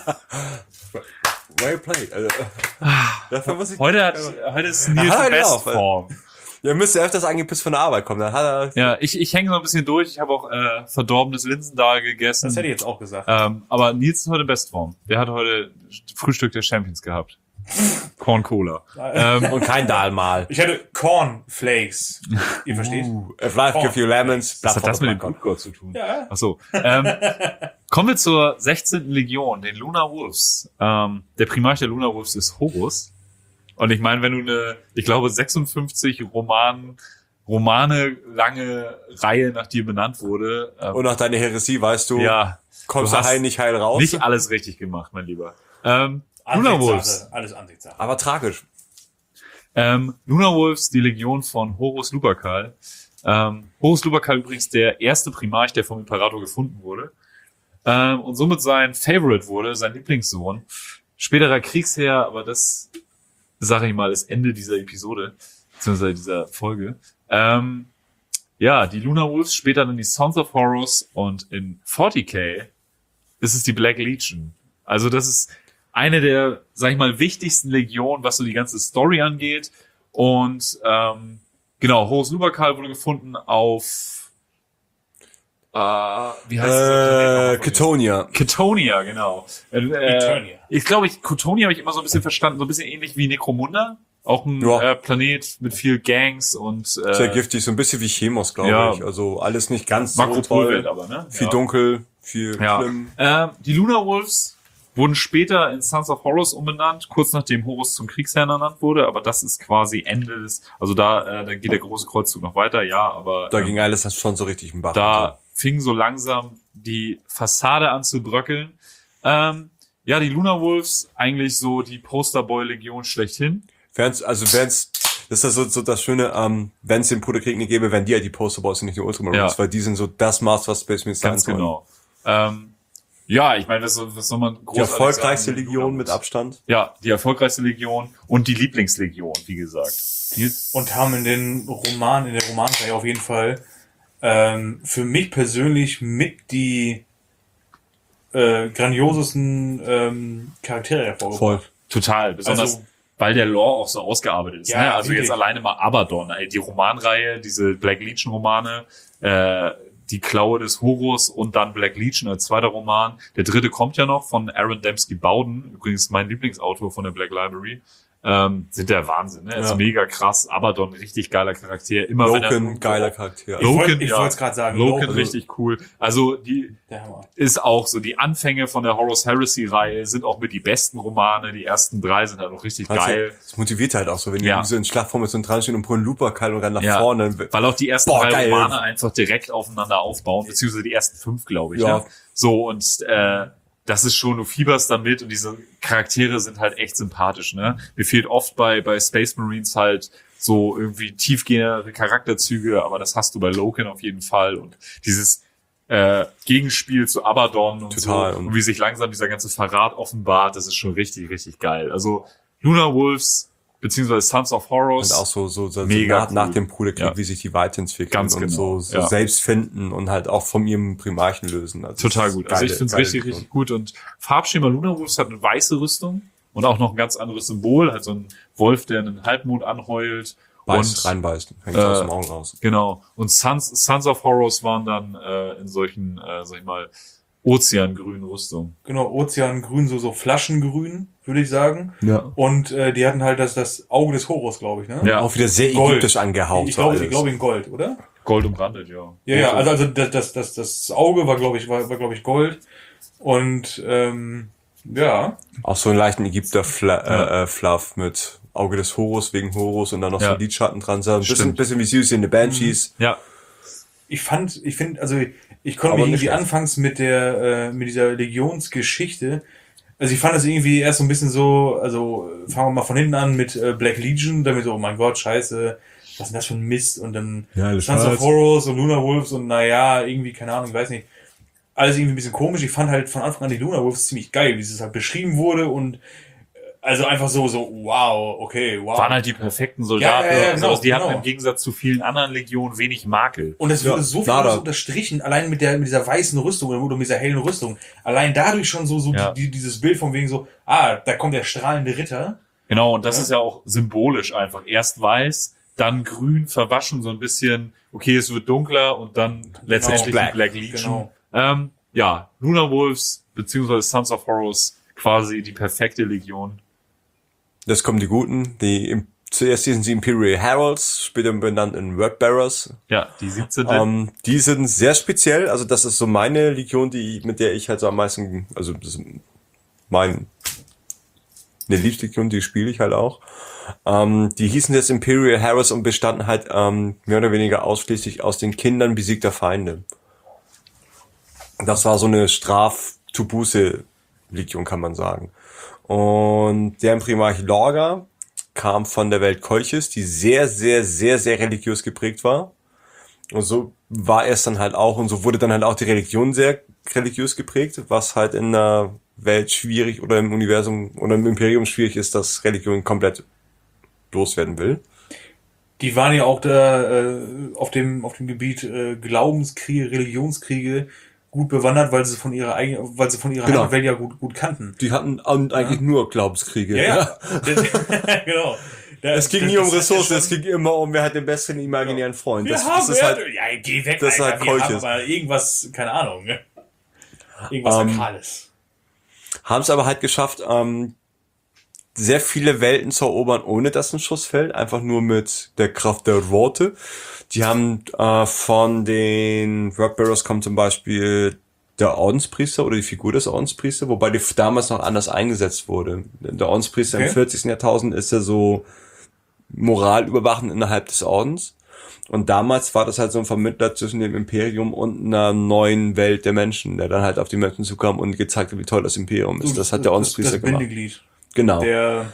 Well played. Also, dafür muss ich. heute hat, heute ist Nils Aha, in genau. Bestform. Ihr müsst ja öfters angepisst von der Arbeit kommen. Dann hat er. Ja, ich, ich hänge so ein bisschen durch. Ich habe auch äh, verdorbenes Linsendahl gegessen. Das hätte ich jetzt auch gesagt. Ähm, aber Nils ist heute in Bestform. Der hat heute Frühstück der Champions gehabt. Corn Cola. ähm, Und kein Dahlmal. Ich hatte Cornflakes. Ihr versteht? Uh, if life give you lemons, was hat das mit dem Blood Blutgott zu tun? Ja. Ach so. Ähm, kommen wir zur sechzehnten Legion, den Luna Wolves. Ähm, der Primarch der Luna Wolves ist Horus. Und ich meine, wenn du eine, ich glaube, sechsundfünfzig Roman, Romane lange Reihe nach dir benannt wurde, ähm, Und nach deiner Heresie weißt du, ja, kommst du du hast heil nicht heil raus. nicht alles richtig gemacht, mein Lieber. Ähm, Luna Wolves. Ansichtssache. Alles Ansichtssache. aber tragisch. Ähm, Luna Wolves, die Legion von Horus Lupercal. Ähm, Horus Lupercal übrigens der erste Primarch, der vom Imperator gefunden wurde. Ähm, und somit sein Favorite wurde, sein Lieblingssohn. Späterer Kriegsherr, aber das, sage ich mal, ist Ende dieser Episode, beziehungsweise dieser Folge. Ähm, ja, die Lunar Wolves, später dann die Sons of Horus und in forty K ist es die Black Legion. Also das ist eine der, sag ich mal, wichtigsten Legionen, was so die ganze Story angeht. Und ähm, genau, Horus Lupercal wurde gefunden auf äh, wie heißt Äh, das? Ketonia. Ketonia, genau. Äh, Ketonia. Ich glaube, ich, Ketonia habe ich immer so ein bisschen verstanden, so ein bisschen ähnlich wie Necromunda. Auch ein Ja. äh, Planet mit viel Gangs und äh, Sehr giftig, so ein bisschen wie Chemos, glaube ja. ich. Also alles nicht ganz so Makropolwelt toll. aber, ne? Viel ja. dunkel, viel Ja. schlimm. Ähm, die Lunar Wolves wurden später in Sons of Horus umbenannt, kurz nachdem Horus zum Kriegsherrn ernannt wurde, aber das ist quasi Ende des, also da, äh, da geht der große Kreuzzug noch weiter, ja, aber Da ähm, ging alles dann schon so richtig im Bach. da fing so langsam die Fassade an zu bröckeln. Ähm, ja, die Lunar Wolves, eigentlich so die Posterboy-Legion schlechthin. Wenn's, also wenn's, das ist so, so das Schöne, ähm, wenn es den Bruderkrieg nicht gäbe, wären die ja die Posterboys und nicht die Ultramarines, Ja. weil die sind so das Maß, was Space Marines sein Ganz sollen. genau. Ähm, ja, ich meine, was, soll- was soll man Die großartig erfolgreichste sagen? Die Legion Lunar mit Wolves. Abstand. Ja, die erfolgreichste Legion und die Lieblingslegion, wie gesagt. Die ist, Und haben in den Roman, in der Romanreihe auf jeden Fall ähm, für mich persönlich mit die äh, grandiosesten ähm, Charaktere hervorgebracht. total, besonders Also- weil der Lore auch so ausgearbeitet ist. Ja, Ne? Also wirklich. jetzt alleine mal Abaddon, ey, die Romanreihe, diese Black Legion Romane, äh, die Klaue des Horus und dann Black Legion als zweiter Roman. Der dritte kommt ja noch von Aaron Dembski Bowden, übrigens mein Lieblingsautor von der Black Library. Ähm, sind der Wahnsinn, ne? Ist Ja. mega krass. Abaddon, richtig geiler Charakter. Immer wenn er Loken, irgendwo- geiler Charakter. Ich wollt- Loken, ich ja. wollt's grad sagen, Loken, Loken. richtig cool. Also die Der Hammer. ist auch so, die Anfänge von der Horus Heresy-Reihe sind auch mit die besten Romane. Die ersten drei sind halt auch richtig Also, geil. das motiviert halt auch so, wenn Ja. die so in Schlachtformation dran stehen und pullen Lupercal und rennen nach Ja. vorne. Dann, Weil auch die ersten Boah, drei geil. Romane einfach direkt aufeinander aufbauen, beziehungsweise die ersten fünf, glaube ich. Ja. Ne? So, und äh, das ist schon, du fieberst damit und diese Charaktere sind halt echt sympathisch. Ne? Mir fehlt oft bei bei Space Marines halt so irgendwie tiefgehende Charakterzüge, aber das hast du bei Loken auf jeden Fall. Und dieses äh, Gegenspiel zu Abaddon und Total. so, und wie sich langsam dieser ganze Verrat offenbart, das ist schon richtig, richtig geil. Also Lunar Wolves, beziehungsweise Sons of Horus. und auch so, so, so Mega nach, nach cool. dem Bruderkrieg, Ja. wie sich die weiterentwickeln Ganz und genau. so, so Ja. selbst finden und halt auch von ihrem Primarchen lösen. Also Total das ist gut. Also geile- ich finde es geile richtig, Legion. richtig gut. Und Farbschema Lunar Wolves hat eine weiße Rüstung und auch noch ein ganz anderes Symbol. Halt so ein Wolf, der einen Halbmond anheult. Beißt, und reinbeißt, hängt äh, aus dem Augen raus. Genau. Und Sons, Sons of Horus waren dann äh, in solchen, äh, sag ich mal, ozeangrünen Rüstungen. Genau, Ozeangrün, so, so Flaschengrün, würde ich sagen. Ja. Und äh, die hatten halt das, das Auge des Horus, glaube ich, ne? Ja. Auch wieder sehr Gold. ägyptisch angehaucht. Ich glaube, alles. ich glaube in Gold, oder? Gold umrandet, ja. Ja, ja, also, also das, das, das, das Auge war, glaube ich, war, war glaube ich, Gold. Und ähm, ja, Auch so einen leichten Ägypter-Fluff Ja. äh, Fluff mit Auge des Horus wegen Horus und dann noch Ja. so Lidschatten dran. So ein bisschen, Stimmt. bisschen wie Susie in the Banshees. Ja, ich fand, ich finde, also ich konnte Aber mich nicht irgendwie schlecht. anfangs mit der, äh, mit dieser Legionsgeschichte, also ich fand das irgendwie erst so ein bisschen so, also äh, fangen wir mal von hinten an mit äh, Black Legion, dann mir so, oh mein Gott, scheiße, was ist denn das für ein Mist? Und dann Ja, alles Sons of schwarz. Horus und Lunar Wolves und naja, irgendwie, keine Ahnung, ich weiß nicht. Alles irgendwie ein bisschen komisch. Ich fand halt von Anfang an die Lunar Wolves ziemlich geil, wie es halt beschrieben wurde und äh, also einfach so, so, wow, okay, wow. waren halt die perfekten Soldaten. Ja, ja, ja, und genau, sowas. Die hatten genau. im Gegensatz zu vielen anderen Legionen wenig Makel. Und es wurde Ja, so viel nada. alles unterstrichen, allein mit der mit dieser weißen Rüstung oder mit dieser hellen Rüstung. Allein dadurch schon so so Ja. die, dieses Bild von wegen so, ah, da kommt der strahlende Ritter. Genau, und das Ja. ist ja auch symbolisch einfach. Erst weiß, dann grün, verwaschen, so ein bisschen, okay, es wird dunkler und dann letztendlich Black. die Black Legion. Genau. Ähm, ja, Lunar Wolves, beziehungsweise Sons of Horus, quasi die perfekte Legion. Das kommen die Guten. Die im, zuerst hießen sie Imperial Heralds, später benannt in Wordbearers. Ja, die siebzehnte. Ähm, die sind sehr speziell. Also das ist so meine Legion, die mit der ich halt so am meisten, also das ist mein eine Lieblingslegion, die spiele ich halt auch. Ähm, die hießen jetzt Imperial Heralds und bestanden halt ähm, mehr oder weniger ausschließlich aus den Kindern besiegter Feinde. Das war so eine Straf-to-Buße-Legion, kann man sagen. Und deren Primarch Lorga kam von der Welt Kolchis, die sehr, sehr, sehr, sehr religiös geprägt war. Und so war es dann halt auch, und so wurde dann halt auch die Religion sehr religiös geprägt, was halt in der Welt schwierig oder im Universum oder im Imperium schwierig ist, dass Religion komplett loswerden will. Die waren ja auch da äh, auf dem auf dem Gebiet äh, Glaubenskriege, Religionskriege gut bewandert, weil sie von ihrer eigenen, weil sie von ihrer Genau. Heimatwelt ja gut gut kannten. Die hatten eigentlich ja. nur Glaubenskriege. Ja, ja. Genau. Da, es ging das, nie um das Ressourcen, ja es ging immer um, wer hat den besseren imaginären Freund. Wir das, haben, das ist halt, ja, geh weg, das Alter, ist halt wir haben Keuches. aber irgendwas, keine Ahnung, ne? Irgendwas Ähm, Sakrales. Haben es aber halt geschafft, ähm, sehr viele Welten zu erobern, ohne dass ein Schuss fällt, einfach nur mit der Kraft der Worte. Die haben äh, von den Wordbearers kommt zum Beispiel der Ordenspriester oder die Figur des Ordenspriester, wobei die damals noch anders eingesetzt wurde. Der Ordenspriester Okay. im vierzigsten Jahrtausend ist ja so moralüberwachend innerhalb des Ordens. Und damals war das halt so ein Vermittler zwischen dem Imperium und einer neuen Welt der Menschen, der dann halt auf die Menschen zukam und gezeigt hat, wie toll das Imperium ist. Das hat der Ordenspriester das, das gemacht. Bindeglied. Genau. Der,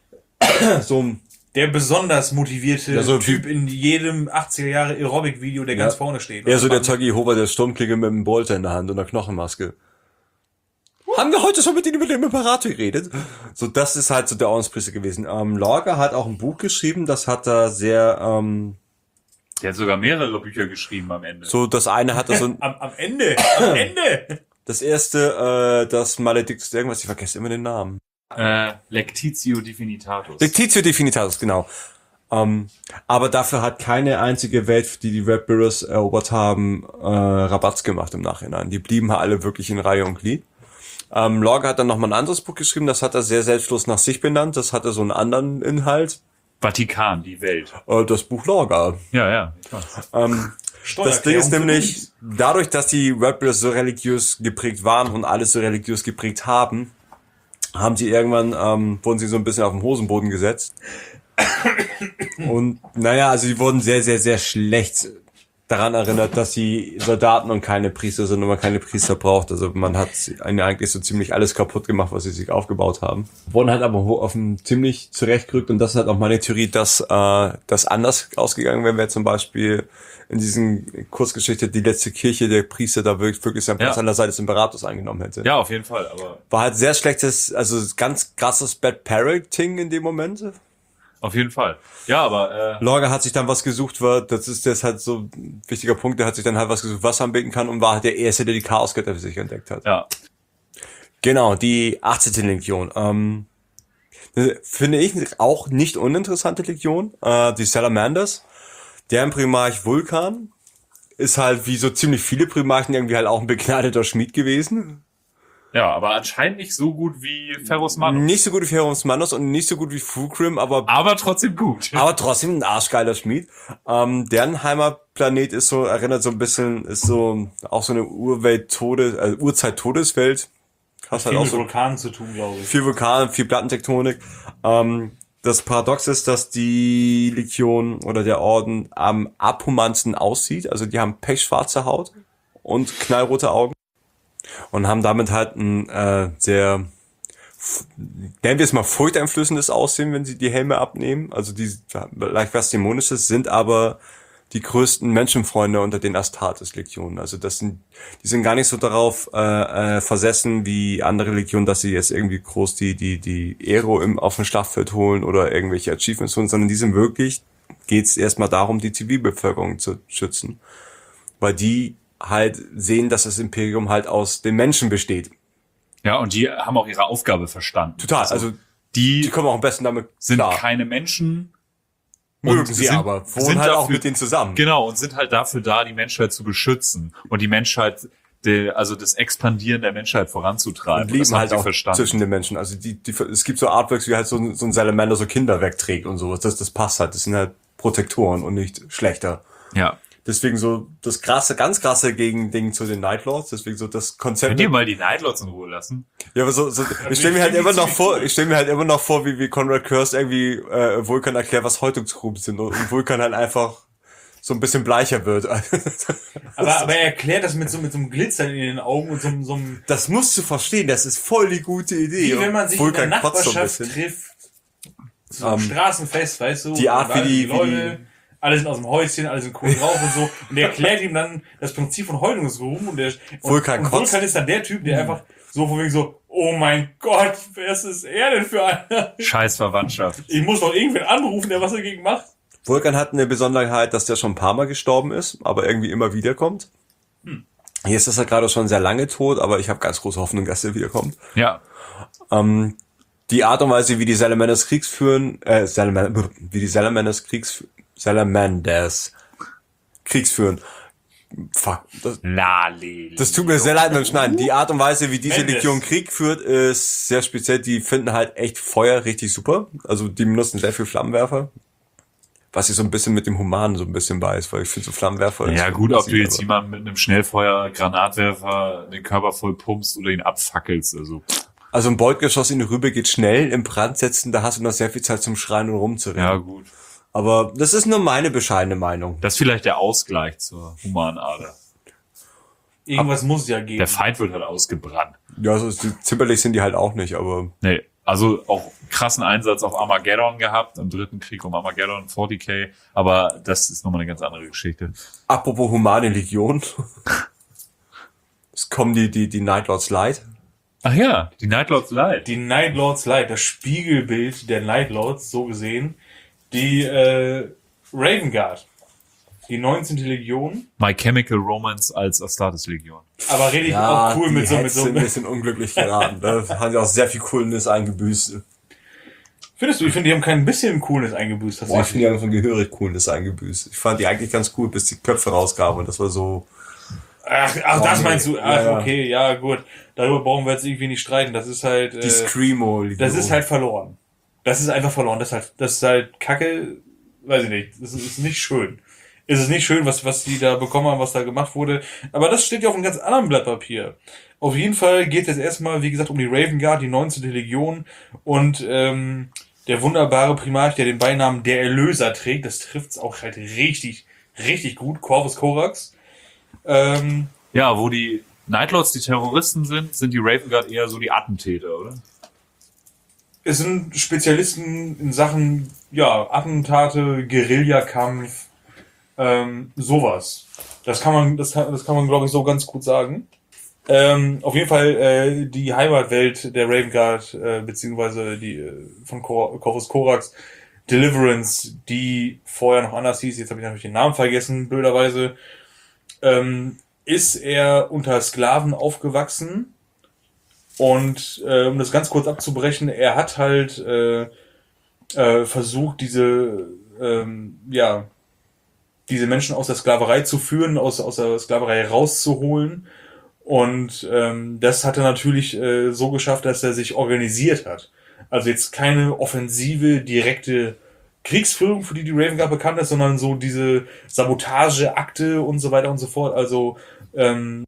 so der besonders motivierte Ja, so Typ in jedem achtziger Jahre Aerobic-Video, der Ja. ganz vorne steht. eher so der Und Zeuge Jehova, der Sturmklinge mit einem Bolter in der Hand und einer Knochenmaske. Haben wir heute schon mit Ihnen über den Imperator geredet? So, das ist halt so der Ordenspriester gewesen. Ähm, Lorca hat auch ein Buch geschrieben, das hat er sehr, ähm, Der hat sogar mehrere Bücher geschrieben am Ende. so das eine hat er so, ein, am, am Ende, am Ende. das erste, äh, das Maledictus irgendwas, ich vergesse immer den Namen. Äh, Lectitio Divinitatus. Lectitio Divinitatus, genau. Ähm, aber dafür hat keine einzige Welt, die die Red Bearers erobert haben, äh, Rabatz gemacht im Nachhinein. Die blieben halt alle wirklich in Reihe und Glied. Ähm, Lorca hat dann nochmal ein anderes Buch geschrieben, das hat er sehr selbstlos nach sich benannt, das hatte so einen anderen Inhalt. Vatikan, die Welt. Äh, das Buch Lorca. Ja, ja. Ich weiß. Ähm, das Ding ist nämlich, dadurch, dass die Red Bearers so religiös geprägt waren und alles so religiös geprägt haben, haben sie irgendwann, ähm, wurden sie so ein bisschen auf den Hosenboden gesetzt. Und naja, also sie wurden sehr, sehr, sehr schlecht daran erinnert, dass sie Soldaten und keine Priester sind und man keine Priester braucht. Also man hat ihnen eigentlich so ziemlich alles kaputt gemacht, was sie sich aufgebaut haben. Wurden halt aber auf dem ziemlich zurechtgerückt und das ist halt auch meine Theorie, dass äh, das anders ausgegangen wäre, wenn zum Beispiel in diesen Kurzgeschichte die letzte Kirche der Priester da wirklich, wirklich seinen Platz Ja. an der Seite des Imperators eingenommen hätte. Ja, auf jeden Fall, aber War halt sehr schlechtes, also ganz krasses Bad Parenting in dem Moment. auf jeden Fall. Ja, aber äh, Lorca hat sich dann was gesucht, war, das ist jetzt halt so ein wichtiger Punkt, der hat sich dann halt was gesucht, was er anbeten kann und war halt der Erste, der die Chaosgötter für sich entdeckt hat. ja. Genau, die achtzehnte Legion. Ähm, finde ich auch nicht uninteressante Legion. Äh, die Salamanders. Deren Primarch Vulkan ist halt wie so ziemlich viele Primarchen irgendwie halt auch ein begnadeter Schmied gewesen. Ja, aber anscheinend nicht so gut wie Ferrus Manus. Nicht so gut wie Ferus Manus und nicht so gut wie Fulcrum, aber Aber trotzdem gut. aber trotzdem ein arschgeiler Schmied. Ähm, deren Heimatplanet ist so, erinnert so ein bisschen, ist so auch so eine Urwelt-Todes, also Urzeit-Todeswelt. Hast Viel halt auch mit so Vulkanen zu tun, glaube ich. viel Vulkan, viel Plattentektonik. Ähm, das Paradox ist, dass die Legion oder der Orden am abhumansten aussieht. Also die haben pechschwarze Haut und knallrote Augen und haben damit halt ein äh, sehr, nennen wir es mal, furchteinflößendes Aussehen, wenn sie die Helme abnehmen. Also die leicht was Dämonisches, sind aber die größten Menschenfreunde unter den Astartes-Legionen. Also das sind, die sind gar nicht so darauf äh, äh, versessen wie andere Legionen, dass sie jetzt irgendwie groß die die die Aero im auf dem Schlachtfeld holen oder irgendwelche Achievements holen, sondern die sind wirklich, geht's erstmal darum, die Zivilbevölkerung zu schützen, weil die halt sehen, dass das Imperium halt aus den Menschen besteht. Ja, und die haben auch ihre Aufgabe verstanden. Total. Also die, die kommen auch am besten damit sind klar. keine Menschen. Mögen und sie sind- aber, wohnen sind halt auch dafür- mit denen zusammen. Genau, und sind halt dafür da, die Menschheit zu beschützen und die Menschheit, die, also das Expandieren der Menschheit voranzutreiben. Und lieben das haben halt sie auch verstanden. zwischen den Menschen. Also die, die, es gibt so Artworks, wie halt so, ein- so ein Salamander so Kinder wegträgt und sowas. Das, das passt halt. Das sind halt Protektoren und nicht schlechter. Ja. Deswegen so das krasse, ganz krasse Gegending zu den Nightlords. Deswegen so das Konzept. Könnt ihr mal die Nightlords in Ruhe lassen? Ja, aber so, so ich stelle mir halt immer noch vor, ich stelle mir halt immer noch vor, wie wie Conrad Curse irgendwie äh, Vulkan erklärt, was Häutungsgruben sind und, und Vulkan halt einfach so ein bisschen bleicher wird. Aber, aber er erklärt das mit so, mit so einem Glitzern in den Augen und so, so einem, Das musst du verstehen, das ist voll die gute Idee. wie wenn man sich in der kotzt so ein Nachbarschaft bisschen. trifft, so einem Ähm, Straßenfest, weißt du, die Art, und wie die- Leute, wie alle sind aus dem Häuschen, alle sind cool drauf und so. Und der erklärt ihm dann das Prinzip von Häutungsruhen. Und der Vulkan und, und Vulkan ist dann der Typ, der einfach so von wegen so, oh mein Gott, wer ist er denn für einer? Scheiß Verwandtschaft. Ich muss doch irgendwen anrufen, der was dagegen macht. Vulkan hat eine Besonderheit, dass der schon ein paar Mal gestorben ist, aber irgendwie immer wiederkommt. Hm. Jetzt ist er gerade schon sehr lange tot, aber ich habe ganz große Hoffnung, dass er wiederkommt. Ja. Ähm, die Art und Weise, wie die Salamanders Kriegs führen, äh, Salamander, wie die Salamanders Kriegs, Salamanders Kriegs führen. Fuck. Das, Lali. das tut mir sehr leid beim Schneiden. Die Art und Weise, wie diese Mendes. Legion Krieg führt, ist sehr speziell. Die finden halt echt Feuer richtig super. Also die benutzen sehr viel Flammenwerfer. Was ich so ein bisschen mit dem Humanen so ein bisschen weiß, weil ich finde so Flammenwerfer... Ja ist gut, ob du massiv, jetzt aber- jemanden mit einem Schnellfeuer, Granatwerfer den Körper voll pumpst oder ihn abfackelst, also... Also ein Boltgeschoss in die Rübe geht schnell, im Brand setzen, da hast du noch sehr viel Zeit zum Schreien und rumzurennen. Ja gut. Aber das ist nur meine bescheidene Meinung. Das ist vielleicht der Ausgleich zur humanen Ader. Irgendwas muss es ja geben. Der Feind wird halt ausgebrannt. Ja, also die- zimperlich sind die halt auch nicht, aber... Nee, also auch krassen Einsatz auf Armageddon gehabt, im dritten Krieg um Armageddon, vierzig K, aber das ist nochmal eine ganz andere Geschichte. Apropos humane Legion. Es kommen die, die, die Night Lords Light. Ach ja, die Night Lords Light. Die Night Lords Light, das Spiegelbild der Night Lords, so gesehen. Die äh, Raven Guard, die neunzehnte Legion, My Chemical Romance als Astartes Legion. aber rede ich auch cool mit so, mit so. sind ein bisschen unglücklich geraten. Da haben sie auch sehr viel Coolness eingebüßt. Findest du, ich finde, die haben kein bisschen Coolness eingebüßt. Boah, ich tatsächlich. finde, die haben von gehörig Coolness eingebüßt. Ich fand die eigentlich ganz cool, bis die Köpfe rauskamen. Und das war so... Ach, ach das Oh, meinst du? nee. Ach, Ja, ja. okay, ja, gut. Darüber brauchen wir jetzt irgendwie nicht streiten. Das ist halt, Die äh, Screamo-Legion. das ist halt verloren. Das ist einfach verloren. Das ist halt, das ist halt Kacke. Weiß ich nicht. Das ist, ist nicht schön. Es ist nicht schön, was, was die da bekommen haben, was da gemacht wurde. Aber das steht ja auf einem ganz anderen Blatt Papier. Auf jeden Fall geht es erstmal, wie gesagt, um die Raven Guard, die neunzehnte Legion. Und, ähm, der wunderbare Primarch, der den Beinamen der Erlöser trägt, das trifft's auch halt richtig, richtig gut. Corvus Corax. Ähm, Ja, wo die Night Lords die Terroristen sind, sind die Raven Guard eher so die Attentäter, oder? Es sind Spezialisten in Sachen, ja, Attentate, Guerillakampf, ähm, sowas. Das kann man, das kann, das kann man, glaube ich, so ganz gut sagen. Ähm, auf jeden Fall äh, die Heimatwelt der Raven Guard, äh, beziehungsweise die äh, von Cor Corvus Corax, Deliverance, die vorher noch anders hieß, jetzt habe ich natürlich den Namen vergessen, blöderweise, ähm, ist er unter Sklaven aufgewachsen. Und äh, um das ganz kurz abzubrechen, er hat halt äh, äh, versucht, diese ähm, ja diese Menschen aus der Sklaverei zu führen, aus, aus der Sklaverei rauszuholen. Und ähm, das hat er natürlich äh, so geschafft, dass er sich organisiert hat. Also jetzt keine offensive, direkte Kriegsführung, für die die Raven Guard bekannt ist, sondern so diese Sabotageakte und so weiter und so fort. Also ähm,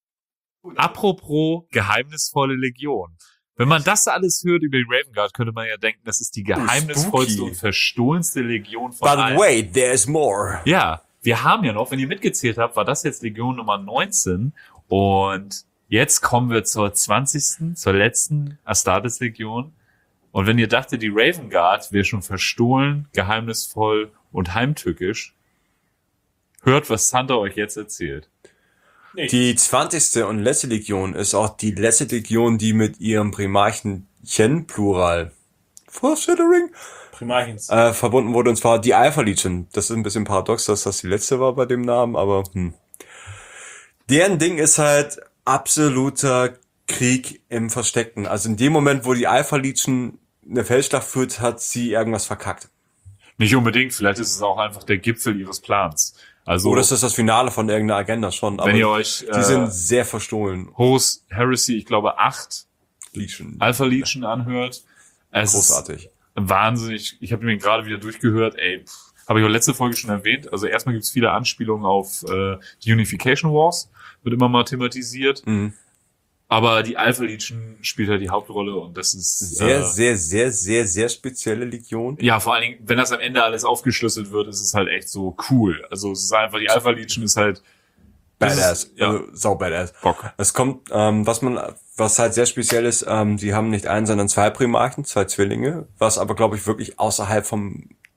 Apropos geheimnisvolle Legion. Wenn man das alles hört über die Raven Guard, könnte man ja denken, das ist die geheimnisvollste spooky. und verstohlenste Legion von By the allen. way, there's more. Ja, wir haben ja noch, wenn ihr mitgezählt habt, war das jetzt Legion Nummer neunzehn. Und jetzt kommen wir zur zwanzigsten, zur letzten Astartes Legion. Und wenn ihr dachtet, die Raven Guard wäre schon verstohlen, geheimnisvoll und heimtückisch, hört, was Santa euch jetzt erzählt. nicht. Die zwanzigste und letzte Legion ist auch die letzte Legion, die mit ihrem Primarchen Chen, Plural, Foreshadowing, Primarchens. äh, verbunden wurde, und zwar die Alpha Legion. Das ist ein bisschen paradox, dass das die letzte war bei dem Namen, aber hm. Deren Ding ist halt absoluter Krieg im Versteckten. Also in dem Moment, wo die Alpha Legion eine Feldschlacht führt, hat sie irgendwas verkackt. Nicht unbedingt, vielleicht ist es auch einfach der Gipfel ihres Plans. Also, Oder ist das das Finale von irgendeiner Agenda schon? Aber wenn ihr euch die äh, sind sehr verstohlen. Horus Heresy, ich glaube acht Legion. Alpha Legion anhört, es Großartig. ist wahnsinnig. Ich habe mir gerade wieder durchgehört, ey, habe ich auch letzte Folge schon erwähnt. Also erstmal gibt es viele Anspielungen auf äh, die Unification Wars, wird immer mal thematisiert. Mhm. Aber die Alpha Legion spielt halt die Hauptrolle und das ist Sehr, äh, sehr, sehr, sehr, sehr spezielle Legion. ja, vor allen Dingen, wenn das am Ende alles aufgeschlüsselt wird, ist es halt echt so cool. Also es ist einfach, die Alpha Legion ist halt das Badass. ist, ja, Also, sau badass. Bock. Es kommt, ähm, was man, was halt sehr speziell ist, ähm, sie haben nicht einen, sondern zwei Primarchen, zwei Zwillinge, was aber, glaube ich, wirklich außerhalb vom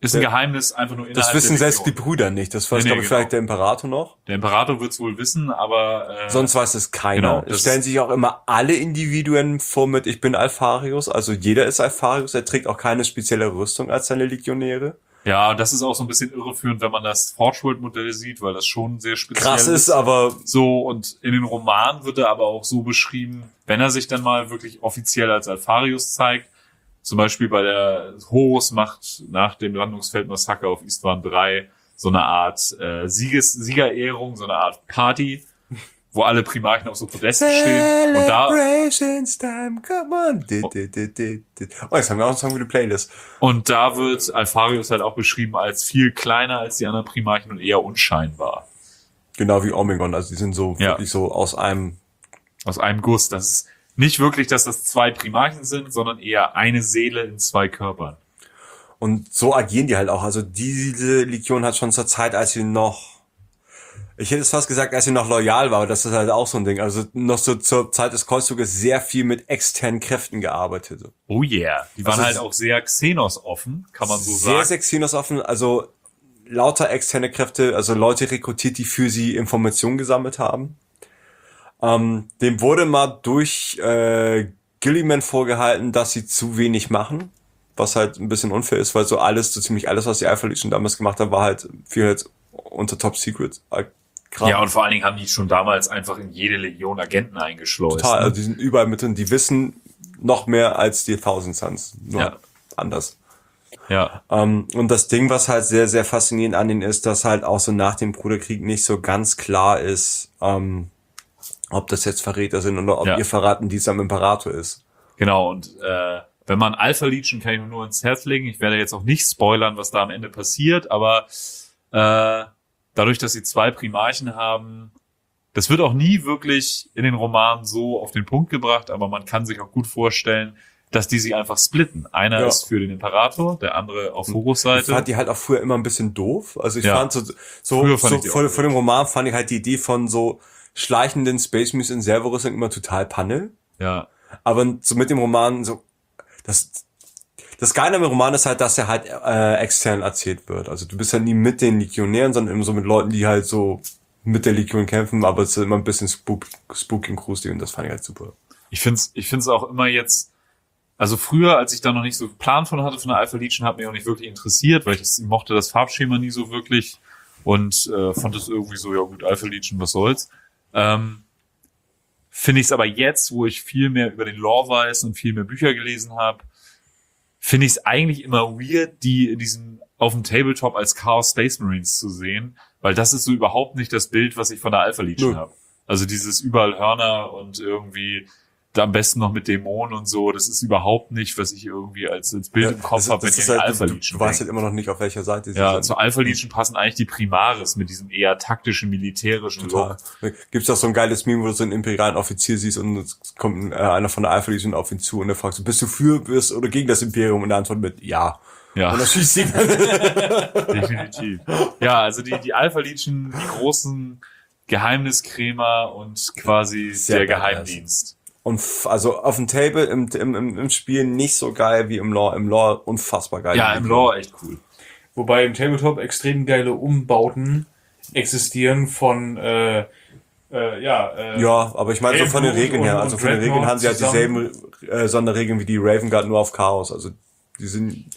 Ist ein Geheimnis, einfach nur innerhalb Das wissen der selbst die Legion. Brüder nicht. Das weiß, Nee, nee, glaube ich, genau. vielleicht der Imperator noch. Der Imperator wird's wohl wissen, aber... Äh, Sonst weiß es keiner. genau, es das- stellen sich auch immer alle Individuen vor mit, ich bin Alpharius. Also jeder ist Alpharius. Er trägt auch keine spezielle Rüstung als seine Legionäre. Ja, das ist auch so ein bisschen irreführend, wenn man das Forge World Modell sieht, weil das schon sehr speziell Krass ist, aber So, und in den Romanen wird er aber auch so beschrieben, wenn er sich dann mal wirklich offiziell als Alpharius zeigt, zum Beispiel bei der Horus macht nach dem Landungsfeldmassaker auf Istvan drei so eine Art äh, Sieges Siegerehrung, so eine Art Party, wo alle Primarchen auf so Podesten stehen. Und da, Celebrations time, come on. Di, di, di, di, di. Oh, jetzt haben wir auch einen Song für die Playlist. und da wird Alpharius halt auch beschrieben als viel kleiner als die anderen Primarchen und eher unscheinbar. Genau wie Omegon. Also die sind so Ja. wirklich so aus einem. Aus einem Guss. Das ist nicht wirklich, dass das zwei Primarchen sind, sondern eher eine Seele in zwei Körpern. Und so agieren die halt auch. Also diese Legion hat schon zur Zeit, als sie noch, ich hätte es fast gesagt, als sie noch loyal war, aber das ist halt auch so ein Ding. Also noch so zur Zeit des Kreuzzuges sehr viel mit externen Kräften gearbeitet. Oh yeah. Die waren Also halt es- auch sehr Xenos offen, kann man so sehr, sagen. sehr Xenos offen. Also lauter externe Kräfte, also Leute rekrutiert, die für sie Informationen gesammelt haben. Ähm, dem wurde mal durch äh, Gilliman vorgehalten, dass sie zu wenig machen, was halt ein bisschen unfair ist, weil so alles, so ziemlich alles, was die Alpha Legion damals gemacht haben, war halt viel halt unter Top Secret. Äh, Kram. Ja, und vor allen Dingen haben die schon damals einfach in jede Legion Agenten eingeschleust. Total, ne? also die sind überall mit drin, die wissen noch mehr als die Thousand Suns, nur Ja. anders. Ja, Ähm, und das Ding, was halt sehr, sehr faszinierend an denen ist, dass halt auch so nach dem Bruderkrieg nicht so ganz klar ist, ähm, ob das jetzt Verräter sind oder ob Ja. ihr verraten, dies am Imperator ist. genau. Und äh, wenn man Alpha Legion, kann ich nur ins Herz legen. Ich werde jetzt auch nicht spoilern, was da am Ende passiert, aber äh, dadurch, dass sie zwei Primarchen haben, das wird auch nie wirklich in den Romanen so auf den Punkt gebracht, aber man kann sich auch gut vorstellen, dass die sich einfach splitten. Einer Ja. ist für den Imperator, der andere auf Horus Ich Seite. fand die halt auch früher immer ein bisschen doof. Also ich Ja. fand so, so, Früher fand so ich die auch vor, doof. vor dem Roman fand ich halt die Idee von so schleichenden Space Marines in Serverrüstung immer total Panne. Ja, Aber so mit dem Roman so, das, das Geile am Roman ist halt, dass er halt äh, extern erzählt wird. Also du bist ja nie mit den Legionären, sondern immer so mit Leuten, die halt so mit der Legion kämpfen, aber es ist immer ein bisschen spook, spooky und gruselig und das fand ich halt super. ich find's, ich find's auch immer jetzt, also früher, als ich da noch nicht so Plan von hatte von der Alpha Legion, hat mich auch nicht wirklich interessiert, weil ich das, ich mochte das Farbschema nie so wirklich und äh, fand es irgendwie so, ja gut, Alpha Legion, was soll's. Ähm, finde ich es aber jetzt, wo ich viel mehr über den Lore weiß und viel mehr Bücher gelesen habe, finde ich es eigentlich immer weird, die in diesem auf dem Tabletop als Chaos Space Marines zu sehen, weil das ist so überhaupt nicht das Bild, was ich von der Alpha Legion Nö. habe. Also dieses überall Hörner und irgendwie da am besten noch mit Dämonen und so, das ist überhaupt nicht, was ich irgendwie als, als Bild im Kopf das, habe, wenn das ich ist an die halt, Alpha du, Legion du weißt denke. halt immer noch nicht, auf welcher Seite sie Ja, sind. zur Alpha Legion passen eigentlich die Primaris mit diesem eher taktischen, militärischen Total. Look. Gibt's auch so ein geiles Meme, wo du so einen imperialen Offizier siehst und es kommt äh, einer von der Alpha Legion auf ihn zu und er fragt so, bist du für bist oder gegen das Imperium? Und er antwortet mit, ja. Ja. Und dann schießt ihn. Definitiv. Ja, also die, die Alpha Legion, die großen Geheimniskrämer und quasi Sehr der badass. Geheimdienst. Und f- also auf dem Table, im, im, im, im Spiel nicht so geil wie im Lore. Im Lore unfassbar geil. Ja, im Lore echt cool. Wobei im Tabletop extrem geile Umbauten existieren von, äh, äh, ja, äh, Ja, aber ich meine so von den Hellblut Regeln her. und- Also und von den Regeln Dreadnought haben sie halt zusammen. dieselben äh, Sonderregeln wie die Raven Guard, nur auf Chaos. Also die sind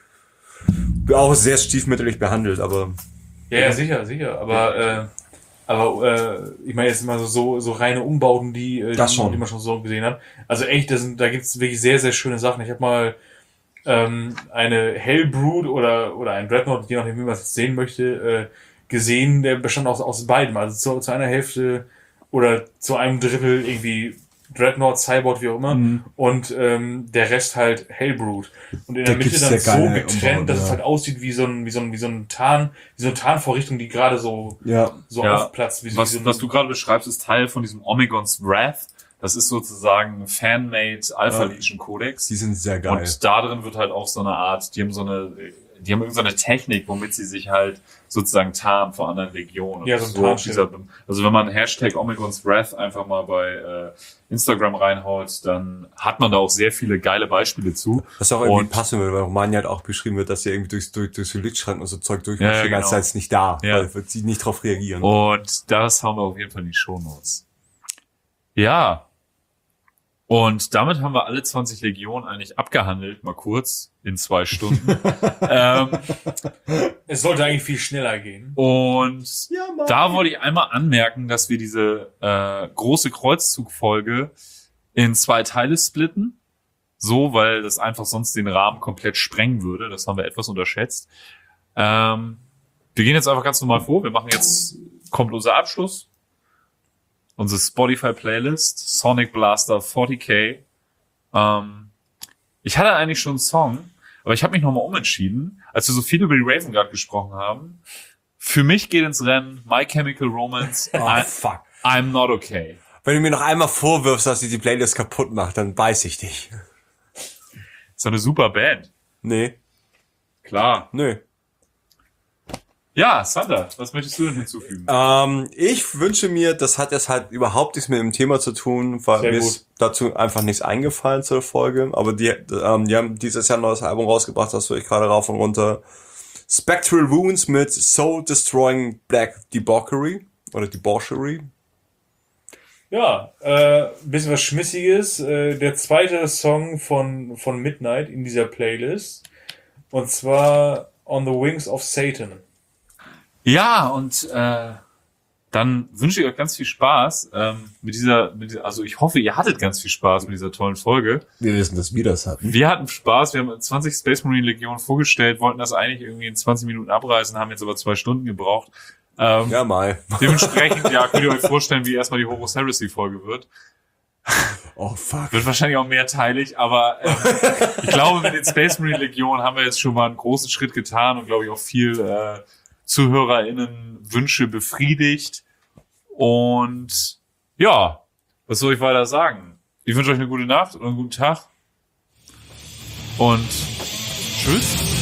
auch sehr stiefmütterlich behandelt, aber Ja, ja, sicher, sicher. Aber, äh, aber äh, ich meine jetzt mal so, so, so reine Umbauten, die, äh, Das die, schon. die man schon so gesehen hat. Also echt, das sind, da gibt's wirklich sehr, sehr schöne Sachen. Ich habe mal ähm, eine Hellbrood oder, oder ein Dreadnought, je nachdem, wie man es sehen möchte, äh, gesehen, der bestand aus, aus beidem. Also zu, zu einer Hälfte oder zu einem Drittel irgendwie Dreadnought, Cyborg, wie auch immer. Mhm. Und ähm, der Rest halt Hellbrood. Und in der Da Mitte gibt's dann sehr so geile getrennt, Umbauten, dass es ja. halt aussieht wie so ein, wie so ein, wie so ein Tarn, wie so eine Tarnvorrichtung, die gerade so, ja. so Ja. aufplatzt. Wie so, wie Was, so ein, was du gerade beschreibst, ist Teil von diesem Omegon's Wrath. Das ist sozusagen ein Fan-made Alpha Ja. Legion Codex. Die sind sehr geil. Und da drin wird halt auch so eine Art, die haben so eine die haben irgendeine Technik, womit sie sich halt sozusagen tarnen vor anderen Legionen. Ja, so ein Tarnschild. Also wenn man Hashtag Omegons Wrath einfach mal bei äh, Instagram reinhaut, dann hat man da auch sehr viele geile Beispiele zu. Was auch irgendwie Und- passen würde, weil Romania halt auch beschrieben wird, dass sie irgendwie durch, durch, durch die Lichtschranken und so Zeug durchmarschieren, Ja, ja, genau. als sei es nicht da, Ja. weil wird sie nicht drauf reagieren. Und das haben wir auf jeden Fall in die Shownotes. Ja. Und damit haben wir alle zwanzig Legionen eigentlich abgehandelt, mal kurz, in zwei Stunden. ähm, Es sollte eigentlich viel schneller gehen. und Ja, Mann. da wollte ich einmal anmerken, dass wir diese äh, große Kreuzzugfolge in zwei Teile splitten. So, weil das einfach sonst den Rahmen komplett sprengen würde. Das haben wir etwas unterschätzt. Ähm, wir gehen jetzt einfach ganz normal vor. Wir machen jetzt, kommt unser Abschluss. Unsere Spotify-Playlist, Sonic Blaster forty K. Ähm, ich hatte eigentlich schon einen Song, aber ich habe mich nochmal umentschieden, als wir so viel über die Raven Guard gesprochen haben. Für mich geht ins Rennen My Chemical Romance, Oh, I, fuck. I'm Not Okay. Wenn du mir noch einmal vorwirfst, dass ich die Playlist kaputt mache, dann beiß ich dich. Ist doch eine super Band. Nee, Klar. nö. Ja, Sander, was möchtest du denn hinzufügen? Ähm, ich wünsche mir, das hat jetzt halt überhaupt nichts mit dem Thema zu tun, weil Sehr mir gut. ist dazu einfach nichts eingefallen zur Folge. Aber die, ähm, die haben dieses Jahr ein neues Album rausgebracht, das höre ich gerade rauf und runter. Spectral Wounds mit Soul Destroying Black Debauchery oder Debauchery. Ja, äh, bisschen was Schmissiges. Äh, der zweite Song von, von Midnight in dieser Playlist. Und zwar On the Wings of Satan. Ja, und äh, dann wünsche ich euch ganz viel Spaß ähm, mit dieser, mit dieser, also ich hoffe, ihr hattet ganz viel Spaß mit dieser tollen Folge. Wir wissen, dass wir das hatten. Wir hatten Spaß, wir haben zwanzig Space Marine Legionen vorgestellt, wollten das eigentlich irgendwie in zwanzig Minuten abreißen, haben jetzt aber zwei Stunden gebraucht. Ähm, Ja, mal. Dementsprechend, ja, könnt ihr euch vorstellen, wie erstmal die Horus Heresy Folge wird. Oh, fuck. Wird wahrscheinlich auch mehrteilig, aber ähm, ich glaube, mit den Space Marine Legionen haben wir jetzt schon mal einen großen Schritt getan und glaube ich auch viel äh, ZuhörerInnen Wünsche befriedigt. Und ja, was soll ich weiter sagen? Ich wünsche euch eine gute Nacht und einen guten Tag. Und tschüss.